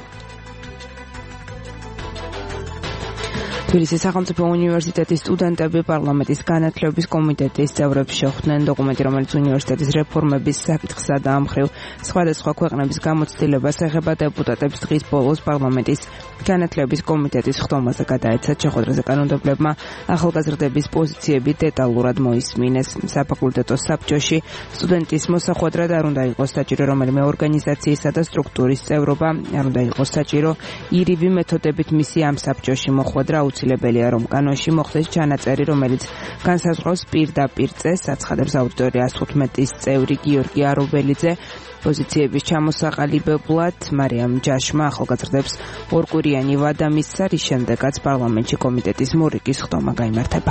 თბილისის სახელმწიფო უნივერსიტეტის სტუდენტები პარლამენტის განათლების კომიტეტის წევრებს შეხვდნენ. დოკუმენტი, რომელიც უნივერსიტეტის რეფორმების საკითხსა და ამ მხრივ სხვადასხვა ქვეყნების გამოცდილებას ეხება, დეპუტატებს დღის ბოლოს პარლამენტის განათლების კომიტეტის ხდომაზე გადაეცა. შეხვედრაზე კანონმდებლებმა ახალგაზრდების პოზიციები დეტალურად მოისმინეს. საფაკულტეტო საბჭოში სტუდენტის მოსახვედრად არ უნდა იყოს საჭირო რომელიმე ორგანიზაციისა და სტრუქტურის წევრობა, არ უნდა იყოს საჭირო ირიბი მეთოდებით მისი ამ საბჭოში მოხვედრა. აუცილებელია რომ კანონში მოხდეს ჩანაწერი, რომელიც განსაზღვრავს პირდაპირ წესს, აცხადებს აუდიტორია 115-ის წევრი გიორგი არობელიძე. პოზიციების ჩამოსაყალიბებლად მარიამ ჯაშმა ახალგაზრდებს ორკვირიანი ვადა მისცა, რის შემდეგაც პარლამენტში კომიტეტის მორიგის ხდომა გაიმართება.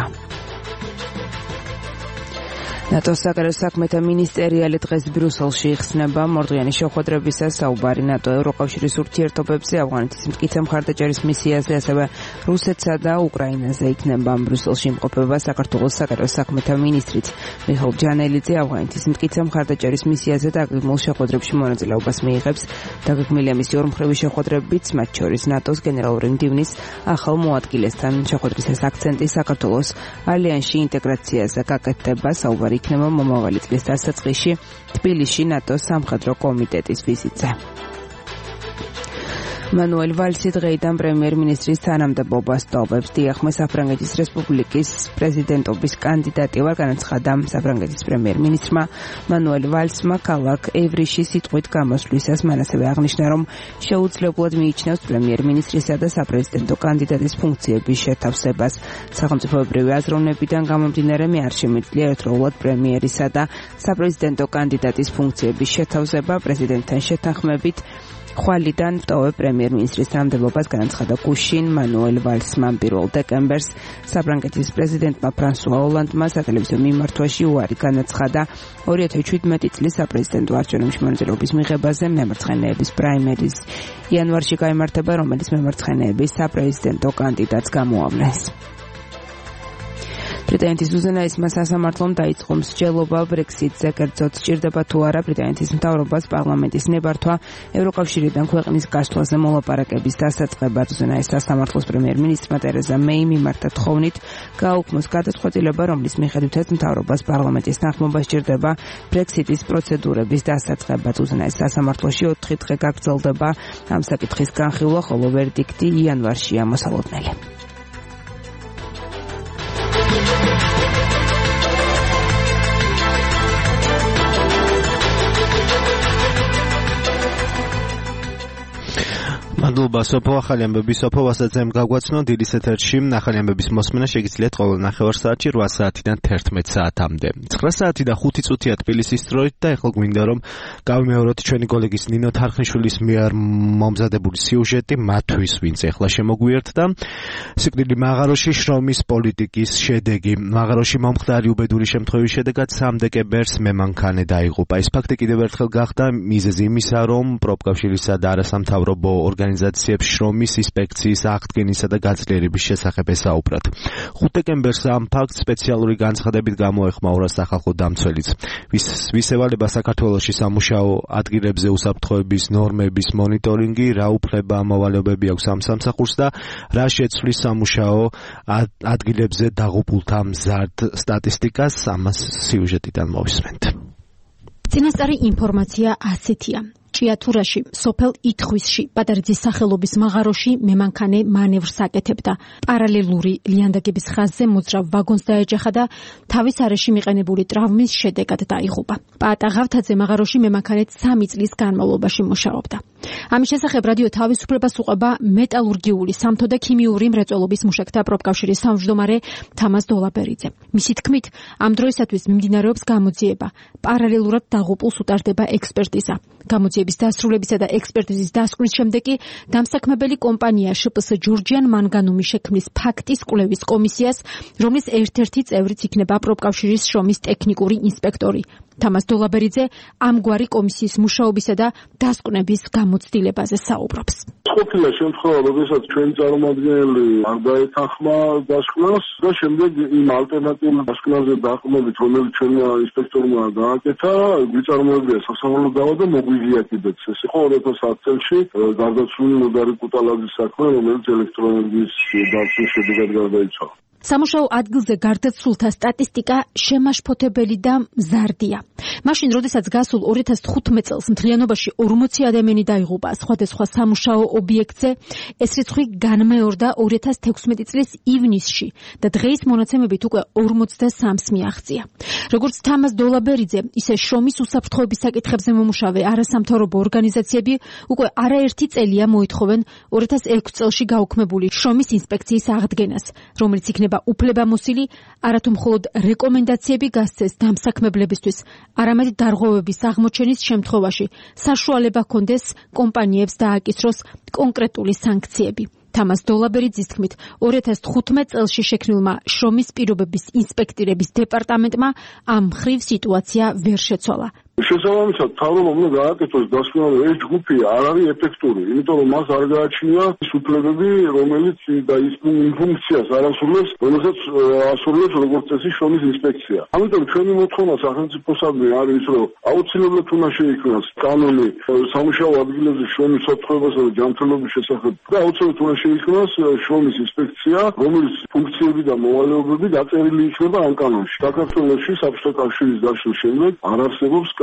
ნატოს საგარეო საქმეთა მინისტერიალი დღეს ბრიუსელში იხსნება. მორდღიანი შეხვედრებისას საუბარი ნატო ევროკავშირის ურთიერთობებზე, ავღანეთის მტკიცე მხარდაჭერის მისიაზე, ასევე რუსეთსა და უკრაინაზე იქნება. ბრიუსელში იმყოფება საქართველოს საგარეო საქმეთა მინისტრიც მიხეილ ჯანელიძე. ავღანეთის მტკიცე მხარდაჭერის მისიაზე დაგეგმილ შეხვედრებში მონაწილეობას მიიღებს. დაგეგმილია მისი ორმხრივი შეხვედრებიც, მათ შორის ნატოს გენერალური მდივნის ახალ მოადგილესთან. შეხვედრის ეს აქცენტი საქართველოს ალიანსში ინტეგრაციაზე გაკეთდება. საუბარი იქნება მომავალი წლის დასაწყისში თბილისში ნატოს სამხედრო კომიტეტის ვიზიტზე. მანუელ ვალსი დღეიდან პრემიერ-მინისტრის თანამდებობას ტოვებს. დიახმე საფრანგეთის რესპუბლიკის პრეზიდენტობის კანდიდატი ვარ, განაცხადა საფრანგეთის პრემიერ-მინისტრმა მანუელ ვალსმა ქალაქ ევრიში სიტყვით გამოსვლისას. მან ასევე აღნიშნა, რომ შეუძლებლად მიიჩნევს პრემიერ-მინისტრისა და საპრეზიდენტო კანდიდატის ფუნქციების შეთავსებას. სახელმწიფოებრივი აზროვნებიდან გამომდინარე, მე არ შემიძლია ერთდროულად პრემიერისა და საპრეზიდენტო კანდიდატის ფუნქციების შეთავსება. პრეზიდენტთან შეთანხმებით ხვალიდან ვტოვებ პრემიერ-მინისტრის თანამდებობას, განაცხადა გუშინ მანუელ ვალსმა. 1 დეკემბერს საფრანგეთის პრეზიდენტმა ფრანსუა ოლანდმა სატელევიზიო მიმართვაში უარი განაცხადა 2017 წლის საპრეზიდენტო არჩევნებში მონაწილეობის მიღებაზე. მემარცხენეების პრაიმერის იანვარში გაიმართება, რომელიც მემარცხენეების საპრეზიდენტო კანდიდატს გამოავლენს. ბრიტანეთის უზენაესმა სასამართლომ დაიწყო მსჯელობა ბრექსიტზე, კერძოდ სჭირდება თუ არა ბრიტანეთის მთავრობას პარლამენტის ნებართვა ევროკავშირიდან ქვეყნის გასვლაზე მოლაპარაკების დასაწყებად. უზენაეს სასამართლოს პრემიერ-მინისტრმა ტერეზა მეი მიმართა თხოვნით გააუქმოს გადაწყვეტილება, რომლის მიხედვითაც მთავრობას პარლამენტის თანხმობა სჭირდება ბრექსიტის პროცედურების დასაწყებად. უზენაეს სასამართლოში 4 დღე გაგრძელდება ამ საკითხის განხილვა, ხოლო ვერდიქტი იანვარშია მოსალოდნელი. მადლობა სოფო, ახალი ამბები სოფო, ვასაძემ გაგვაცნო. დილის ეთერში ახალი ამბების მოსმენა შეგიძლიათ ყოველ ნახევარსაათში 8 საათიდან 11 საათამდე. 9 საათი და 5 წუთია თბილისის დროით და ეხლა გვინდა რომ გავიმეოროთ ჩვენი კოლეგის ნინო თარხნიშვილის მიერ მომზადებული სიუჟეტი მათვის, ვინც ეხლა შემოგვიერთდა. სიკვდილი მაღაროში, შრომის პოლიტიკის შედეგი. მაღაროში მომხდარი უბედური შემთხვევის შედეგად 3 დეკემბერს მემანქანე დაიღუპა. ეს ფაქტი კიდევ ერთხელ გახდა მიზეზი იმისა, რომ პროფკავშირისა და არასამთავრობო ორგანიზაციებს შრომის ინსპექციის აღდგენისა და გაძლიერების შესახებ ესაუბრათ. 5 დეკემბერს ამ ფაქტს სპეციალური განცხადებით გამოეხმაურა სახალხო დამცველიც. ვის ევალება საქართველოში სამუშაო ადგილებზე უსაფრთხოების ნორმების მონიტორინგი, რა უფლება მოვალეობები აქვს ამ სამსახურს და რა შეცვლის სამუშაო ადგილებზე დაღუპულთა მზარდ სტატისტიკას, ამას სიუჟეტიდან მოვისმენთ. წინასწარი ინფორმაცია ასეთია. ჭიათურაში, სოფელ ითხვისში, პატარიძის სახელობის მაღაროში მემანქანე მანევრს აკეთებდა. პარალელური ლიანდაგების ხაზზე მოძრავ ვაგონს დაეჯახა და თავის არეში მიყენებული ტრავმის შედეგად დაიღუპა. პაატა ღავთაძე მაღაროში მემანქანედ 3 წლის განმავლობაში მუშაობდა. ამის შესახებ რადიო თავისუფლებას უყვება მეტალურგიული, სამთო და ქიმიური მრეწველობის მუშაკთა პროფკავშირის თავმჯდომარე თამაზ დოლაბერიძე. მისი თქმით, ამ დროისათვის მიმდინარეობს გამოძიება. პარალელურად დაღუპულს უტარდება ექსპერტიზა. გამოძიების დასრულებისა და ექსპერტიზის დასკვნის შემდეგ კი დამსაქმებელი კომპანია შპს ჯორჯიან მანგანუმის შექმნის ფაქტის კვლევის კომისიას, რომლის ერთ-ერთი წევრიც იქნება პროფკავშირის შრომის ტექნიკური ინსპექტორი. თამაზ დოლაბერიძე ამგვარი კომისიის მუშაობისა და დასკვნების გამოცდილებაზე საუბრობს. ყოფილა შემთხვევა, როდესაც ჩვენი წარმომადგენელი არ დაეთანხმა დასკვნას და შემდეგ იმ ალტერნატიულ დასკვნაზე დაყრდნობით, რომელიც ჩვენმა ინსპექტორმა გააკეთა, გვიწარმოებია სასამართლო დავა და მოგვიგია კიდეც. ეს იყო 2010 წელში გარდაცვლილი ნოდარი კუტალაძის საქმე, რომელიც ელექტროენერგიის დაცვის შედეგად გარდაიცვალა. სამუშაო ადგილზე გარდაცვლულთა სტატისტიკა შემაშფოთებელი და მზარდია. მაშინ, როდესაც გასულ 2015 წელს მთლიანობაში 40 ადამიანი დაიღუპა სხვადასხვა სამუშაო ობიექტზე, ეს რიცხვი განმეორდა 2016 წლის ივნისში და დღეის მონაცემებით უკვე 43-ს მიაღწია. როგორც თამაზ დოლაბერიძე, ისე შრომის უსაფრთხოების საკითხებზე მომუშავე არასამთავრობო ორგანიზაციები უკვე არაერთი წელია მოითხოვენ 2006 წელში გაუქმებული შრომის ინსპექციის აღდგენას, რომელიც იქნება უფლებამოსილი, არათუ მხოლოდ რეკომენდაციები გასცეს დამსაქმებლებისთვის, არამედ დარღვევების აღმოჩენის შემთხვევაში საშუალება ჰქონდეს კომპანიებს დააკისროს კონკრეტული სანქციები. თამაზ დოლაბერიძის თქმით, 2015 წელში შექმნილმა შრომის პირობების ინსპექტირების დეპარტამენტმა ამ მხრივ სიტუაცია ვერ შეცვალა. შესაბამისად, თავრობამ უნდა გააკეთოს დასკვნა, რომ ეს ჯგუფი არ არის ეფექტური, იმიტომ რომ მას არ გააჩნია ის უფლებები, რომელიც და ის ფუნქციას არ ასრულებს, რომელსაც ასრულებს როგორც წესი შრომის ინსპექცია. ამიტომ ჩვენი მოთხოვნა სახელმწიფოსადმი არის, რომ აუცილებლად უნდა შეიქმნას კანონი სამუშაო ადგილებზე შრომის უსაფრთხოებასა და ჯანმრთელობის შესახებ და აუცილებლად უნდა შეიქმნას შრომის ინსპექცია, რომლის ფუნქციები და მოვალეობები დაწერილი იქნება ამ კანონში. საქართველოში საბჭოთა კავშირის დაშლის შემდეგ არ არსებობს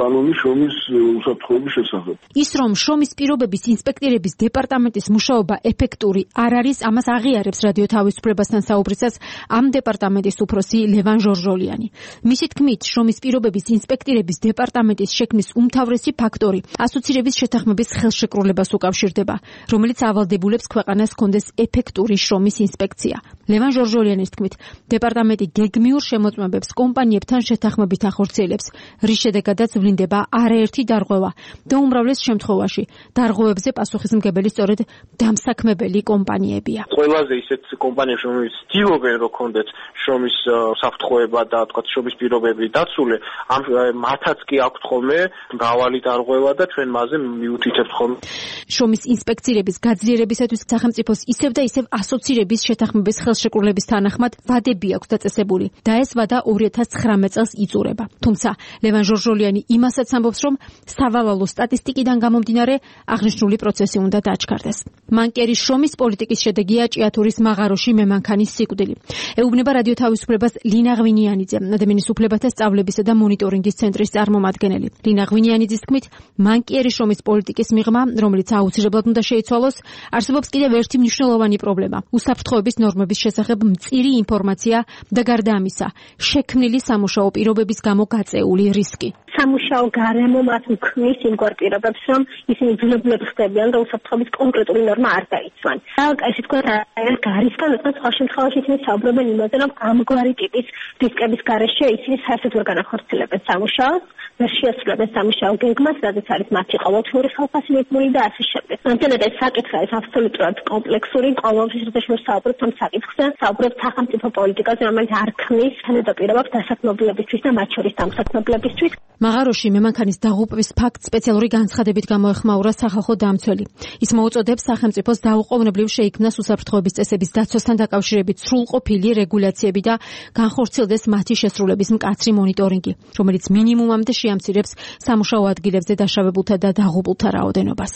კანონი შრომის უსაფრთხოების შესახებ. ის რომ შრომის პირობების ინსპექტირების დეპარტამენტის მუშაობა ეფექტური არ არის, ამას აღიარებს რადიო თავისუფლებასთან საუბრისას ამ დეპარტამენტის უფროსი ლევან ჟორჟოლიანი. მისი თქმით, შრომის პირობების ინსპექტირების დეპარტამენტის შექმნის უმთავრესი ფაქტორი ასოცირების შეთანხმების ხელშეკრულებას უკავშირდება, რომელიც ავალდებულებს ქვეყანას ჰქონდეს ეფექტური შრომის ინსპექცია. ლევან ჟორჟოლიანის თქმით, დეპარტამენტი გეგმიურ შემოწმებებს კომპანიებთან შეთანხმებით ახორციელებს, რის შედეგადაც ვლინდება არაერთი დარღვევა და უმრავლეს შემთხვევაში დარღვევებზე პასუხისმგებელი სწორედ დამსაქმებელი კომპანიებია. ყველაზე ისეთ კომპანიებში, რომელიც ცდილობენ რომ ქონდეთ შრომის საფრთხოება და თქვათ შრომის პირობები დაცული, მათაც კი აქვთ ხოლმე მრავალი დარღვევა და ჩვენ მასზე მიუთითებთ ხოლმე. შრომის ინსპექცირების გაძლიერებისათვის სახელმწიფოს ისევ და ისევ ასოცირების შეთანხმების ხელშეკრულების თანახმად ვადები აქვს დაწესებული და ეს ვადა 2019 წელს იწურება. თუმცა ლევან ჟორჟოლიანი იმასაც ამბობს, რომ სავალალო სტატისტიკიდან გამომდინარე აღნიშნული პროცესი უნდა დაჩქარდეს. მანკერის შრომის პოლიტიკის შედეგია ჭიათურის მაღაროში მემანქანის სიკვდილი. ეუბნება რადიო თავისუფლებას ლინა ღვინიანიძე, ადამიანის უფლებათა სწავლებისა და მონიტორინგის ცენტრის წარმომადგენელი. ლინა ღვინიანიძის თქმით, მანკერის შრომის პოლიტიკის მიღმა, რომელიც აუცილებლად უნდა შეიცვალოს, არსებობს კიდევ ერთი მნიშვნელოვანი პრობლემა. უსაფრთხოების ნორმების შესახებ მწირი ინფორმაცია და გარდა ამისა, შექმნილი სამუშაო პირობების გამო გაწეული რისკი. სამუშაო გარემო მათ უქმნის იმგვარ პირობებს, რომ ისინი ძლებულები ხდებიან და უსაფრთხოების კონკრეტული ნორმა არ დაიცვან. ესე თქვა, გარისგან სხვა შემთხვევაში ისინი საუბრობენ იმაზე, რომ ამგვარი ტიპის რისკების გარეშე ისინი საერთოდ ვერ განახორციელებენ სამუშაოს, ვერ შეასრულებენ სამუშაო გეგმას, რადგან არის მათი ყოველთვიური ხალხასი მიღმული და ასე შემდეგ. ამიტომაც ეს საკითხი არის აბსოლუტურად კომპლექსური, ყოველთვის როდესაც საუბრობთ ამ საკითხზე, საუბრობთ სახელმწიფო პოლიტიკაზე, რომელიც არ ქმნის თანადაპირობებს დასაქმებლებისთვის და მათ შორის დამსაქმებლებისთვის. მაღაროში მემანქანის დაღუპვის ფაქტ სპეციალური განცხადებით გამოეხმაურა სახალხო დამცველი. ის მოუწოდებს სახელმწიფოს დაუყოვნებლივ შეიქმნას უსაფრთხოების წესების დაცვასთან დაკავშირებით სრულყოფილი რეგულაციები და განხორციელდეს მათი შესრულების მკაცრი მონიტორინგი, რომელიც მინიმუმამდე შეამცირებს სამუშაო ადგილებზე დაშავებულთა და დაღუპულთა რაოდენობას.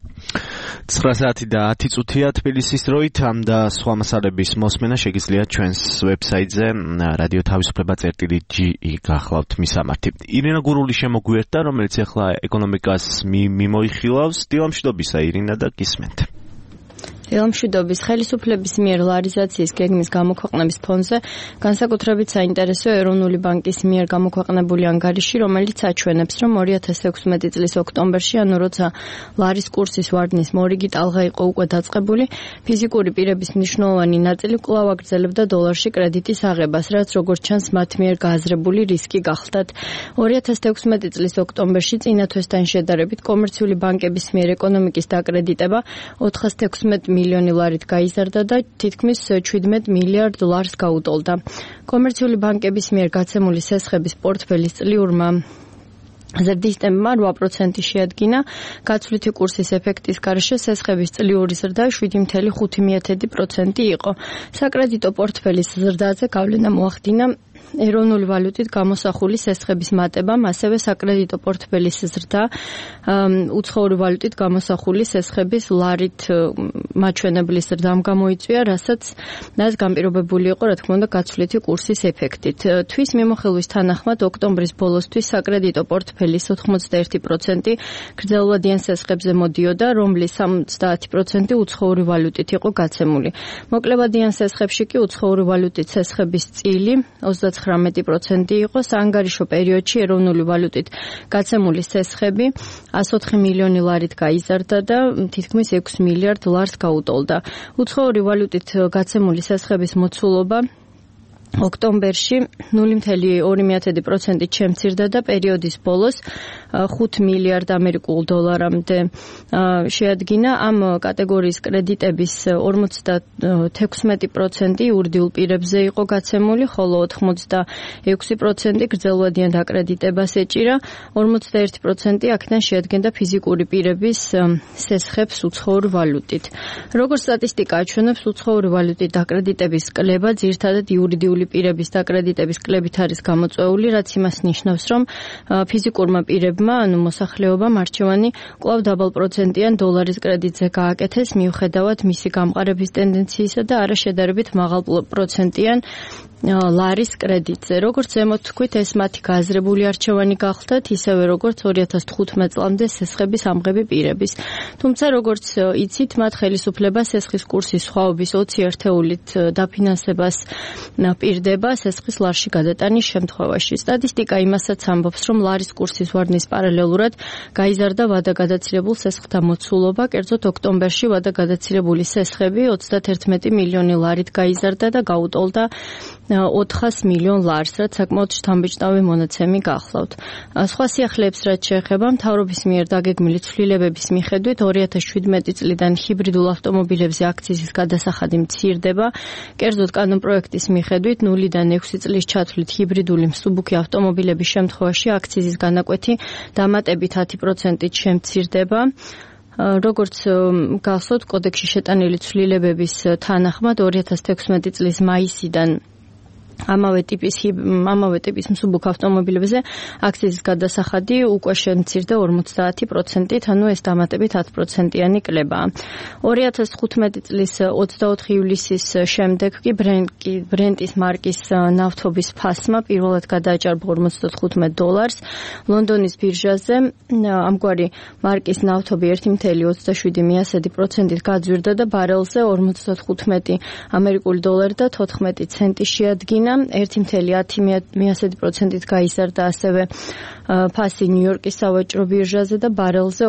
9 საათი და 10 წუთია თბილისის დროით. ამ და სხვა მასალების მოსმენა შეგიძლიათ ჩვენს ვებსაიტზე რადიო თავისუფლება.gi გახლავთ მისამართი. ირინა გურული შემოგვიერთდა, რომელიც ახლა ეკონომიკას მიმოიხილავს. დილამშვიდობისა ირინა და გისმენთ. დილამშვიდობის. ხელისუფლების მიერ ლარიზაციის გეგმის გამოქვეყნების ფონზე განსაკუთრებით საინტერესოა ეროვნული ბანკის მიერ გამოქვეყნებული ანგარიში, რომელიც აჩვენებს, რომ 2016 წლის ოქტომბერში, ანუ როცა ლარის კურსის ვარდნის მორიგი ტალღა იყო უკვე დაწყებული, ფიზიკური პირების მნიშვნელოვანი ნაწილი კვლავ აგრძელებდა დოლარში კრედიტის აღებას, რაც როგორც ჩანს მათ მიერ გააზრებული რისკი გახლდათ. 2016 წლის ოქტომბერში წინა თვესთან შედარებით კომერციული ბანკების მიერ ეკონომიკის დაკრედიტება 416 მილიონი ლარით გაიზარდა და თითქმის 17 მილიარდ დოლარს გაუტოლდა. კომერციული ბანკების მიერ გაცემული სესხების პორტფელის წლიურმა ზრდის ტემპმა 8% შეადგინა. გაცვლითი კურსის ეფექტის გარშე სესხების წლიური ზრდა 7.5% იყო. საკრედიტო პორტფელის ზრდაზე გავლენა მოახდინა ეროვნული ვალუტით გამოსახული სესხების მატებამ, ასევე საკრედიტო პორტფელის ზრდა უცხოური ვალუტით გამოსახული სესხების ლარით მაჩვენებლის ზრდამ გამოიწვია, რასაც განპირობებული იყო, რა თქმა უნდა, გაცვლითი კურსის ეფექტით. თვის მიმოხილვის თანახმად ოქტომბრის ბოლოსთვის საკრედიტო პორტფელის 81% გრძელვადიან სესხებზე მოდიოდა, რომლის 70% უცხოური ვალუტით იყო გაცემული. მოკლევადიან სესხებში კი უცხოური ვალუტით სესხების წილი 39% იყო. საანგარიშო პერიოდში ეროვნული ვალუტით გაცემული სესხები 104 მილიონი ლარით გაიზარდა და თითქმის 6 მილიარდ დოლარს გაუტოლდა. უცხოური ვალუტით გაცემული სესხების მოცულობა ოქტომბერში 0.2% შემცირდა და პერიოდის ბოლოს 5 მილიარდ ამერიკულ დოლარამდე შეადგინა. ამ კატეგორიის კრედიტების 56% იურიდიულ პირებზე იყო გაცემული, ხოლო 86% გრძელვადიან დაკრედიტებას ეჭირა, 41% აქედან შეადგენდა ფიზიკური პირების სესხებს უცხოურ ვალუტით. როგორც სტატისტიკა აჩვენებს, უცხოური ვალუტით დაკრედიტების კლება ძირითადად იურიდიული ფიზიკური პირების და კრედიტების კლებით არის გამოწვეული, რაც იმას ნიშნავს, რომ ფიზიკურმა პირებმა, ანუ მოსახლეობამ არჩევანი კვლავ დაბალპროცენტიან დოლარის კრედიტზე გააკეთეს, მიუხედავად მისი გამყარების ტენდენციისა და არა შედარებით მაღალპროცენტიან ლარის კრედიტზე. როგორც ზემოთ თქვით, ეს მათი გააზრებული არჩევანი გახლდათ, ისევე როგორც 2015 წლამდე სესხების ამღები პირების. თუმცა, როგორც იცით, მათ ხელისუფლება სესხის კურსის სხვაობის 20 ერთეულით დაფინანსებას პირდება სესხის ლარში გადატანის შემთხვევაში. სტატისტიკა იმასაც ამბობს, რომ ლარის კურსის ვარდნის პარალელურად გაიზარდა ვადაგადაცილებულ სესხთა მოცულობა, კერძოდ ოქტომბერში ვადაგადაცილებული სესხები 31 მილიონი ლარით გაიზარდა და გაუტოლდა 400 მილიონ ლარს, რაც საკმაოდ შთამბეჭდავი მონაცემი გახლავთ. სხვა სიახლეებს რაც შეეხება, მთავრობის მიერ დაგეგმილი ცვლილებების მიხედვით 2017 წლიდან ჰიბრიდულ ავტომობილებზე აქციზის გადასახადი მცირდება. კერძოდ კანონპროექტის მიხედვით 0-დან 6 წლის ჩათვლით ჰიბრიდული მსუბუქი ავტომობილების შემთხვევაში აქციზის განაკვეთი დამატებით 10%-ით შემცირდება. როგორც გახსოვთ, კოდექსში შეტანილი ცვლილებების თანახმად 2016 წლის მაისიდან ამავე ტიპის მსუბუქ ავტომობილებზე აქციზის გადასახადი უკვე შემცირდა 50%-ით, ანუ ეს დამატებით 10%-იანი კლებაა. 2015 წლის 24 ივლისის შემდეგ კი ბრენტის მარკის ნავთობის ფასმა პირველად გადააჭარბა $45. ლონდონის ბირჟაზე ამგვარი მარკის ნავთობი 1.27% გაძვირდა და ბარელზე 55 ამერიკული დოლარი და 14 ცენტი შეადგინა. 1.10%-ით გაიზარდა ასევე ფასი ნიუ-იორკის სავაჭრო ბირჟაზე და ბარელზე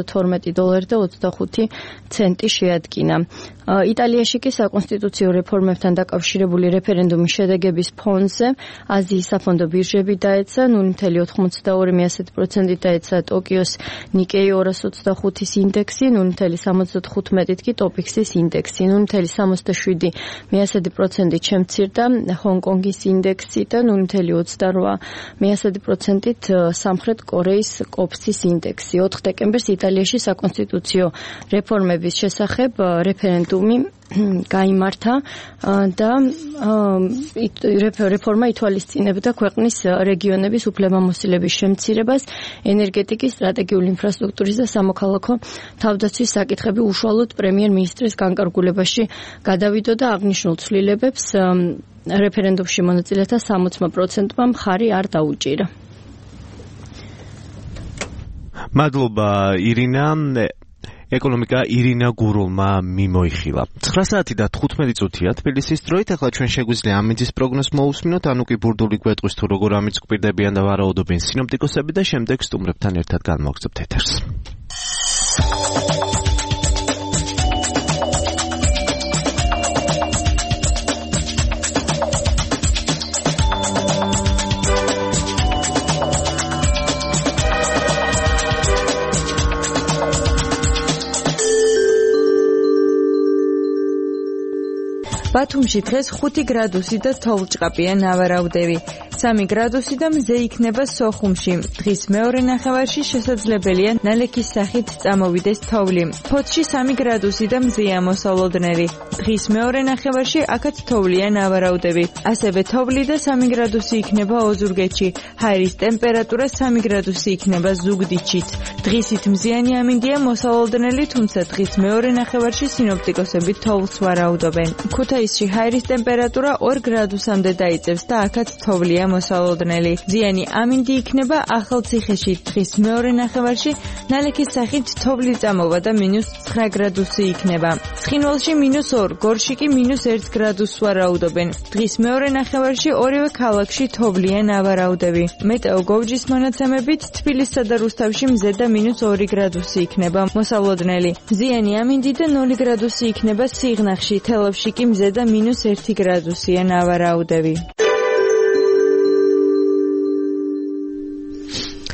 $42.25 შეადგინა. იტალიაში კი საკონსტიტუციო რეფორმებთან დაკავშირებული რეფერენდუმის შედეგების ფონზე აზიის საფონდო ბირჟები დაეცა 0.82% დაეცა ტოკიოს ნიკეი 225-ის ინდექსი, 0.75-ით კი ტოპიქსის ინდექსი, 0.77% შემცირდა ჰონკონგის ინდექსი და 0.28%-ით სამხრეთ კორეის კოფსის ინდექსი. 4 დეკემბერს იტალიაში საკონსტიტუციო რეფორმების შესახებ რეფერენდუმი გაიმართა და რეფორმა ითვალისწინებდა ქვეყნის რეგიონების უფლებამოსილების შემცირებას, ენერგეტიკის, სტრატეგიული ინფრასტრუქტურის და სამოქალაქო თავდაცვის საკითხები უშუალოდ პრემიერ-მინისტრის განკარგულებაში გადავიდო და აღნიშნულ ცვლილებებს რეფერენდუმში მონაწილეთა 60%-მა მხარი არ დაუჭირა. მადლობა ირინა. ეკონომიკა ირინა გურულმა მიმოიხილა. 9 საათი და 15 წუთია თბილისის დროით. ახლა ჩვენ შეგვიძლია ამიძის პროგნოზს მოусმინოთ, ანუ კი ბურდული გვეტყვის თუ როგორ ამიც გვპირდებიან და ვარაუდობენ სინოპტიკოსები და შემდეგ სტუმრებთან ერთად განმოვაგზავნებთ ეთერს. ბათუმში დღეს 5 გრადუსი და თოვლჭყაპია ნავარაუდები. 3 გრადუსი და მზე იქნება სოხუმში. დღის მეორე ნახევარში შესაძლებელია ნალექის სახით წამოვიდეს თოვლი. ფოთში 3 გრადუსი და მზეა მოსალოდნელი. დღის მეორე ნახევარში აქაც თოვლია ნავარაუდები. ასევე თოვლი და 3 გრადუსი იქნება ოზურგეთში. ჰაერის ტემპერატურა 3 გრადუსი იქნება ზუგდიდშიც. დღისით მზიანი ამინდია მოსალოდნელი, თუმცა დღის მეორე ნახევარში სინოპტიკოსები თოვლს ვარაუდობენ. ქუთაისში ჰაერის ტემპერატურა 2 გრადუსამდე დაიწევს და აქაც თოვლია მოსალოდნელი. ზიანი ამინდი იქნება ახალციხეში. დღის მეორე ნახევარში ნალექის სახით თოვლი წამოვა და -9 გრადუსი იქნება. ცხინვალში -2, გორში კი -1 გრადუსს ვარაუდობენ. დღის მეორე ნახევარში ორივე ქალაქში თოვლია ნავარაუდები. მეტეოგოვჯის მონაცემებით თბილისსა და რუსთავში მზე და -2 გრადუსი იქნება მოსალოდნელი. ზიანი ამინდი და 0 გრადუსი იქნება სიღნაღში. თელავში კი მზე და -1 გრადუსია ნავარაუდები.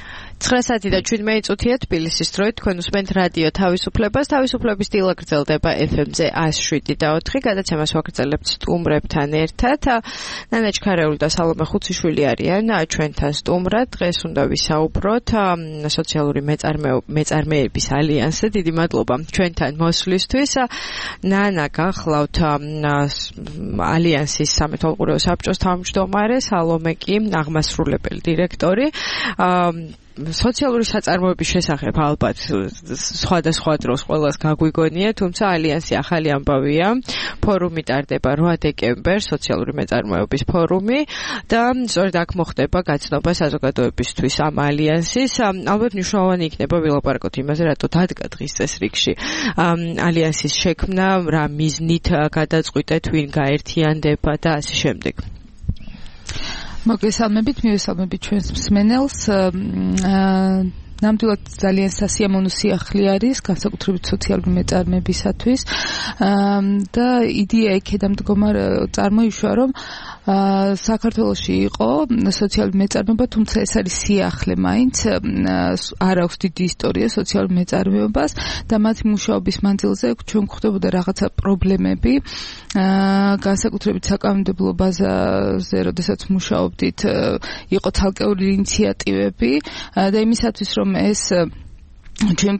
9:17 თბილისის დროით თქვენ უსმენთ რადიო თავისუფლებას. თავისუფლების დილა გრძელდება FM-ზე 107.4. გადაცემას ვაგრძელებთ სტუმრებთან ერთად. ნანა ჩქარეული და სალომე ხუციშვილი არიან ჩვენთან სტუმრად. დღეს უნდა ვისაუბროთ სოციალური მეწარმეების ალიანსზე. დიდი მადლობა ჩვენთან მოსვლისთვის. ნანა, გახლავთ ალიანსის სამეთვალყურეო საბჭოს თავმჯდომარე, სალომე კი აღმასრულებელი დირექტორი. სოციალური საწარმოების შესახებ ალბათ სხვადასხვა დროს ყველას გაგვიგონია, თუმცა ალიანსი ახალი ამბავია. ფორუმი ტარდება 8 დეკემბერს, სოციალური მეწარმეობის ფორუმი და სწორედ აქ მოხდება გაცნობა საზოგადოებისთვის ამ ალიანსის. ალბათ მნიშვნელოვანი იქნება ვილაპარაკოთ იმაზე, რატო დადგა დღის წესრიგში ალიანსის შექმნა, რა მიზნით გადაწყვიტეთ, ვინ გაერთიანდება და ასე შემდეგ. მოგესალმებით, მივესალმებით ჩვენს მსმენელს. ნამდვილად ძალიან სასიამოვნო სიახლე არის განსაკუთრებით სოციალური მეწარმეებისათვის და იდეა იქედან წარმოიშვა, რომ საქართველოში იყო სოციალური მეწარმეობა, თუმცა ეს არის სიახლე მაინც, არ აქვს დიდი ისტორია სოციალურ მეწარმეობას და მათი მუშაობის მანძილზე ჩვენ გვხვდებოდა რაღაცა პრობლემები, განსაკუთრებით საკანონმდებლო ბაზაზე, როდესაც მუშაობდით, იყო ცალკეული ინიციატივები და იმისათვის რომ ეს ჩვენს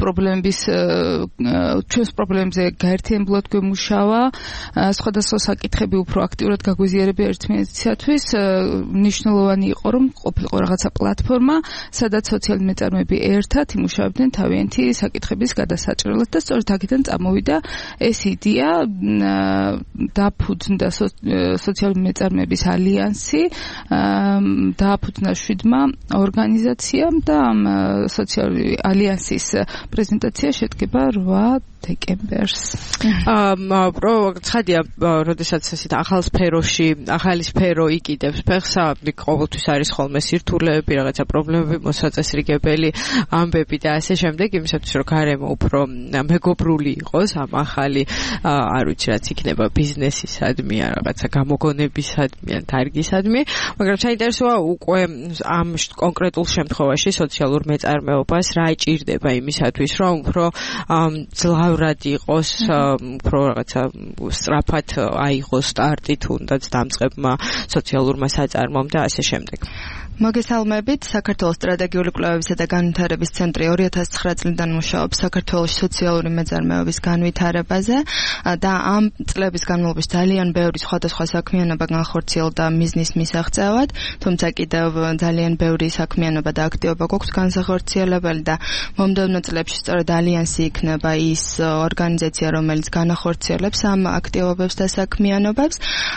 პრობლემებზე გაერთიანებულად გვემუშავა, სხვადასხვა საკითხები უფრო აქტიურად გაგვიზიარებია ერთმანეთისათვის, მნიშვნელოვანი იყო, რომ ყოფილიყო რაღაცა პლატფორმა, სადაც სოციალური მეწარმეები ერთად იმუშავებდნენ თავიანთი საკითხების გადასაჭრელად და სწორედ აქედან წამოვიდა ეს იდეა, დაფუძნდა სოციალური მეწარმეების ალიანსი, დააფუძნა 7-მა ორგანიზაციამ და ამ სოციალური ალიანსის პრეზენტაცია შედგება 8 დეკემბერს. ცხადია, როდესაც ასეთ ახალ სფეროში, ახალი სფერო იკიდებს ფეხს, ყოველთვის არის ხოლმე სირთულეები, რაღაცა პრობლემები, მოსაწესრიგებელი ამბები და ასე შემდეგ, იმისათვის რომ გარემო უფრო მეგობრული იყოს ამ ახალი, არ ვიცი რაც იქნება ბიზნესისადმი, რაღაცა გამოგონებისადმი, ან დარგისადმი, მაგრამ საინტერესოა უკვე ამ კონკრეტულ შემთხვევაში სოციალურ მეწარმეობას რა ჭირდება იმისათვის, რომ უფრო ძლავრად იყოს, უფრო რაღაცა სწრაფად აიღოს სტარტი თუნდაც დამწყებმა სოციალურმა საწარმომ და ასე შემდეგ. მოგესალმებით, საქართველოს სტრატეგიული კვლევებისა და განვითარების ცენტრი 2009 წლიდან მუშაობს საქართველოს სოციალური მეწარმეობის განვითარებაზე და ამ წლების განმავლობაში ძალიან ბევრი სხვადასხვა საქმიანობა განხორციელდა მიზნის მისაღწევად, თუმცა კიდევ ძალიან ბევრი საქმიანობა და აქტივობა გვაქვს განსახორციელებელი და მომდევნო წლებში სწორედ ალიანსი იქნება ის ორგანიზაცია, რომელიც განახორციელებს ამ აქტივობებს და საქმიანობებს.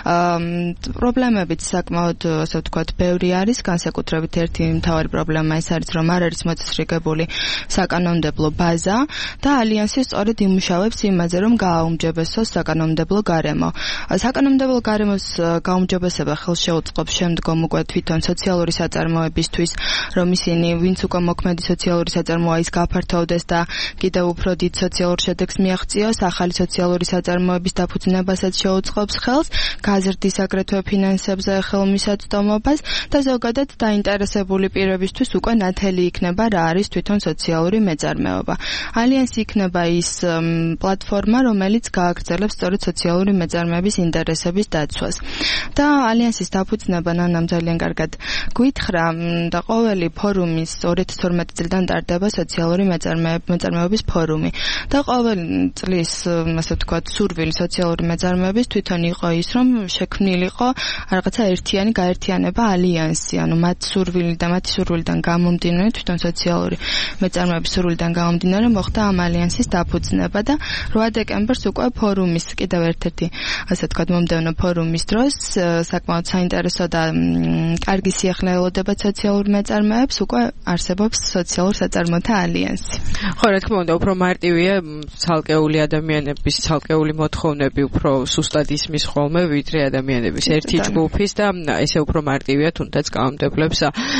პრობლემებიც საკმაოდ, ასე ვთქვათ, ბევრი არის, განსაკუთრებით ერთი მთავარი პრობლემა ეს არის, რომ არ არის მოწესრიგებული საკანონმდებლო ბაზა და ალიანსი სწორედ იმუშავებს იმაზე, რომ გააუმჯობესოს საკანონმდებლო გარემო. საკანონმდებლო გარემოს გაუმჯობესება ხელს შეუწყობს შემდგომ უკვე თვითონ სოციალური საწარმოებისთვის, რომ ისინი, ვინც უკვე მოქმედი სოციალური საწარმოა, ის გაფართოვდეს და კიდევ უფრო დიდ სოციალურ შედეგს მიაღწიოს, ახალი სოციალური საწარმოების დაფუძნებასაც შეუწყობს ხელს, გაზრდის აგრეთვე ფინანსებზე ხელმისაწვდომობას და ზოგადად დაინტერესებული პირებისთვის უკვე ნათელი იქნება რა არის თვითონ სოციალური მეწარმეობა. ალიანსი იქნება ის პლატფორმა, რომელიც გააგრძელებს სწორედ სოციალური მეწარმეების ინტერესების დაცვას. და ალიანსის დაფუძნება ნანამ ძალიან კარგად გითხრა და ყოველი ფორუმის 2012 წლიდან ტარდება სოციალური მეწარმეობის ფორუმი. და ყოველი წლის, ასე ვთქვათ, სურვილი სოციალური მეწარმეების თვითონ იყო ის, რომ შექმნილიყო რაღაცა ერთიანი გაერთიანება ალიანსი, ანუ მათი სურვილიდან გამომდინარე, თვითონ სოციალური მეწარმეების სურვილიდან გამომდინარე მოხდა ამ ალიანსის დაფუძნება და 8 დეკემბერს უკვე ფორუმის კიდევ ერთ-ერთი, ასე ვთქვათ, მომდევნო ფორუმის დროს საკმაოდ საინტერესო და კარგი სიახლე ელოდება სოციალურ მეწარმეებს, უკვე არსებობს სოციალურ საწარმოთა ალიანსი. ხო, რა თქმა უნდა, უფრო მარტივია ცალკეული ადამიანების ცალკეული მოთხოვნები უფრო სუსტად ისმის ხოლმე, ვიდრე ადამიანების ერთი ჯგუფის და ესე უფრო მარტივია თუნდაც კანონმდებლებს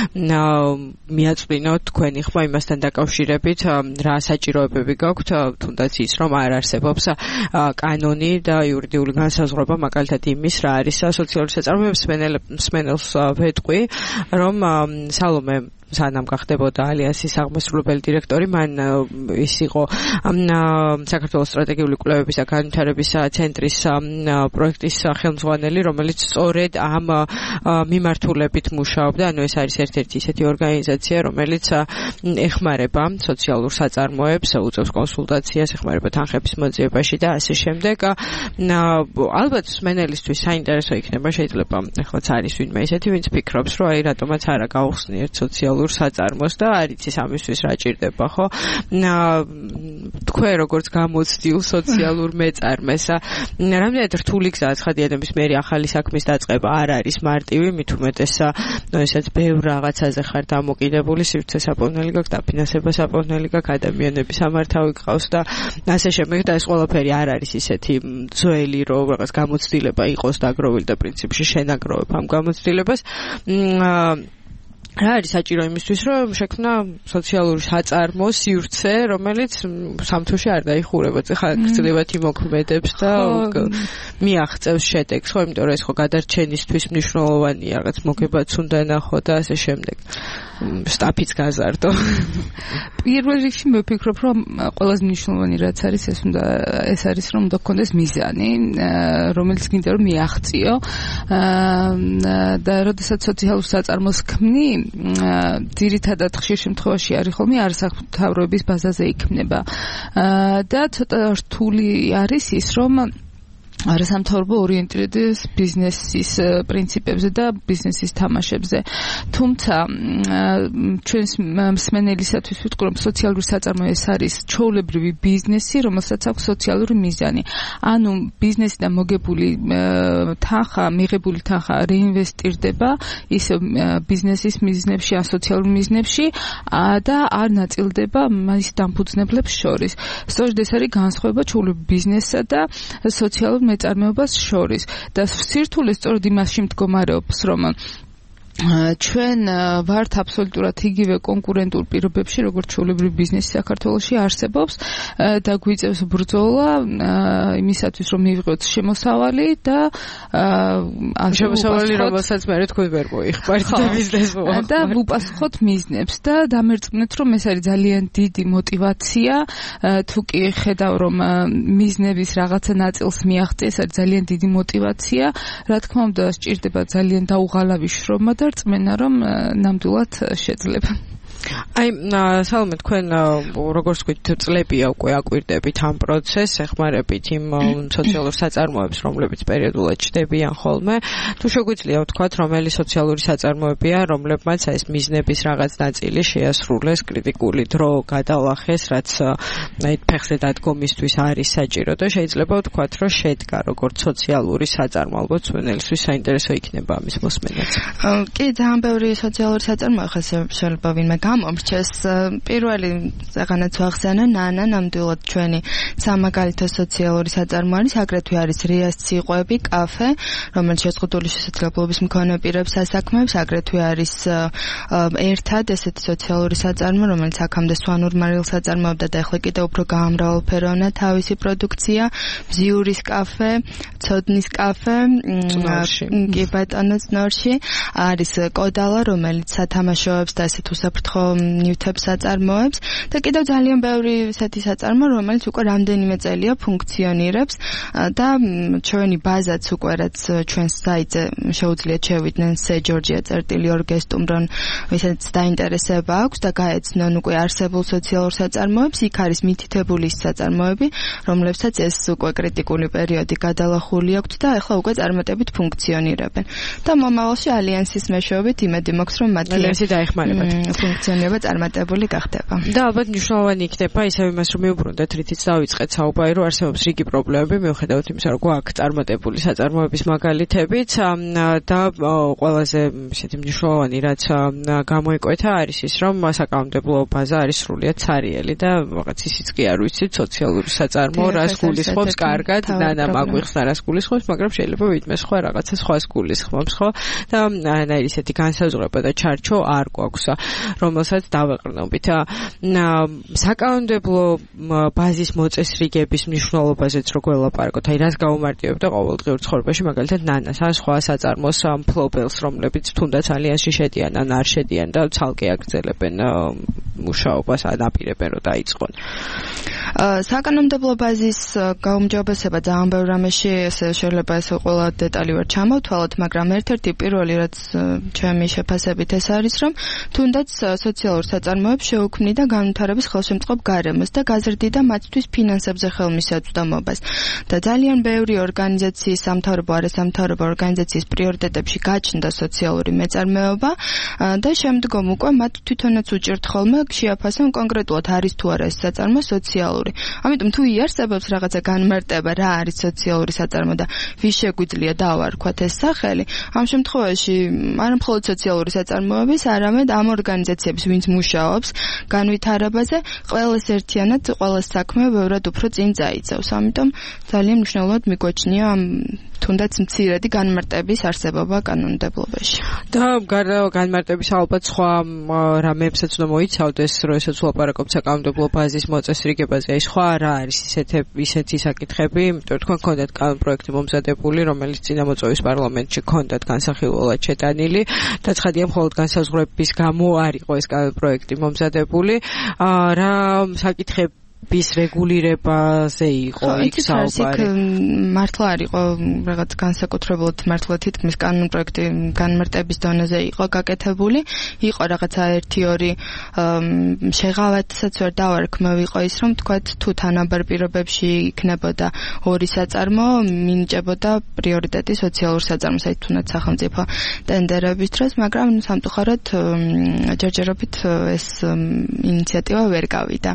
მიაწვინოთ თქვენი ხმა იმასთან დაკავშირებით, რა საჭიროებები გაქვთ, თუნდაც ის, რომ არ არსებობს კანონი და იურიდიული განსაზღვრება მაგალითად იმის, რა არის სოციალური საწარმოების მსმენელს ვეტყვი, რომ სალომე სანამ გახდებოდა ალიანსის აღმასრულებელი დირექტორი, მან ის იყო საქართველოს სტრატეგიული კვლევების და განვითარების ცენტრის პროექტის ხელმძღვანელი, რომელიც სწორედ ამ მიმართულებით მუშაობდა. ანუ ეს არის ერთ-ერთი ისეთი ორგანიზაცია, რომელიც ეხმარება სოციალურ საწარმოებს, უწევს კონსულტაციას, ეხმარება თანხების მოძიებაში და ასე შემდეგ. ალბათ მსმენელისთვის საინტერესო იქნება, შეიძლება ეხლაც არის ვინმე ისეთი, ვინც ფიქრობს, რომ აი რატომაც არა გავხსნიეთ სოციალურ საწარმოს და არ იცის ამისთვის რა ჭირდება, ხო? თქვენ როგორც გამოცდილ სოციალურ მეწარმეს, რამდენად რთული გზაა ცხადიანების მერი ახალი საქმის დაწყება არ არის მარტივი, მით უმეტეს ესეც ბევრ რაღაცაზე ხარ დამოკიდებული, სივრცე საპოვნელი გაქვს, დაფინანსება საპოვნელი გაქვს, ადამიანების ამართავი გყავს და ასე შემდეგ და ეს ყველაფერი არ არის ისეთი ძველი, რომ რაღაც გამოცდილება იყოს დაგროვილი და პრინციპში შენაგროვებ ამ გამოცდილებას. რა არის საჭირო იმისთვის, რომ შექმნა სოციალური საწარმო სივრცე, რომელიც სამთოში არ დაიხურება, ხა გრძელებათი მოქმედებს და მიაღწევს შედეგს, ხო, იმიტომ რომ ეს ხო გადარჩენისთვის მნიშვნელოვანია, რაღაც მოგებაც უნდა ნახო და ასე შემდეგ. სტაფიც გაზარდო. პირველ რიგში მე ვფიქრობ, რომ ყველაზე მნიშვნელოვანი რაც არის, ეს არის რომ უნდა გქონდეს მიზანი, რომელიც გინდა რომ მიაღწიო და როდესაც სოციალურ საწარმოს ქმნი, ძირითადად ხშირ შემთხვევაში არის ხოლმე არასამთავროების ბაზაზე იქმნება და ცოტა რთული არის ის, რომ არასამთავრობო ორიენტირდეს ბიზნესის პრინციპებზე და ბიზნესის თამაშებზე. თუმცა ჩვენს მსმენელისათვის ვიტყვი, რომ სოციალური საწარმო ეს არის ჩვეულებრივი ბიზნესი, რომელსაც აქვს სოციალური მიზანი. ანუ ბიზნესიდან მოგებული თანხა, მიღებული თანხა რეინვესტირდება ის ბიზნესის მიზნებში, ან სოციალურ მიზნებში და არ ნაწილდება მის დამფუძნებლებს შორის. სწორედ ეს არის განსხვავება ჩვეულებრივ ბიზნესსა და სოციალურ მეწარმეობას შორის და სირთულე სწორედ იმაში მდგომარეობს, რომ ჩვენ ვართ აბსოლუტურად იგივე კონკურენტულ პირობებში, როგორც ჩვეულებრივი ბიზნესი საქართველოში არსებობს და გვიწევს ბრძოლა იმისათვის, რომ მივიღოთ შემოსავალი და შემოსავალი, რომელსაც მე თქვენ ვერ მოიხმართ და ბიზნესმა და ვუპასუხოთ მიზნებს და დამერწმუნეთ, რომ ეს არის ძალიან დიდი мотиваცია, თუ კი ხედავ, რომ მიზნების რაღაცა ნაწილს მიაღწია, ეს არის ძალიან დიდი мотиваცია, რა თქმა უნდა, სჭირდება ძალიან დაუღალავი შრომა და რწმენა, რომ ნამდვილად შეძლება. აი, სალომე, თქვენ როგორც ვთქვით, წლებია უკვე აკვირდებით ამ პროცესს, ეხმარებით იმ სოციალურ საწარმოებს, რომლებიც პერიოდულად ჩდებიან ხოლმე. თუ შეგვიძლია ვთქვათ, რომელი სოციალური საწარმოებია, რომლებმაც ეს მიზნების რაღაც ნაწილი შეასრულეს, კრიტიკული დრო გადალახეს, რაც აი ფეხზე დადგომისთვის არის საჭირო და შეიძლება ვთქვათ, რომ შედგა როგორც სოციალური საწარმო, ალბათ მსმენელისთვის საინტერესო იქნება ამის მოსმენაც. კი, ძალიან ბევრი სოციალური საწარმოა შეიძლება ვინმე გამომრჩეს. პირველი ზაღანაც ვახსენე, ნანა, ნამდვილად ჩვენი სამაგალითო სოციალური საწარმო არის, აგრეთვე არის რიას ციყვები, კაფე, რომელიც შეზღუდული შესაძლებლობის მქონე პირებს ასაქმებს, აგრეთვე არის ერთად ესეთი სოციალური საწარმო, რომელიც აქამდე სვანურმარილს აწარმოებდა და ახლა კიდევ უფრო გამრავალფეროვნა თავისი პროდუქცია, ბზიურის კაფე, ცოდნის კაფე, კი ბატონო წნორში, არის კოდალა, რომელიც სათამაშოებს და ესეთ უსაფრთხო ნივთებს აწარმოებს და კიდევ ძალიან ბევრი ესეთი საწარმო, რომელიც უკვე რამდენიმე წელია ფუნქციონირებს და ჩვენი ბაზაც უკვე რაც ჩვენს საიტზე შეუძლიათ შევიდნენ segeorgia.org-ს, ვისაც დაინტერესება აქვს და გაეცნონ უკვე არსებულ სოციალურ საწარმოებს, იქ არის მითითებული საწარმოები, რომლებსაც ეს უკვე კრიტიკული პერიოდი გადალახული აქვთ და ახლა უკვე წარმატებით ფუნქციონირებენ. და მომავალში ალიანსის მეშვეობით იმედი მაქვს, რომ მათი ალიანსი დაეხმარებათ. ფუნქციონირება წარმატებული გახდება. და ალბათ მნიშვნელოვანი იქნება ისევ იმას, რომ მივუბრუნდეთ, რითიც დავიწყეთ საუბარი, რომ არსებობს რიგი პრობლემები, მიუხედავად იმისა, რომ გვაქვს წარმატებული საწარმოების მაგალითებიც და ყველაზე ისეთი მნიშვნელოვანი, რაც გამოიკვეთა, არის ის, რომ საკანონმდებლო ბაზა არის სრულიად ცარიელი და რაღაც ისიც კი არ ვიცით, სოციალური საწარმო რას გულისხმობს კარგად, ნანა მაგვიხსნა რას გულისხმობს, მაგრამ შეიძლება ვიტმეს სხვა რაღაცა სხვას გულისხმობს, ხო? და ისეთი განსაზღვრება და ჩარჩო არ გვაქვს. რომელსაც დავეყრდნობით. საკანონმდებლო ბაზის მოწესრიგების მნიშვნელობაზეც რო გველაპარაკოთ, აი რას გაუმარტივებდა ყოველდღიურ ცხოვრებაში, მაგალითად ნანას ან სხვა საწარმოს მფლობელს, რომლებიც თუნდაც ალიანსში შედიან ან არ შედიან და ცალკე აგრძელებენ მუშაობას, ანაპირებენ რომ დაიწყონ. საკანონმდებლო ბაზის გაუმჯობესება ძალიან ბევრ რამეში, შეიძლება ეს ყველა დეტალი ვერ ჩამოვთვალოთ, მაგრამ ერთ-ერთი პირველი, რაც ჩემი შეფასებით ეს არის, რომ თუნდაც სოციალურ საწარმოებს შეუქმნიდა განვითარების ხელშემწყობ გარემოს და გაზრდიდა მათთვის ფინანსებზე ხელმისაწვდომობას. და ძალიან ბევრი ორგანიზაციის, სამთავრობო, არასამთავრობო ორგანიზაციის პრიორიტეტებში გაჩნდა სოციალური მეწარმეობა და შემდგომ უკვე მათ თვითონაც უჭირთ ხოლმე შეაფასონ კონკრეტულად არის თუ არა ეს საწარმო სოციალური. ამიტომ თუ იარსებობს რაღაცა განმარტება რა არის სოციალური საწარმო და ვის შეგვიძლია დავარქვათ ეს სახელი, ამ შემთხვევაში არა მხოლოდ სოციალური საწარმოების, არამედ ამ ორგანიზაციების, ვინც მუშაობს განვითარებაზე, ყველას ერთიანად, ყველას საქმე ბევრად უფრო წინ წაიწევს. ამიტომ ძალიან მნიშვნელოვნად მიგვაჩნია თუნდაც მცირედი განმარტების არსებობა კანონმდებლობაში. და გარდა განმარტების ალბათ სხვა რამეებსაც უნდა მოიცავდეს, როდესაც ვლაპარაკობთ საკანონმდებლო ბაზის მოწესრიგებაზე, აი სხვა რა არის ისეთი საკითხები, იმიტომ რომ თქვენ გქონდათ კანონპროექტი მომზადებული, რომელიც წინამოწვევის პარლამენტში გქონდათ განსახილველად შეტანილი და ცხადია მხოლოდ განსაზღვრების გამო არ იყო ეს კანონპროექტი მომზადებული. რა საკითხები bis რეგულირებაზე იყო იქ საუბარი. მართლა არ იყო რაღაც განსაკუთრებულად მართლა თითქმის კანონპროექტი განმარტების დონეზე იყო გაკეთებული. იყო რაღაცა 1-2 შეღავათსაც ვერ დავარქმევ, იყო ის რომ თქვათ თუ თანაბარ პირობებში იქნებოდა ორი საწარმო, მინიჭებოდა პრიორიტეტი სოციალურ საწარმოს, აი თუნდაც სახელმწიფო ტენდერების დროს, მაგრამ სამწუხაროდ ჯერჯერობით ეს ინიციატივა ვერ გავიდა.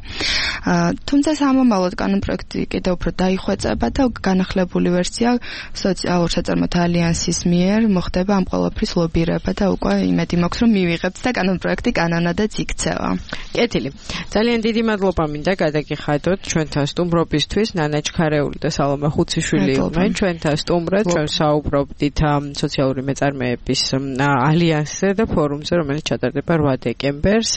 თუმცა სამომავლოდ კანონპროექტი კიდევ უფრო დაიხვეწება და განახლებული ვერსია სოციალურ საწარმოთა ალიანსის მიერ მოხდება ამ ყველაფრის ლობირება და უკვე იმედი მაქვს რომ მივიღებთ და კანონპროექტი კანონადაც იქცევა. კეთილი. ძალიან დიდი მადლობა მინდა გადაგიხადოთ ჩვენთან სტუმრობისთვის. ნანა ჩქარეული და სალომა ხუციშვილი იყვნენ ჩვენთან სტუმრად. ჩვენ საუბრობდით სოციალური მეწარმეების ალიანსზე და ფორუმზე, რომელიც ჩატარდება 8 დეკემბერს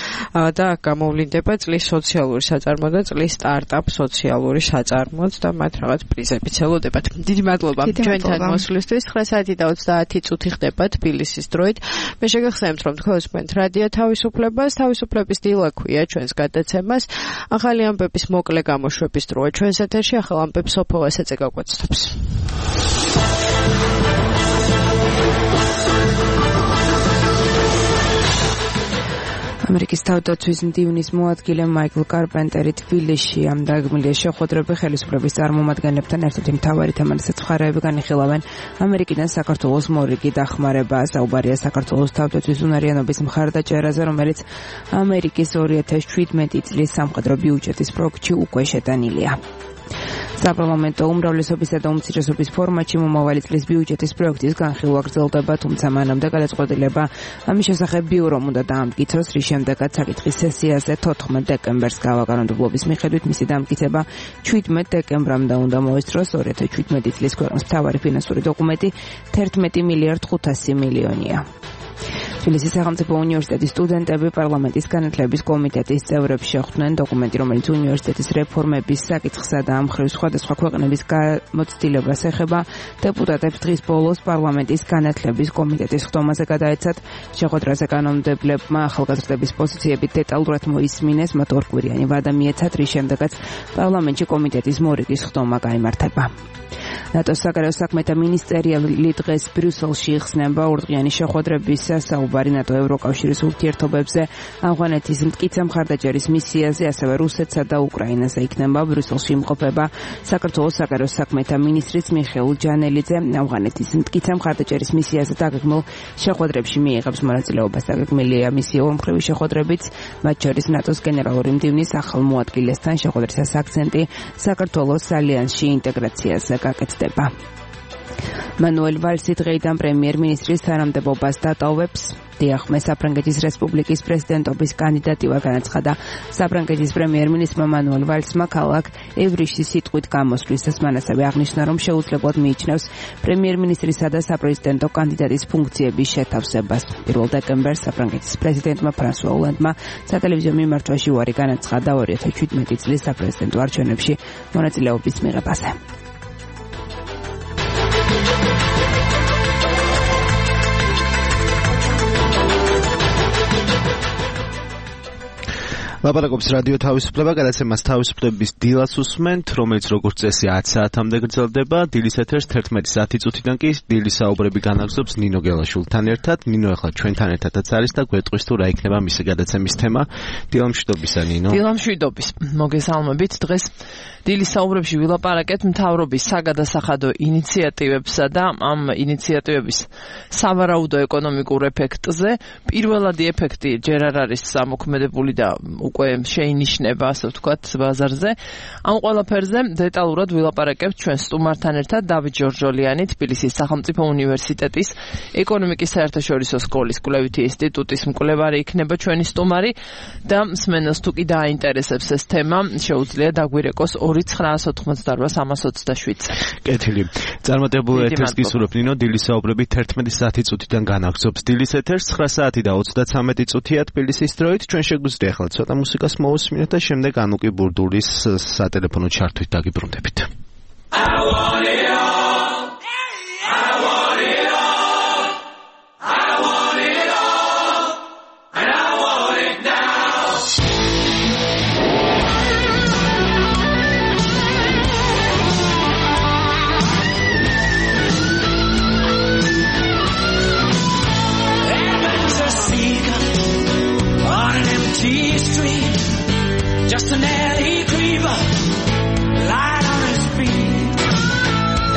და გამოვლინდება წლის სოციალური საწარმო და წლის სტარტაპ სოციალური საწარმოც და მათ რაღაც პრიზებიც ელოდებათ. დიდი მადლობა ჩვენთან მოსვლისთვის. 9 საათი და 30 წუთი ხდება თბილისის დროით. მე შეგახსენებთ რომ თქვენ ვსმენთ რადიო თავისუფლებას. თავისუფლების დილა ქვია ჩვენს გადაცემას. ახალი ამბების მოკლე გამოშვების დროა ჩვენს ეთერში. ახალ ამბებს სოფო ესეზე გაგვაცნობს. ამერიკის თავდაცვის მდივნის მოადგილე მაიკლ კარპენტერი თბილისში ამ დაგმილია შეხვედრები ხელისუფლების წარმომადგენლებთან ერთ-ერთი მთავარი თემა, რასაც მხარეები განიხილავენ ამერიკიდან საქართველოს მორიგი დახმარება. საუბარია საქართველოს თავდაცვის უნარიანობის მხარდაჭერაზე, რომელიც ამერიკის 2017 წლის სამხედრო ბიუჯეტის პროექტში უკვე შეტანილია. საპარლამენტო უმრავლესობისა და უმცირესობის ფორმატში მომავალი წლის ბიუჯეტის პროექტის განხილვა გრძელდება, თუმცა მანამდე გადაწყვეტილება ამის შესახებ ბიურომ უნდა დაამტკიცოს, რის შემდეგაც საკითხის სესიაზე 14 დეკემბერს გავაკანონმდებლობის მიხედვით მისი დამტკიცება 17 დეკემბრამდე უნდა მოესწროს. 2017 წლის ქვეყნის მთავარი ფინანსური დოკუმენტი 11 მილიარდ 500 მილიონია. თბილისის სახელმწიფო უნივერსიტეტის სტუდენტები პარლამენტის განათლების კომიტეტის წევრებს შეხვდნენ. დოკუმენტი, რომელიც უნივერსიტეტის რეფორმების საკითხსა და ამ მხრივ სხვადასხვა ქვეყნების გამოცდილებას ეხება, დეპუტატებს დღის ბოლოს პარლამენტის განათლების კომიტეტის ხდომაზე გადაეცათ. შეხვედრაზე კანონმდებლებმა ახალგაზრდების პოზიციებით დეტალურად მოისმინეს, მათ ორკვირიანი ვადა მიეცათ, რის შემდეგაც პარლამენტში კომიტეტის მორიგის ხდომა გაიმართება. ნატოს საგარეო საქმეთა მინისტერიალი დღეს ბრიუსელში იხსნება ორდღიანი შეხვედრებისას საუბარი ნატო ევროკავშირის ურთიერთობებზე, ავღანეთის მტკიცე მხარდაჭერის მისიაზე, ასევე რუსეთსა და უკრაინაზე იქნება. ბრიუსელში იმყოფება საქართველოს საგარეო საქმეთა მინისტრიც მიხეილ ჯანელიძე. ავღანეთის მტკიცე მხარდაჭერის მისიაზე დაგეგმილ შეხვედრებში მიიღებს მონაწილეობას. დაგეგმილია მისი ორმხრივი შეხვედრებიც, მათ შორის ნატოს გენერალური მდივნის ახალ მოადგილესთან. შეხვედრისას აქცენტი საქართველოს ალიანსში ინტეგრაციაზე გაკეთდება. მანუელ ვალსი დღეიდან პრემიერ-მინისტრის თანამდებობას დატოვებს. დიახ, მე საფრანგეთის რესპუბლიკის პრეზიდენტობის კანდიდატი ვარ, განაცხადა საფრანგეთის პრემიერ-მინისტრმა მანუელ ვალსმა ქალაქ ევრიშის სიტყვით გამოსვლისას. მან ასევე აღნიშნა, რომ შეუძლებლად მიიჩნევს პრემიერ-მინისტრისა და საპრეზიდენტო კანდიდატის ფუნქციების შეთავსებას. 1 დეკემბერს საფრანგეთის პრეზიდენტმა ფრანსუა ოლანდმა სატელევიზიო მიმართვაში უარი განაცხადა 2017 წლის საპრეზიდენტო არჩევნებში მონაწილეობის მიღებაზე. ლაპარაკობს რადიო თავისუფლება, გადაცემას თავისუფლების დილას უსმენთ, რომელიც როგორც წესი 10 საათამდე გრძელდება. დილის ეთერს 11 წუთიდან კი დილის საუბრები განაგრძობს ნინო გელაშვილთან ერთად. ნინო ახლა ჩვენთან ერთადაც არის და გვეტყვის თუ რა იქნება მისი გადაცემის თემა. დილამშვიდობისა ნინო. დილამშვიდობის. მოგესალმებით. დღეს დილის საუბრებში ვილაპარაკეთ მთავრობის საგადასახადო ინიციატივებსა და ამ ინიციატივების სავარაუდო ეკონომიკურ ეფექტზე. პირველადი ეფექტი ჯერ არ არის ამოქმედებული და უკვე შეინიშნება, ასე ვთქვათ, ბაზარზე. ამ ყველაფერზე დეტალურად ვილაპარაკებთ ჩვენ სტუმართან ერთად. დავით ჯორჯოლიანი, თბილისის სახელმწიფო უნივერსიტეტის ეკონომიკის საერთაშორისო სკოლის კვლევითი ინსტიტუტის მკვლევარი იქნება ჩვენი სტუმარი და მსმენელს თუ კი დააინტერესებს ეს თემა, შეუძლია დაგვირეკოს 2988327. კეთილი. წარმატებული ეთერს გისურვებ ნინო, დილის საუბრები 11 წუთიდან განაგრძობს. დილის ეთერს 9 საათი და 33 წუთია თბილისის დროით. ჩვენ შეგვიძლია ახლა ცოტა მუსიკას მოვუსმინოთ და შემდეგ ანუკი ბურდულის სატელეფონო ჩართვით დაგიბრუნდებით. Just an alley creeper, light on his feet.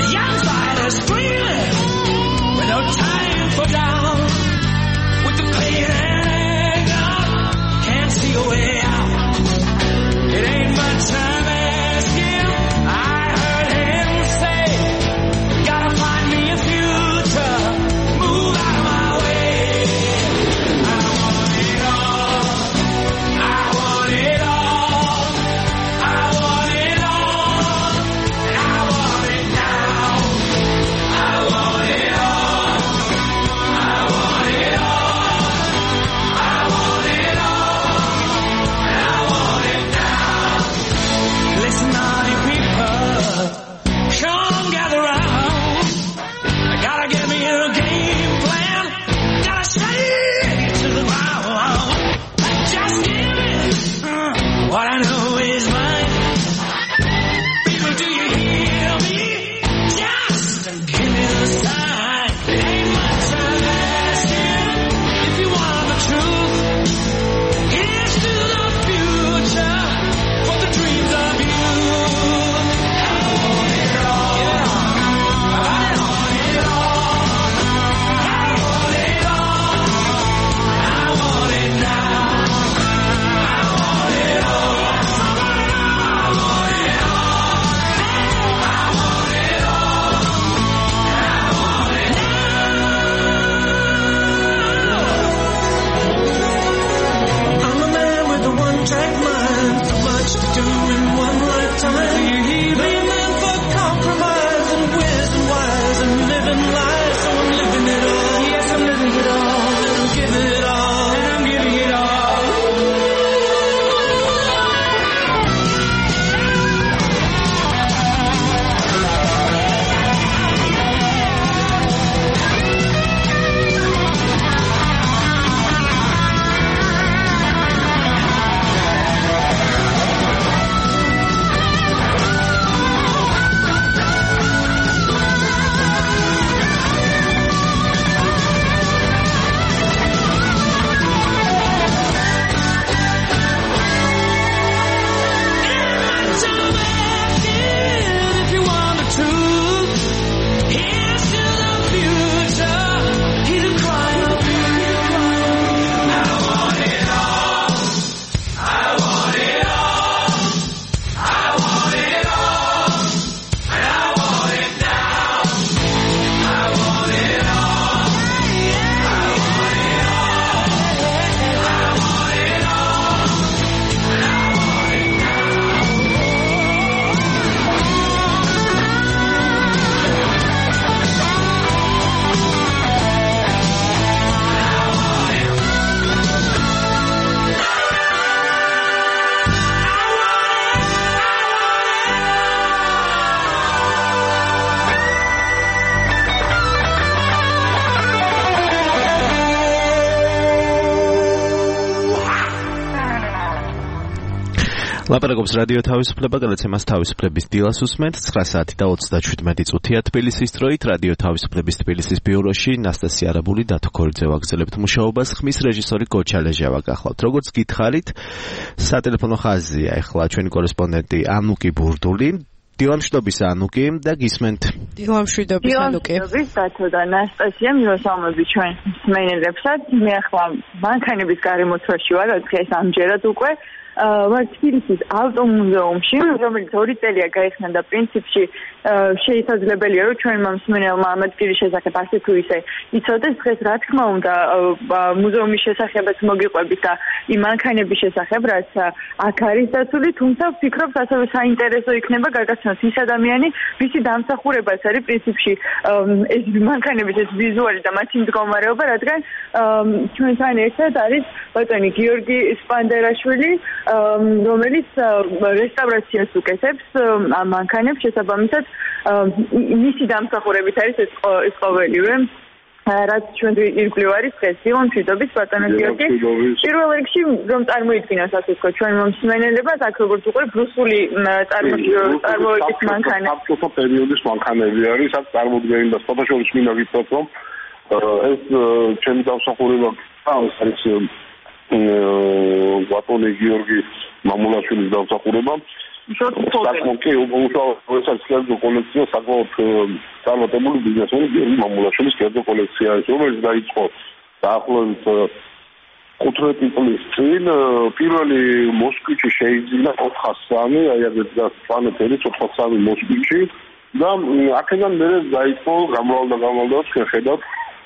ლაპარაკობს რადიო თავისუფლება, გადაცემას თავისუფლების დილას უსმენთ 9 საათი და 37 წუთია თბილისის დროით. რადიო თავისუფლების თბილისის ბიუროში ნასტასია არაბული, დათო ქორიძე ვაგრძელებთ მუშაობას. ხმის რეჟისორი გოჩალეჟავა გახლავთ. როგორც გითხარით, სატელეფონო ხაზია ახლა ჩვენი კორესპონდენტი ანუკი ბურდული. დილამშვიდობის ანუკი და გისმენთ. დილამშვიდობის ანუკი. დილამშვიდობის დათო და ნასტასია, მივესალმები ჩვენ მსმენელებსაც. მე ახლა მანქანების გარემოცვაში ვარ, დღეს ამჯერად უკვე ვარ თბილისის ავტომუზეუმში, რომელიც 2 წელია გაიხსნა და პრინციპში შესაძლებელია, რომ ჩვენმა მსმენელმა ამ ადგილის შესახებ ასე თუ ისე იცოდეს. დღეს რა თქმა უნდა მუზეუმის შესახებაც მოგიყვებით და იმ მანქანების შესახებ, რაც აქ არის დაცული, თუმცა ვფიქრობ, ასევე საინტერესო იქნება გაგაცნოთ ის ადამიანი, ვისი დამსახურებაც არის პრინციპში ეს მანქანების ეს ვიზუალი და მათი მდგომარეობა, რადგან ჩვენთან ერთად არის ბატონი გიორგი სპანდერაშვილი, რომელიც რესტავრაციას უკეთებს ამ მანქანებს, შესაბამისად მისი დამსახურებით არის ეს ყოველივე, რაც ჩვენ ირგვლივ არის დღეს. დილამშვიდობის ბატონო გიორგი. პირველ რიგში რომ წარმოიდგინოს ასე ვთქვათ ჩვენ მსმენელებას, აქ როგორც უყურებ რუსული წარმოების მანქანა. საბჭოთა პერიოდის მანქანები არის, აქ წარმოდგენილი და სხვადასხვა მინდა გითხრათ, რომ ეს ჩემი დამსახურება არის ბატონი გიორგი მამულაშვილის დამსახურება. საკმაოდ უბრალოდ კერძო კოლექცია, საკმაოდ წარმატებული ბიზნესმენი გიორგი მამულაშვილის კერძო კოლექცია არის, რომელიც დაიწყო დაახლოებით 15 წლის წინ. პირველი მოსკოვში შეიძინა 403, აი აგეთ პლანეტელი 403 მოსკოვში და აქედან მერე დაიწყო გამრავლდა ჩვენ ხედავთ.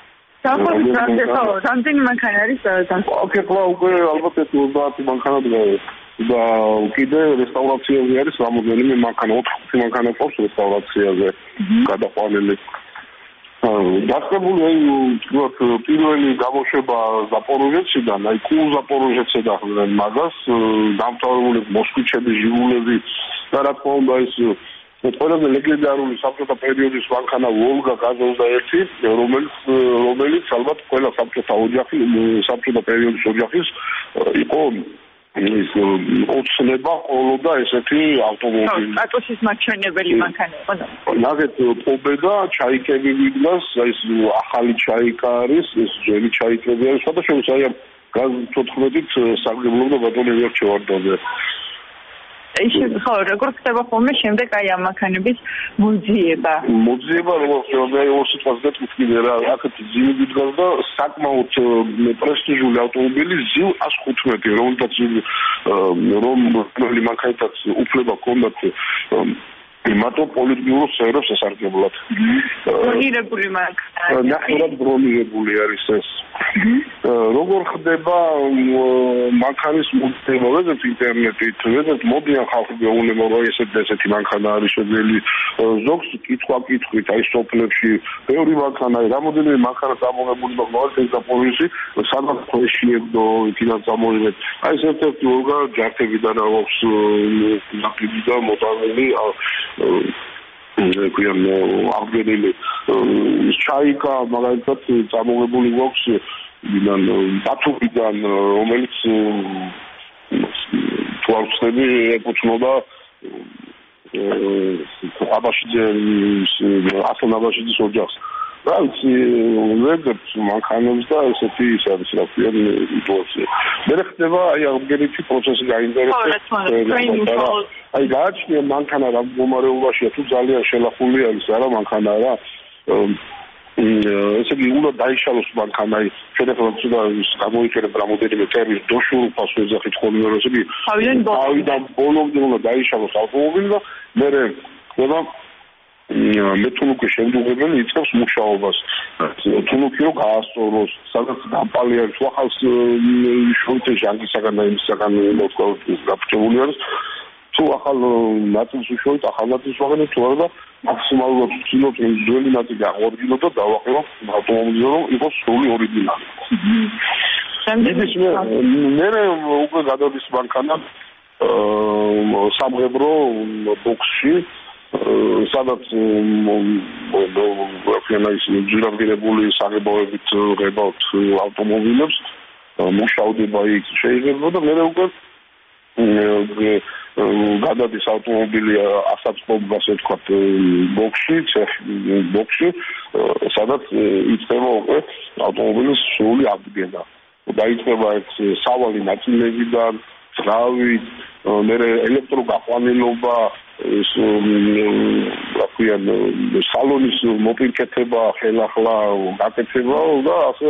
რამდენი მანქანა არის ახლა უკვე ალბათ 30 მანქანა და კიდე რესტავრაციაზე არის რამოდენიმე მანქანა, 4 მანქანა ყავს რესტავრაციაზე გადაყვანილი. დასწრებული პირველი გამოშვება ზაპოროჟეციდან, აი კულ ზაპოროჟეციდან მაგას დამთავრებული მოსკოვჩების ჟიგულები და რა თქმა უნდა ეს ყველაზე ლეგენდარული საბჭოთა პერიოდის მანქანა ვოლგა გაზ-21, რომელიც ალბათ ყველა საბჭოთა პერიოდის ოჯახის იყო ის ოცნება ყოლოდა ესეთი ავტომობილი. სტატუსის მაჩვენებელი მანქანა იყო. ნაგეთ პობედა, ჩაიკები ვიგნას, ეს ახალი ჩაიკა არის, ეს ძველი ჩაიკები არის, სხვადასხვა აი ამ გაზ-14-ით სარგებლობდა ბატონი ვერჩევარდაძე. ხო, როგორ ხდება ხოლმე შემდეგ აი ამ მანქანების მოძიება, როგორც მე 2 სიტყვას გეტყვით რა, აქეთ ზივი დგას და საკმაოდ პრესტიჟული ავტომობილი ზივ 115, რომელთაც რომელი მანქანითაც უფლება ჰქონდათ იმათო პოლიტბიუროს წევრებს ესარგებლად. ბრონირებული მანქანა. ნახევრად ბრონირებული არის ეს. როგორ ხდება მანქანის მოძიება, ვეზეთ ინტერნეტით, ვეზეთ მოდიან ხალხი გეუბნება, რომ ესეთი მანქანა არის შეძელი. ზოგს კითხვა-კითხვით, აი სოფლებში ბევრი მანქანა, რამოდენიმე მანქანა წამოღებული მაგალითად ეს დაპოლისი, სადაც შეებდო იქიდან წამოვიდეთ. აი ეს ერთ-ერთი ვოლგა ჯართებიდან აქვს ნაკლიდი და მოტანილი ქვია აღგენილი ჩაიკა მაგალითად წამოღებული გვაქვს ბათუმიდან, რომელიც თვალწები ეკუთვნოდა აბაშიძის ასლან აბაშიძის ოჯახს. რა ვიცი, ვერდებს მანქანებს და ესეთი ის არის რა ქვია სიტუაცია. მე ხდება აი აღგენითი პროცესი გაინტერესებს. აი გააჩნია მანქანა რა მდგომარეობაშია, თუ ძალიან შელახული არის არა მანქანა რა. ესე იგი უნდა დაიშალოს მანქანა, შედარებით ცუდა გამოიყენებ რამოდენიმე ტერმინს დოშურფას ვეძახით ხოლმე, რომ ესე იგი თავიდან ბოლომდე უნდა დაიშალოს ავტომობილი და მე ხდება მეთუნუკი შემდგომელი იწყებს მუშაობას. თუნუკი რო გაასწოროს, სადაც დამპალი არის, ახალს შოუთე ჟანგისაგან და იმისაგან გაფრთხილებული არის. თუ ახალ ნაწილს უშოვით, ახალ ნაწილს ვაღებთ, თუ არა და მაქსიმალურად ვცდილობთ ძველი ნაწილი აღორძინოთ და დავაყენოთ ავტომობილზე, რომ იყოს სრული ორიგინალი. მე უკვე გადადის მანქანა სამღებრო ბოქსში, სადაც ძირადღირებული საღებავებით ღებავთ ავტომობილებს, მუშავდება იქ შეიძლება და მე უკვე გადადის ავტომობილი ასაწყობად ასე ვთქვათ ბოქსში, სადაც იწყება უკვე ავტომობილის სრული აღდგენა. დაიწყება ეს სავალი ნაწილებიდან, ძრავით, მერე ელექტროგაყვანილობა, ეს რა ქვია, სალონის მოპირკეთება, ხელახლა გაკეთება და ასე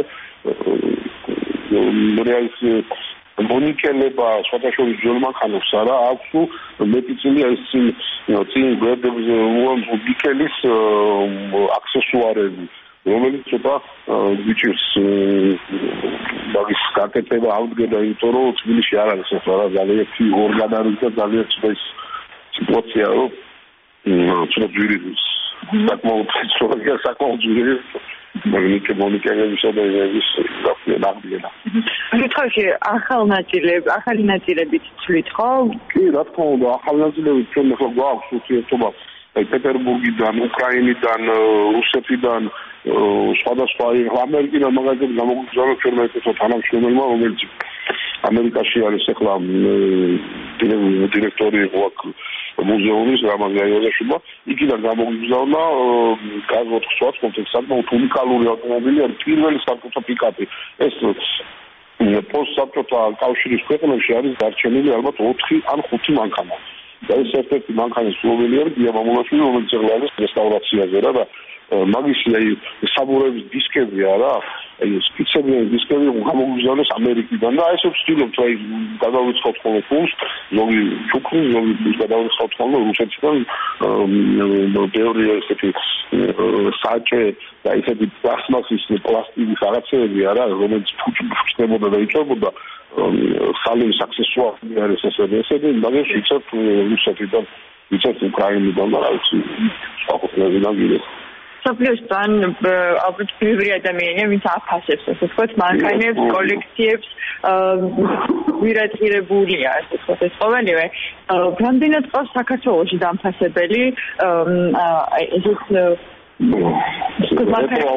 რეალიზ მონიკელება სხვადასხვა ძველ მანქანებს არა აქვს მეტიწილია ეს წინ გვერდების ნიკელის აქსესუარები რომელიც ცოტა გვიჭირს მაგის გაკეთება აღდგენა იმიტომ რომ თბილისში არ არის ახლა რა ძალიან ორგანიზაცია და ძალიან ცოტა სიტუაცია რომ ცოტა ძვირის საკმაოდ ძვირი მონიკელებისა და ეს აღდგენა. შეთხოვში ახალი ნაწილებიც ცვლით ხო? კი, რა თქმა უნდა, ახალი ნაწილები ჩვენ ახლა გვაქვს ურთიერთობა პეტერბურგიდან, უკრაინიდან, რუსეთიდან, სხვადასხვა ამერიკიდან მაგალითად გამოგვიგზავნა ჩვენმა ერთ-ერთმა თანამშრომელმა, რომელიც ამერიკაში არის ახლა დირექტორი ყოაკ მუზეუმის რამაზ აიოზაშვილმა, იქიდან გამოგვიგზავნა გაზოთხსვაც კომპლექსი საკმაოდ უნიკალური ავტომობილი, არის პირველი საკუთარ პიკაპი. ეს პოსტსაბჭოთა კავშირის ქვეყნებში არის დარჩენილი ალბათ 4 ან 5 მანქანა. და ეს ერთ-ერთი მანქანის ფლობელია გია მამულაშვილი, რომელიც ახლა არის რესტავრაციაზე რა და მაგისი აი საბურების დისკები არა, აი სპეციალური დისკები გამოგვიზარდეს ამერიკიდან და ესე ვცდილობთ აი გადავიწყოთ ხოლმე ფულს, ზოგი ჩუქრი, ზოგი გადავიწყოთ ხოლმე რუსეთიდან ბევრი ესეთი საჭე და ესეთი პლასმასის პლასტიკის რაღაცები არა, რომელიც ფუჭდებოდა და იწვებოდა სალის აქსესუარები არის ესეთი მაგას ვიცით რუსეთიდან, ვიცით უკრაინიდან და რა ვიცი სხვა ქვეყნებიდან გიდევ სოფლიოსთან ალბათ ბევრი ადამიანია, ვინც აფასებს, ასე ვთქვათ, მანქანებს, კოლექციებს, გვირაცხირებულია, ასე ვთქვათ, ეს ყოველივე. რამდენად ყავს საქართველოში დამფასებელი ესეთ მანქანების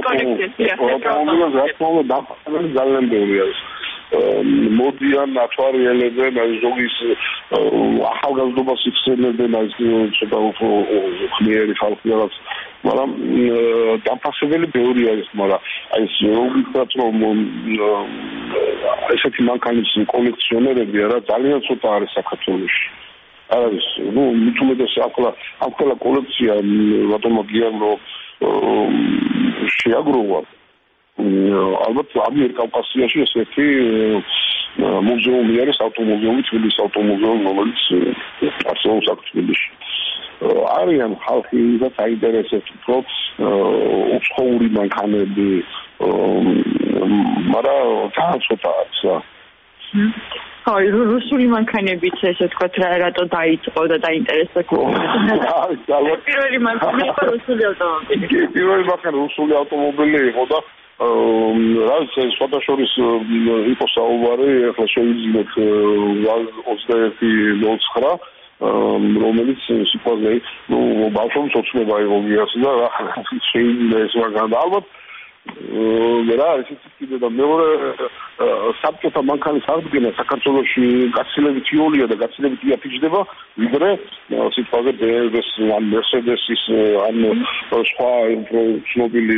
კოლექციებს? ძალიან ბევრი არის. მოდიან ათვარიელებენ ზოგის ახალგაზრდობას იხსენებენ აი ცოტა უფრო ხლიერი ხალხი რაღაც მაგრამ დამფასებელი ბევრი არის მაგრამ აი ეს როგიცაც რომ ესეთი მანქანის კოლექციონერები არა ძალიან ცოტა არის საქართველოში არის ნუ მithumedes ამ ყველა კოლექცია რატომ გიამ რომ შეაგროვა ალბათ ამიერკავკასიაში ესეთი მუზეუმი არის ავტომობილების თბილისის ავტომობილები რომელიც არსებობს აქ თბილისში არიან ხალხი და საინტერესებს უფრო უცხოური მანქანები მაგრამ ძალიან ცოტა არის აი რუსული მანქანებიც ესე ვთქვათ რატო დაიწყო და დაინტერესდა არის ალბათ პირველი მანქანა იყო რუსული ავტომობილი პირველი მანქანა რუსული ავტომობილი იყო და რაც სხვადასხვა იყო საუბარი, ახლა შევიძლინოთ 21-09, რომელიც სიყვარული, ნუ ბავშვებს ოცნება იყო გიას და რა შეიძლება ეს მაგალითად ალბათ რა ისიც კიდე და მეორე საბჭოთა მანქანის აღდგენა საქართველოში გაცილებით იოლია და გაცილებით იაფიჭდება ვიდრე სიტყვაზე BMW-ს ან Mercedes-ის ან სხვა ცნობილი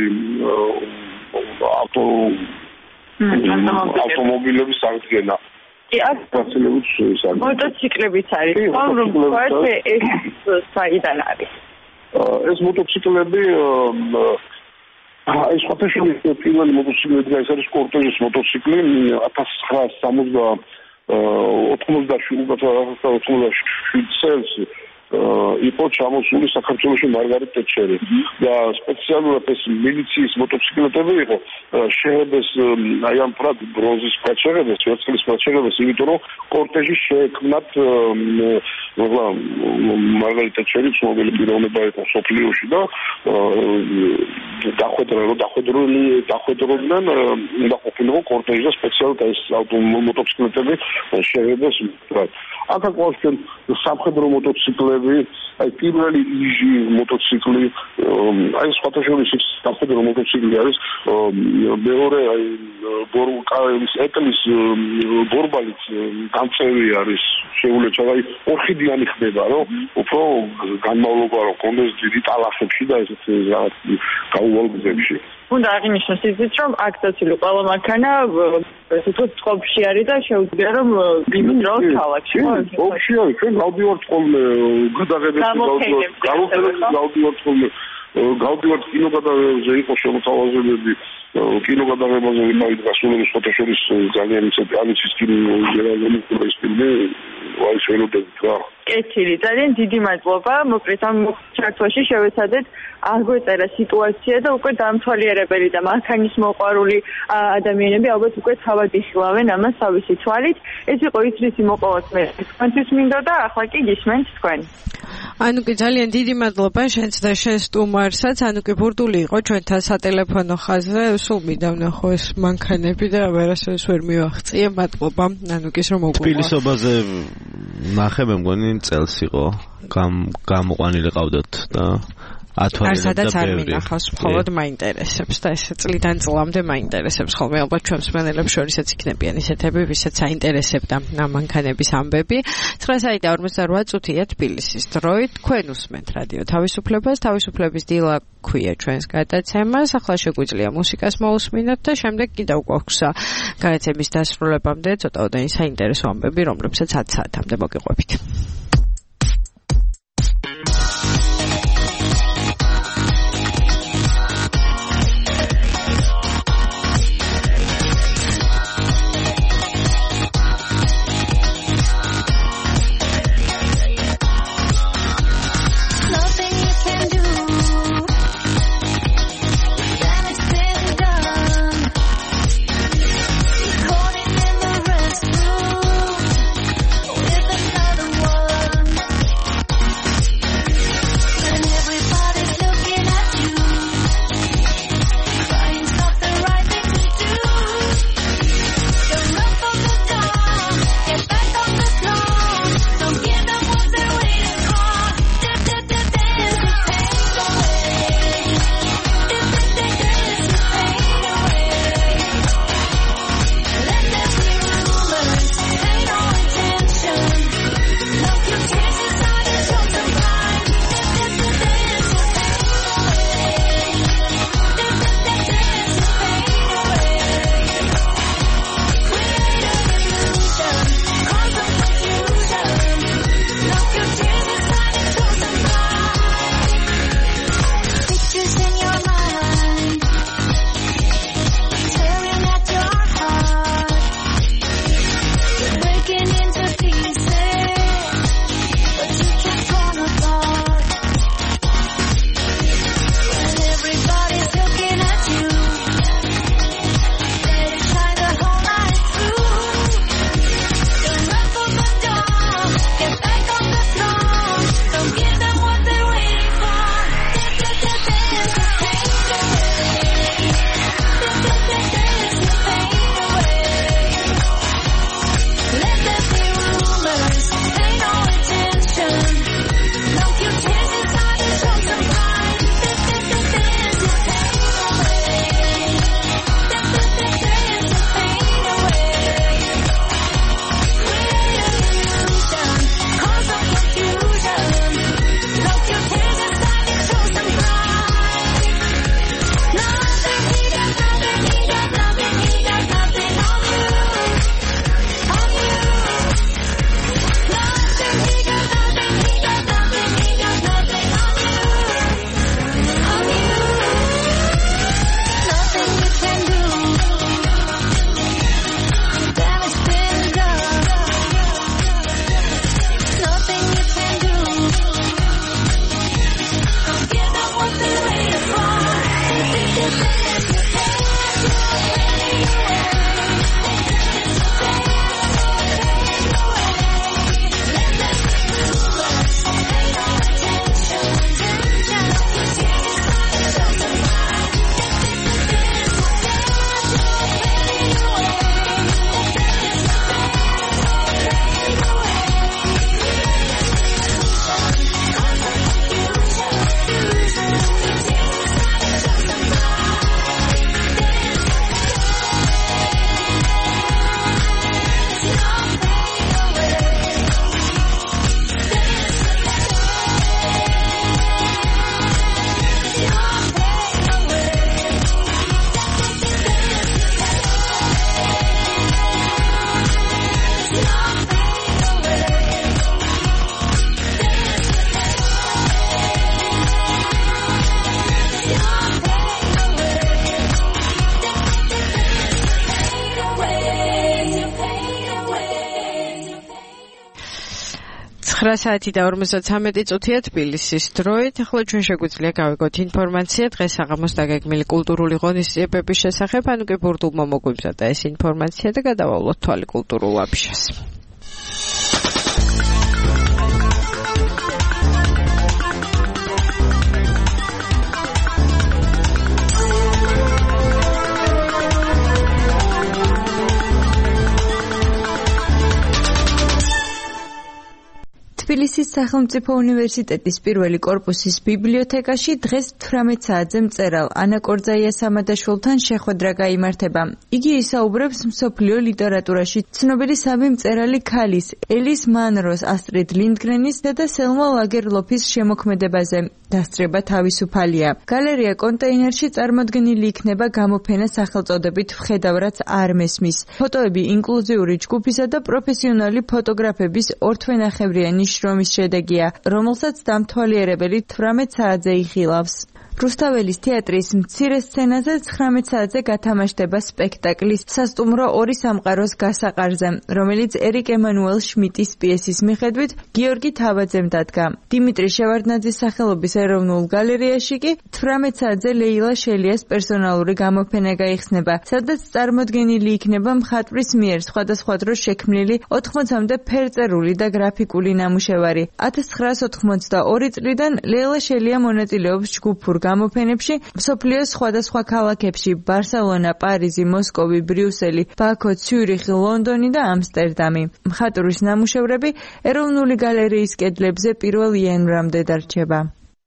ავტომობილების აღდგენა გაცილებით მოტოციკლებიც არის რომ ვთქვათ ეს საიდან არის ეს მოტოციკლები ეს ფაქტობრივად პირველი მოტოციკლი ეს არის კორტეჟის მოტოციკლი 1987 წელს იყო ჩამოსული საქართველოში მარგარეტ ტეტჩერი და სპეციალურად ეს მილიციის მოტოციკლეტები იყო შეღებეს აი ამ პრად ბრონზის პრაჩერებას, ვერცხლის პრაჩერებას, იმიტომ რომ კორტეჟი შეექმნათ მარგარეტ ტეტჩერი ცნობილი პიროვნება იყო სოფლიოში და დახვედროდნენ უნდა ყოფილიყო კორტეჟი და სპეციალურად ეს მოტოციკლეტები შეღებეს პრად აქ აქვს ჩვენ სამხედრო მოტოციკლები, აი პირველი იჟი მოტოციკლი, აი სხვათა შორის სამხედრო მოტოციკლი არის, მეორე აი ბორკაევის ეტლის ბორბალიც გამწევი არის, შეუძლია აი ორხიდიანი ხდება, რომ უფრო განმავლობა რომ კონდეს დიდი ტალახებში და ესეც გაუვალ გზებში. უნდა აღინიშნოს ისიც, რომ აქ დაცული ყველა მანქანა ესე თუ წყობაში არის და შეუძლია რომ მიმდროს ქალაქში. ოფში არის, ჩვენ გავდივართ ხოლმე გადაღებებში გავდივართ ხოლმე გავდივართ კინოგადაღებებზე იყო შემოთავაზებები კინოგადაღებაზე ვიყავით გასულების ფოტოშოპის ძალიან ისეთი ამიცის კინოგადაღების ფილმი ვაი შენოდებით რა. კეთილი, ძალიან დიდი მადლობა. მოკლედ ამ ჩართვაში შევეცადეთ აღვეწერა სიტუაცია და უკვე დამთვალიერებელი და მანქანის მოყვარული ადამიანები ალბათ უკვე თავად იხილავენ ამას თავისი თვალით. ეს იყო ის რისი მოყოლაც მე თქვენთვის მინდო და ახლა კი გისმენთ თქვენ. ანუკი ძალიან დიდი მადლობა შენც და შენ სტუმარსაც. ანუკი ბურდული იყო ჩვენთან სატელეფონო ხაზზე. სულ მინდა ვნახო ეს მანქანები და ვერასოდეს ვერ მივაღწია. მადლობა ანუკის რომ მოგვიყვა. თბილისობაზე ნახე მე მგონი წელს იყო გამოყვანილი ყავდათ და არცადაც არ მინახავს, მხოლოდ მაინტერესებს და ეს წლიდან წლამდე მაინტერესებს ხოლმე ალბათ ჩვენ მსმენელებს შორისაც იქნებიან ისეთები, ვისაც აინტერესებდა ამ მანქანების ამბები. 9:48 წუთია თბილისის დროით. თქვენ უსმენთ რადიო თავისუფლებას, თავისუფლების დილა ქვია ჩვენს გადაცემას. ახლა შეგვიძლია მუსიკას მოусმინოთ და შემდეგ კიდევ გვაქვს გადაცემის დასრულებამდე ცოტაოდენი საინტერესო ამბები, რომლებსაც 10 საათამდე მოგიყვებით. Caught in the restroom with another one. 9 საათი და 53 წუთია თბილისის დროით. ახლა ჩვენ შეგვიძლია გავიგოთ ინფორმაცია დღეს საღამოს დაგეგმილი კულტურული ღონისძიებების შესახებ, ანუ კი ბურდულმა მოგვიმზადა ეს ინფორმაცია და გადავავლოთ თვალი კულტურულ აფიშას. თბილისის სახელმწიფო უნივერსიტეტის პირველი კორპუსის ბიბლიოთეკაში დღეს 18 საათზე მწერალ ანა კორძაიას სამადაშვილთან შეხვედრა გაიმართება. იგი ისაუბრებს მსოფლიო ლიტერატურაში ცნობილი სამი მწერალი ქალის, ელის მანროს, ასტრიდ ლინდგრენის და სელმა ლაგერლოფის შემოქმედებაზე. დასწრება თავისუფალია. გალერეა კონტეინერში წარმოდგენილი იქნება გამოფენა სახელწოდებით ვხედავ-რაც არ მესმის. ფოტოები ინკლუზიური ჯგუფისა და პროფესიონალი ფოტოგრაფების ორთვენახევრიანი შრომის შედეგია, რომელსაც დამთვალიერებელი 18 საათზე იხილავს. რუსთაველის თეატრის მცირე სცენაზე 19 საათზე გათამაშდება სპექტაკლი სასტუმრო ორი სამყაროს გასაყარზე, რომელიც ერიკ ემანუელ შმიტის პიესის მიხედვით გიორგი თავაძემ დადგა. დიმიტრი შევარდნაძის სახელობის ეროვნულ გალერეაში კი 18 საათზე ლეილა შელიას პერსონალური გამოფენა გაიხსნება, სადაც წარმოდგენილი იქნება მხატვრის მიერ სხვადასხვა დროს შექმნილი 80-მდე ფერწერული და გრაფიკული ნამუშევარი. 1982 წლიდან ლეილა შელია მონაწილეობს ჯგუფურ გამოფენებში მსოფლიოს სხვადასხვა ქალაქებში: ბარსელონა, პარიზი, მოსკოვი, ბრიუსელი, ბაქო, ციურიხი, ლონდონი და ამსტერდამი. მხატვრის ნამუშევრები ეროვნული გალერეის კედლებზე 1 იანვრამდე დარჩება.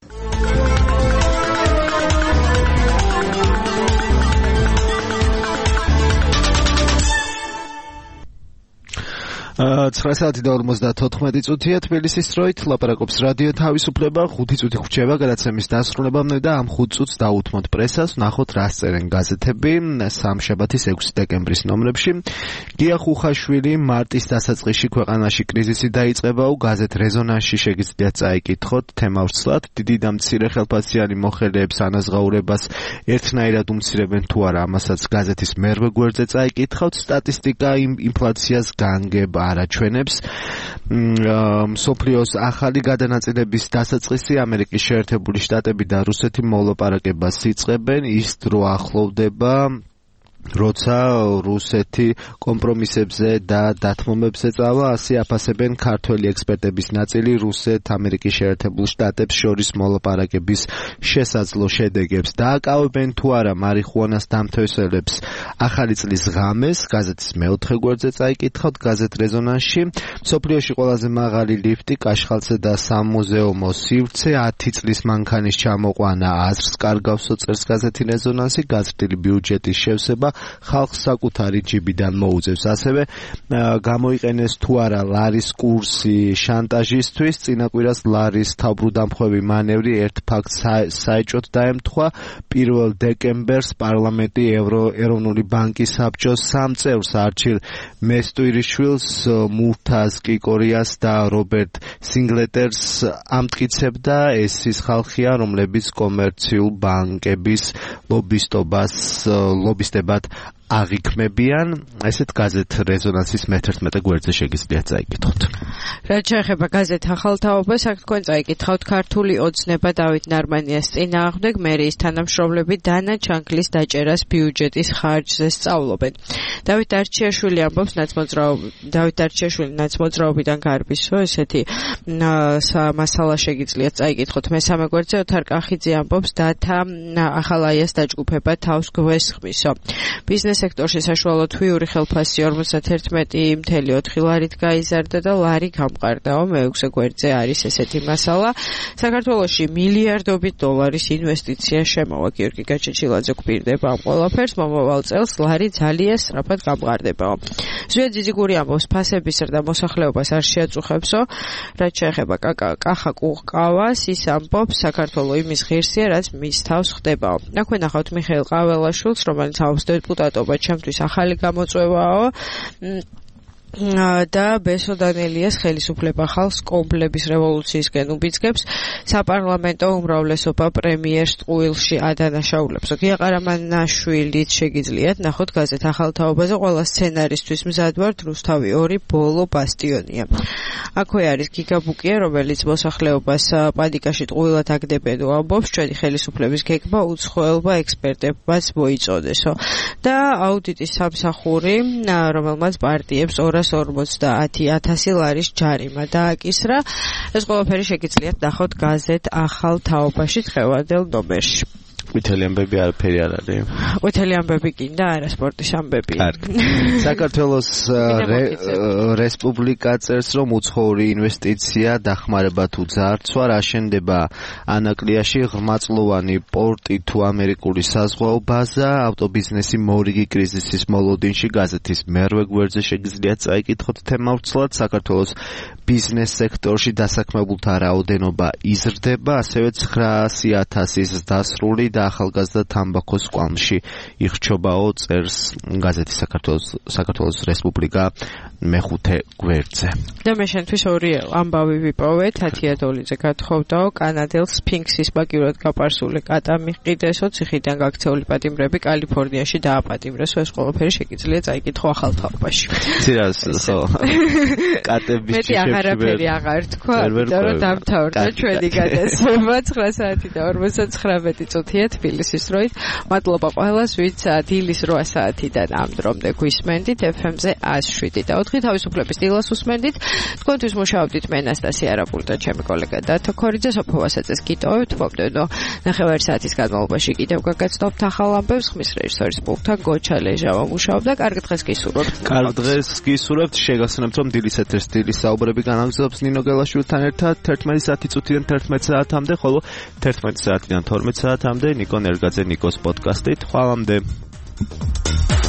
9 საათი და 54 წუთია თბილისის დროით. ლაპარაკობს რადიო თავისუფლება. 5 წუთი ხრჩება გადაცემის დასრულებამდე და ამ 5 წუთს დაუთმოთ პრესას, ვნახოთ რას წერენ გაზეთები სამშაბათის 6 დეკემბრის ნომრებში. გია ხუხაშვილი მარტის დასაწყისში ქვეყანაში კრიზისი დაიწყებაო, გაზეთ რეზონანსში შეგიძლიათ წაიკითხოთ თემავრცლად. დიდი და მცირე ხელფასიანი მოხელეებს ანაზღაურებას ერთნაირად უმცირებენ თუ არა, ამასაც გაზეთის მერვე გვერდზე წაიკითხავთ. სტატისტიკა ინფლაციას განგებ არაჩვენებს. მსოფლიოს ახალი გადანაწილების დასაწყისი ამერიკის შეერთებული შტატები და რუსეთი მოლაპარაკებას იწყებენ. ის დრო ახლოვდება, როცა რუსეთი კომპრომისებზე და დათმობებზე წავა, ასე აფასებენ ქართველი ექსპერტების ნაწილი რუსეთ-ამერიკის შეერთებულ შტატებს შორის მოლაპარაკების შესაძლო შედეგებს. დააკავებენ თუ არა მარიხუანას დამთვისებელებს ახალი წლის ღამეს, გაზეთის მეოთხე გვერდზე წაიკითხავთ. გაზეთ რეზონანსში მსოფლიოში ყველაზე მაღალი ლიფტი კაშხალზე და სამუზეუმო სივრცე 10 წლის მანქანის ჩამოყვანა აზრს კარგავსო, წერს გაზეთი რეზონანსი. გაზრდილი ბიუჯეტის შევსება ხალხს საკუთარი ჯიბიდან მოუწევს. ასევე გამოიყენეს თუ არა ლარის კურსი შანტაჟისთვის. წინაკვირას ლარის თავბრუდამხვევი მანევრი ერთ ფაქტს საეჭვოდ დაემთხვა. 1 დეკემბერს პარლამენტი ეროვნული ბანკის საბჭოს 3 წევრს არჩილ მესტუირიშვილს, მურთაზ კიკორიას და რობერტ სინგლეტერს ამტკიცებდა. ეს ის ხალხია, რომლებიც კომერციულ ბანკების ლობისტებად აღიქმებიან. ესეთ გაზეთ რეზონანსის მე-11 გვერდზე შეგიძლიათ წაიკითხოთ. რაც შეეხება გაზეთ ახალთაობას, აქ თქვენ წაიკითხავთ ქართული ოცნება დავით ნარმანიას წინააღმდეგ მერიის თანამშრომლები დანა ჩანქლის დაჭერას ბიუჯეტის ხარჯზე სწავლობენ. დავით დარჩიაშვილი ამბობს ნაცმოძრაობიდან გარბისო, ესეთი მასალა შეგიძლიათ წაიკითხოთ მე-3 გვერდზე. ოთარ კახიძე ამბობს დათა ახალაიას დაჯგუფება თავს გვესხმისო. ბიზნეს სექტორში საშუალო თვიური ხელფასი 51.4 ლარით გაიზარდა და ლარი გამყარდაო. მე-6 გვერდზე არის ესეთი მასალა. საქართველოში მილიარდობით დოლარის ინვესტიცია შემოვა. გიორგი გაჩეჩილაძე გვპირდება ამ ყველაფერს. მომავალ წელს ლარი ძალიან სწრაფად გამყარდებაო. ზვია ძიძიგური ამბობს ფასების ზრდა მოსახლეობას არ შეაწუხებსო. რაც შეეხება კახა კუყკავას, ის ამბობს საქართველო იმის ღირსია, რაც მის თავს ხდებაო. აქ ვენახავთ მიხეილ ყაველაშვილს, რომელიც ამბობს დეპუტატობა ჩემთვის ახალი გამოწვევაო. და ბესო დანელიას ხელისუფლება ხალხს კომპლების რევოლუციისკენ უბიძგებს, საპარლამენტო უმრავლესობა პრემიერს ტყუილში ადანაშაულებს. გია ყარამანაშვილით შეგიძლიათ ნახოთ გაზეთ ახალ თაობაზე, ყველა სცენარისთვის მზად ვართ, რუსთავი 2 ბოლო ბასტიონია. აქვე არის გიგაბუკია, რომელიც მოსახლეობას პანიკაში ტყუილად აგდებენ ამბობს, ჩვენი ხელისუფლების გეგმა უცხოელმა ექსპერტებმაც მოიწოდესო. და აუდიტის სამსახური, რომელმაც პარტიებს 250,000 ლარის ჯარიმა დააკისრა. ეს ყველაფერი შეგიძლიათ ნახოთ გაზეთ ახალ თაობაში დღევანდელ ნომერში. ყვითელი ამბები არაფერი არ არის. ყვითელი ამბები კი და არა სპორტის ამბები. საქართველოს რესპუბლიკა წერს, რომ უცხოური ინვესტიცია დახმარება თუ ძარცვა რა შენდება ანაკლიაში ღრმაწლოვანი პორტი თუ ამერიკული საზღვაო ბაზა, ავტობიზნესი მორიგი კრიზისის მოლოდინში. გაზეთის მერვე გვერდზე შეგიძლიათ წაიკითხოთ თემავრცლად. საქართველოს ბიზნეს სექტორში დასაქმებულთა რაოდენობა იზრდება, ასევე 900,000-ის დასრული და ახალგაზრდა თამბაქოს კვამში იხჩობაო, წერს გაზეთი საქართველოს რესპუბლიკა მეხუთე გვერდზე. და მე შენთვის 2 ამბავი ვიპოვე. თათია დოლიძე გათხოვდაო, კანადელ სფინქსის მაგივრად გაპარსული კატა მიყიდესო, ციხიდან გაქცეული პატიმრები კალიფორნიაში დააპატიმრეს. ეს ყველაფერი შეგიძლიათ წაიკითხო ახალ თაობაში. ცირას ხო კატების მეტი აღარაფერი აღარ თქვა, იმიტომ რომ დამთავრდა ჩვენი გადაცემა 9 საათი და 59 წუთია თბილისის დროით. მადლობა ყველას, ვინც დილის 8 საათიდან ამ დრომდე გვისმენდით FM-ზე 107 და 4 თავისუფლების დილას უსმენდით. თქვენთვის მუშაობდით მე ნასტასია არაპული და ჩემი კოლეგა დათო ქორიძე. სოფოვასაძეს გიტოვებთ. მომდევნო 9 საათის განმავლობაში კიდევ გაგაცნობთ ახალ ამბებს. ხმის რეჟისორის პულტთან გოჩა ლეჟავა მუშაობდა. კარგ დღეს გისურვებთ. კარგ დღეს გისურვებთ. შეგახსენებთ, რომ დილის ეთერს დილის საუბრები განაგრძობს ნინო გელაშვილთან ერთად 11 საათი წუთიდან 11 საათამდე, ხოლო 11 საათიდან 12 საათამდე ნიკო ნერგაძე ნიკოს პოდკასტით. ხვალამდე.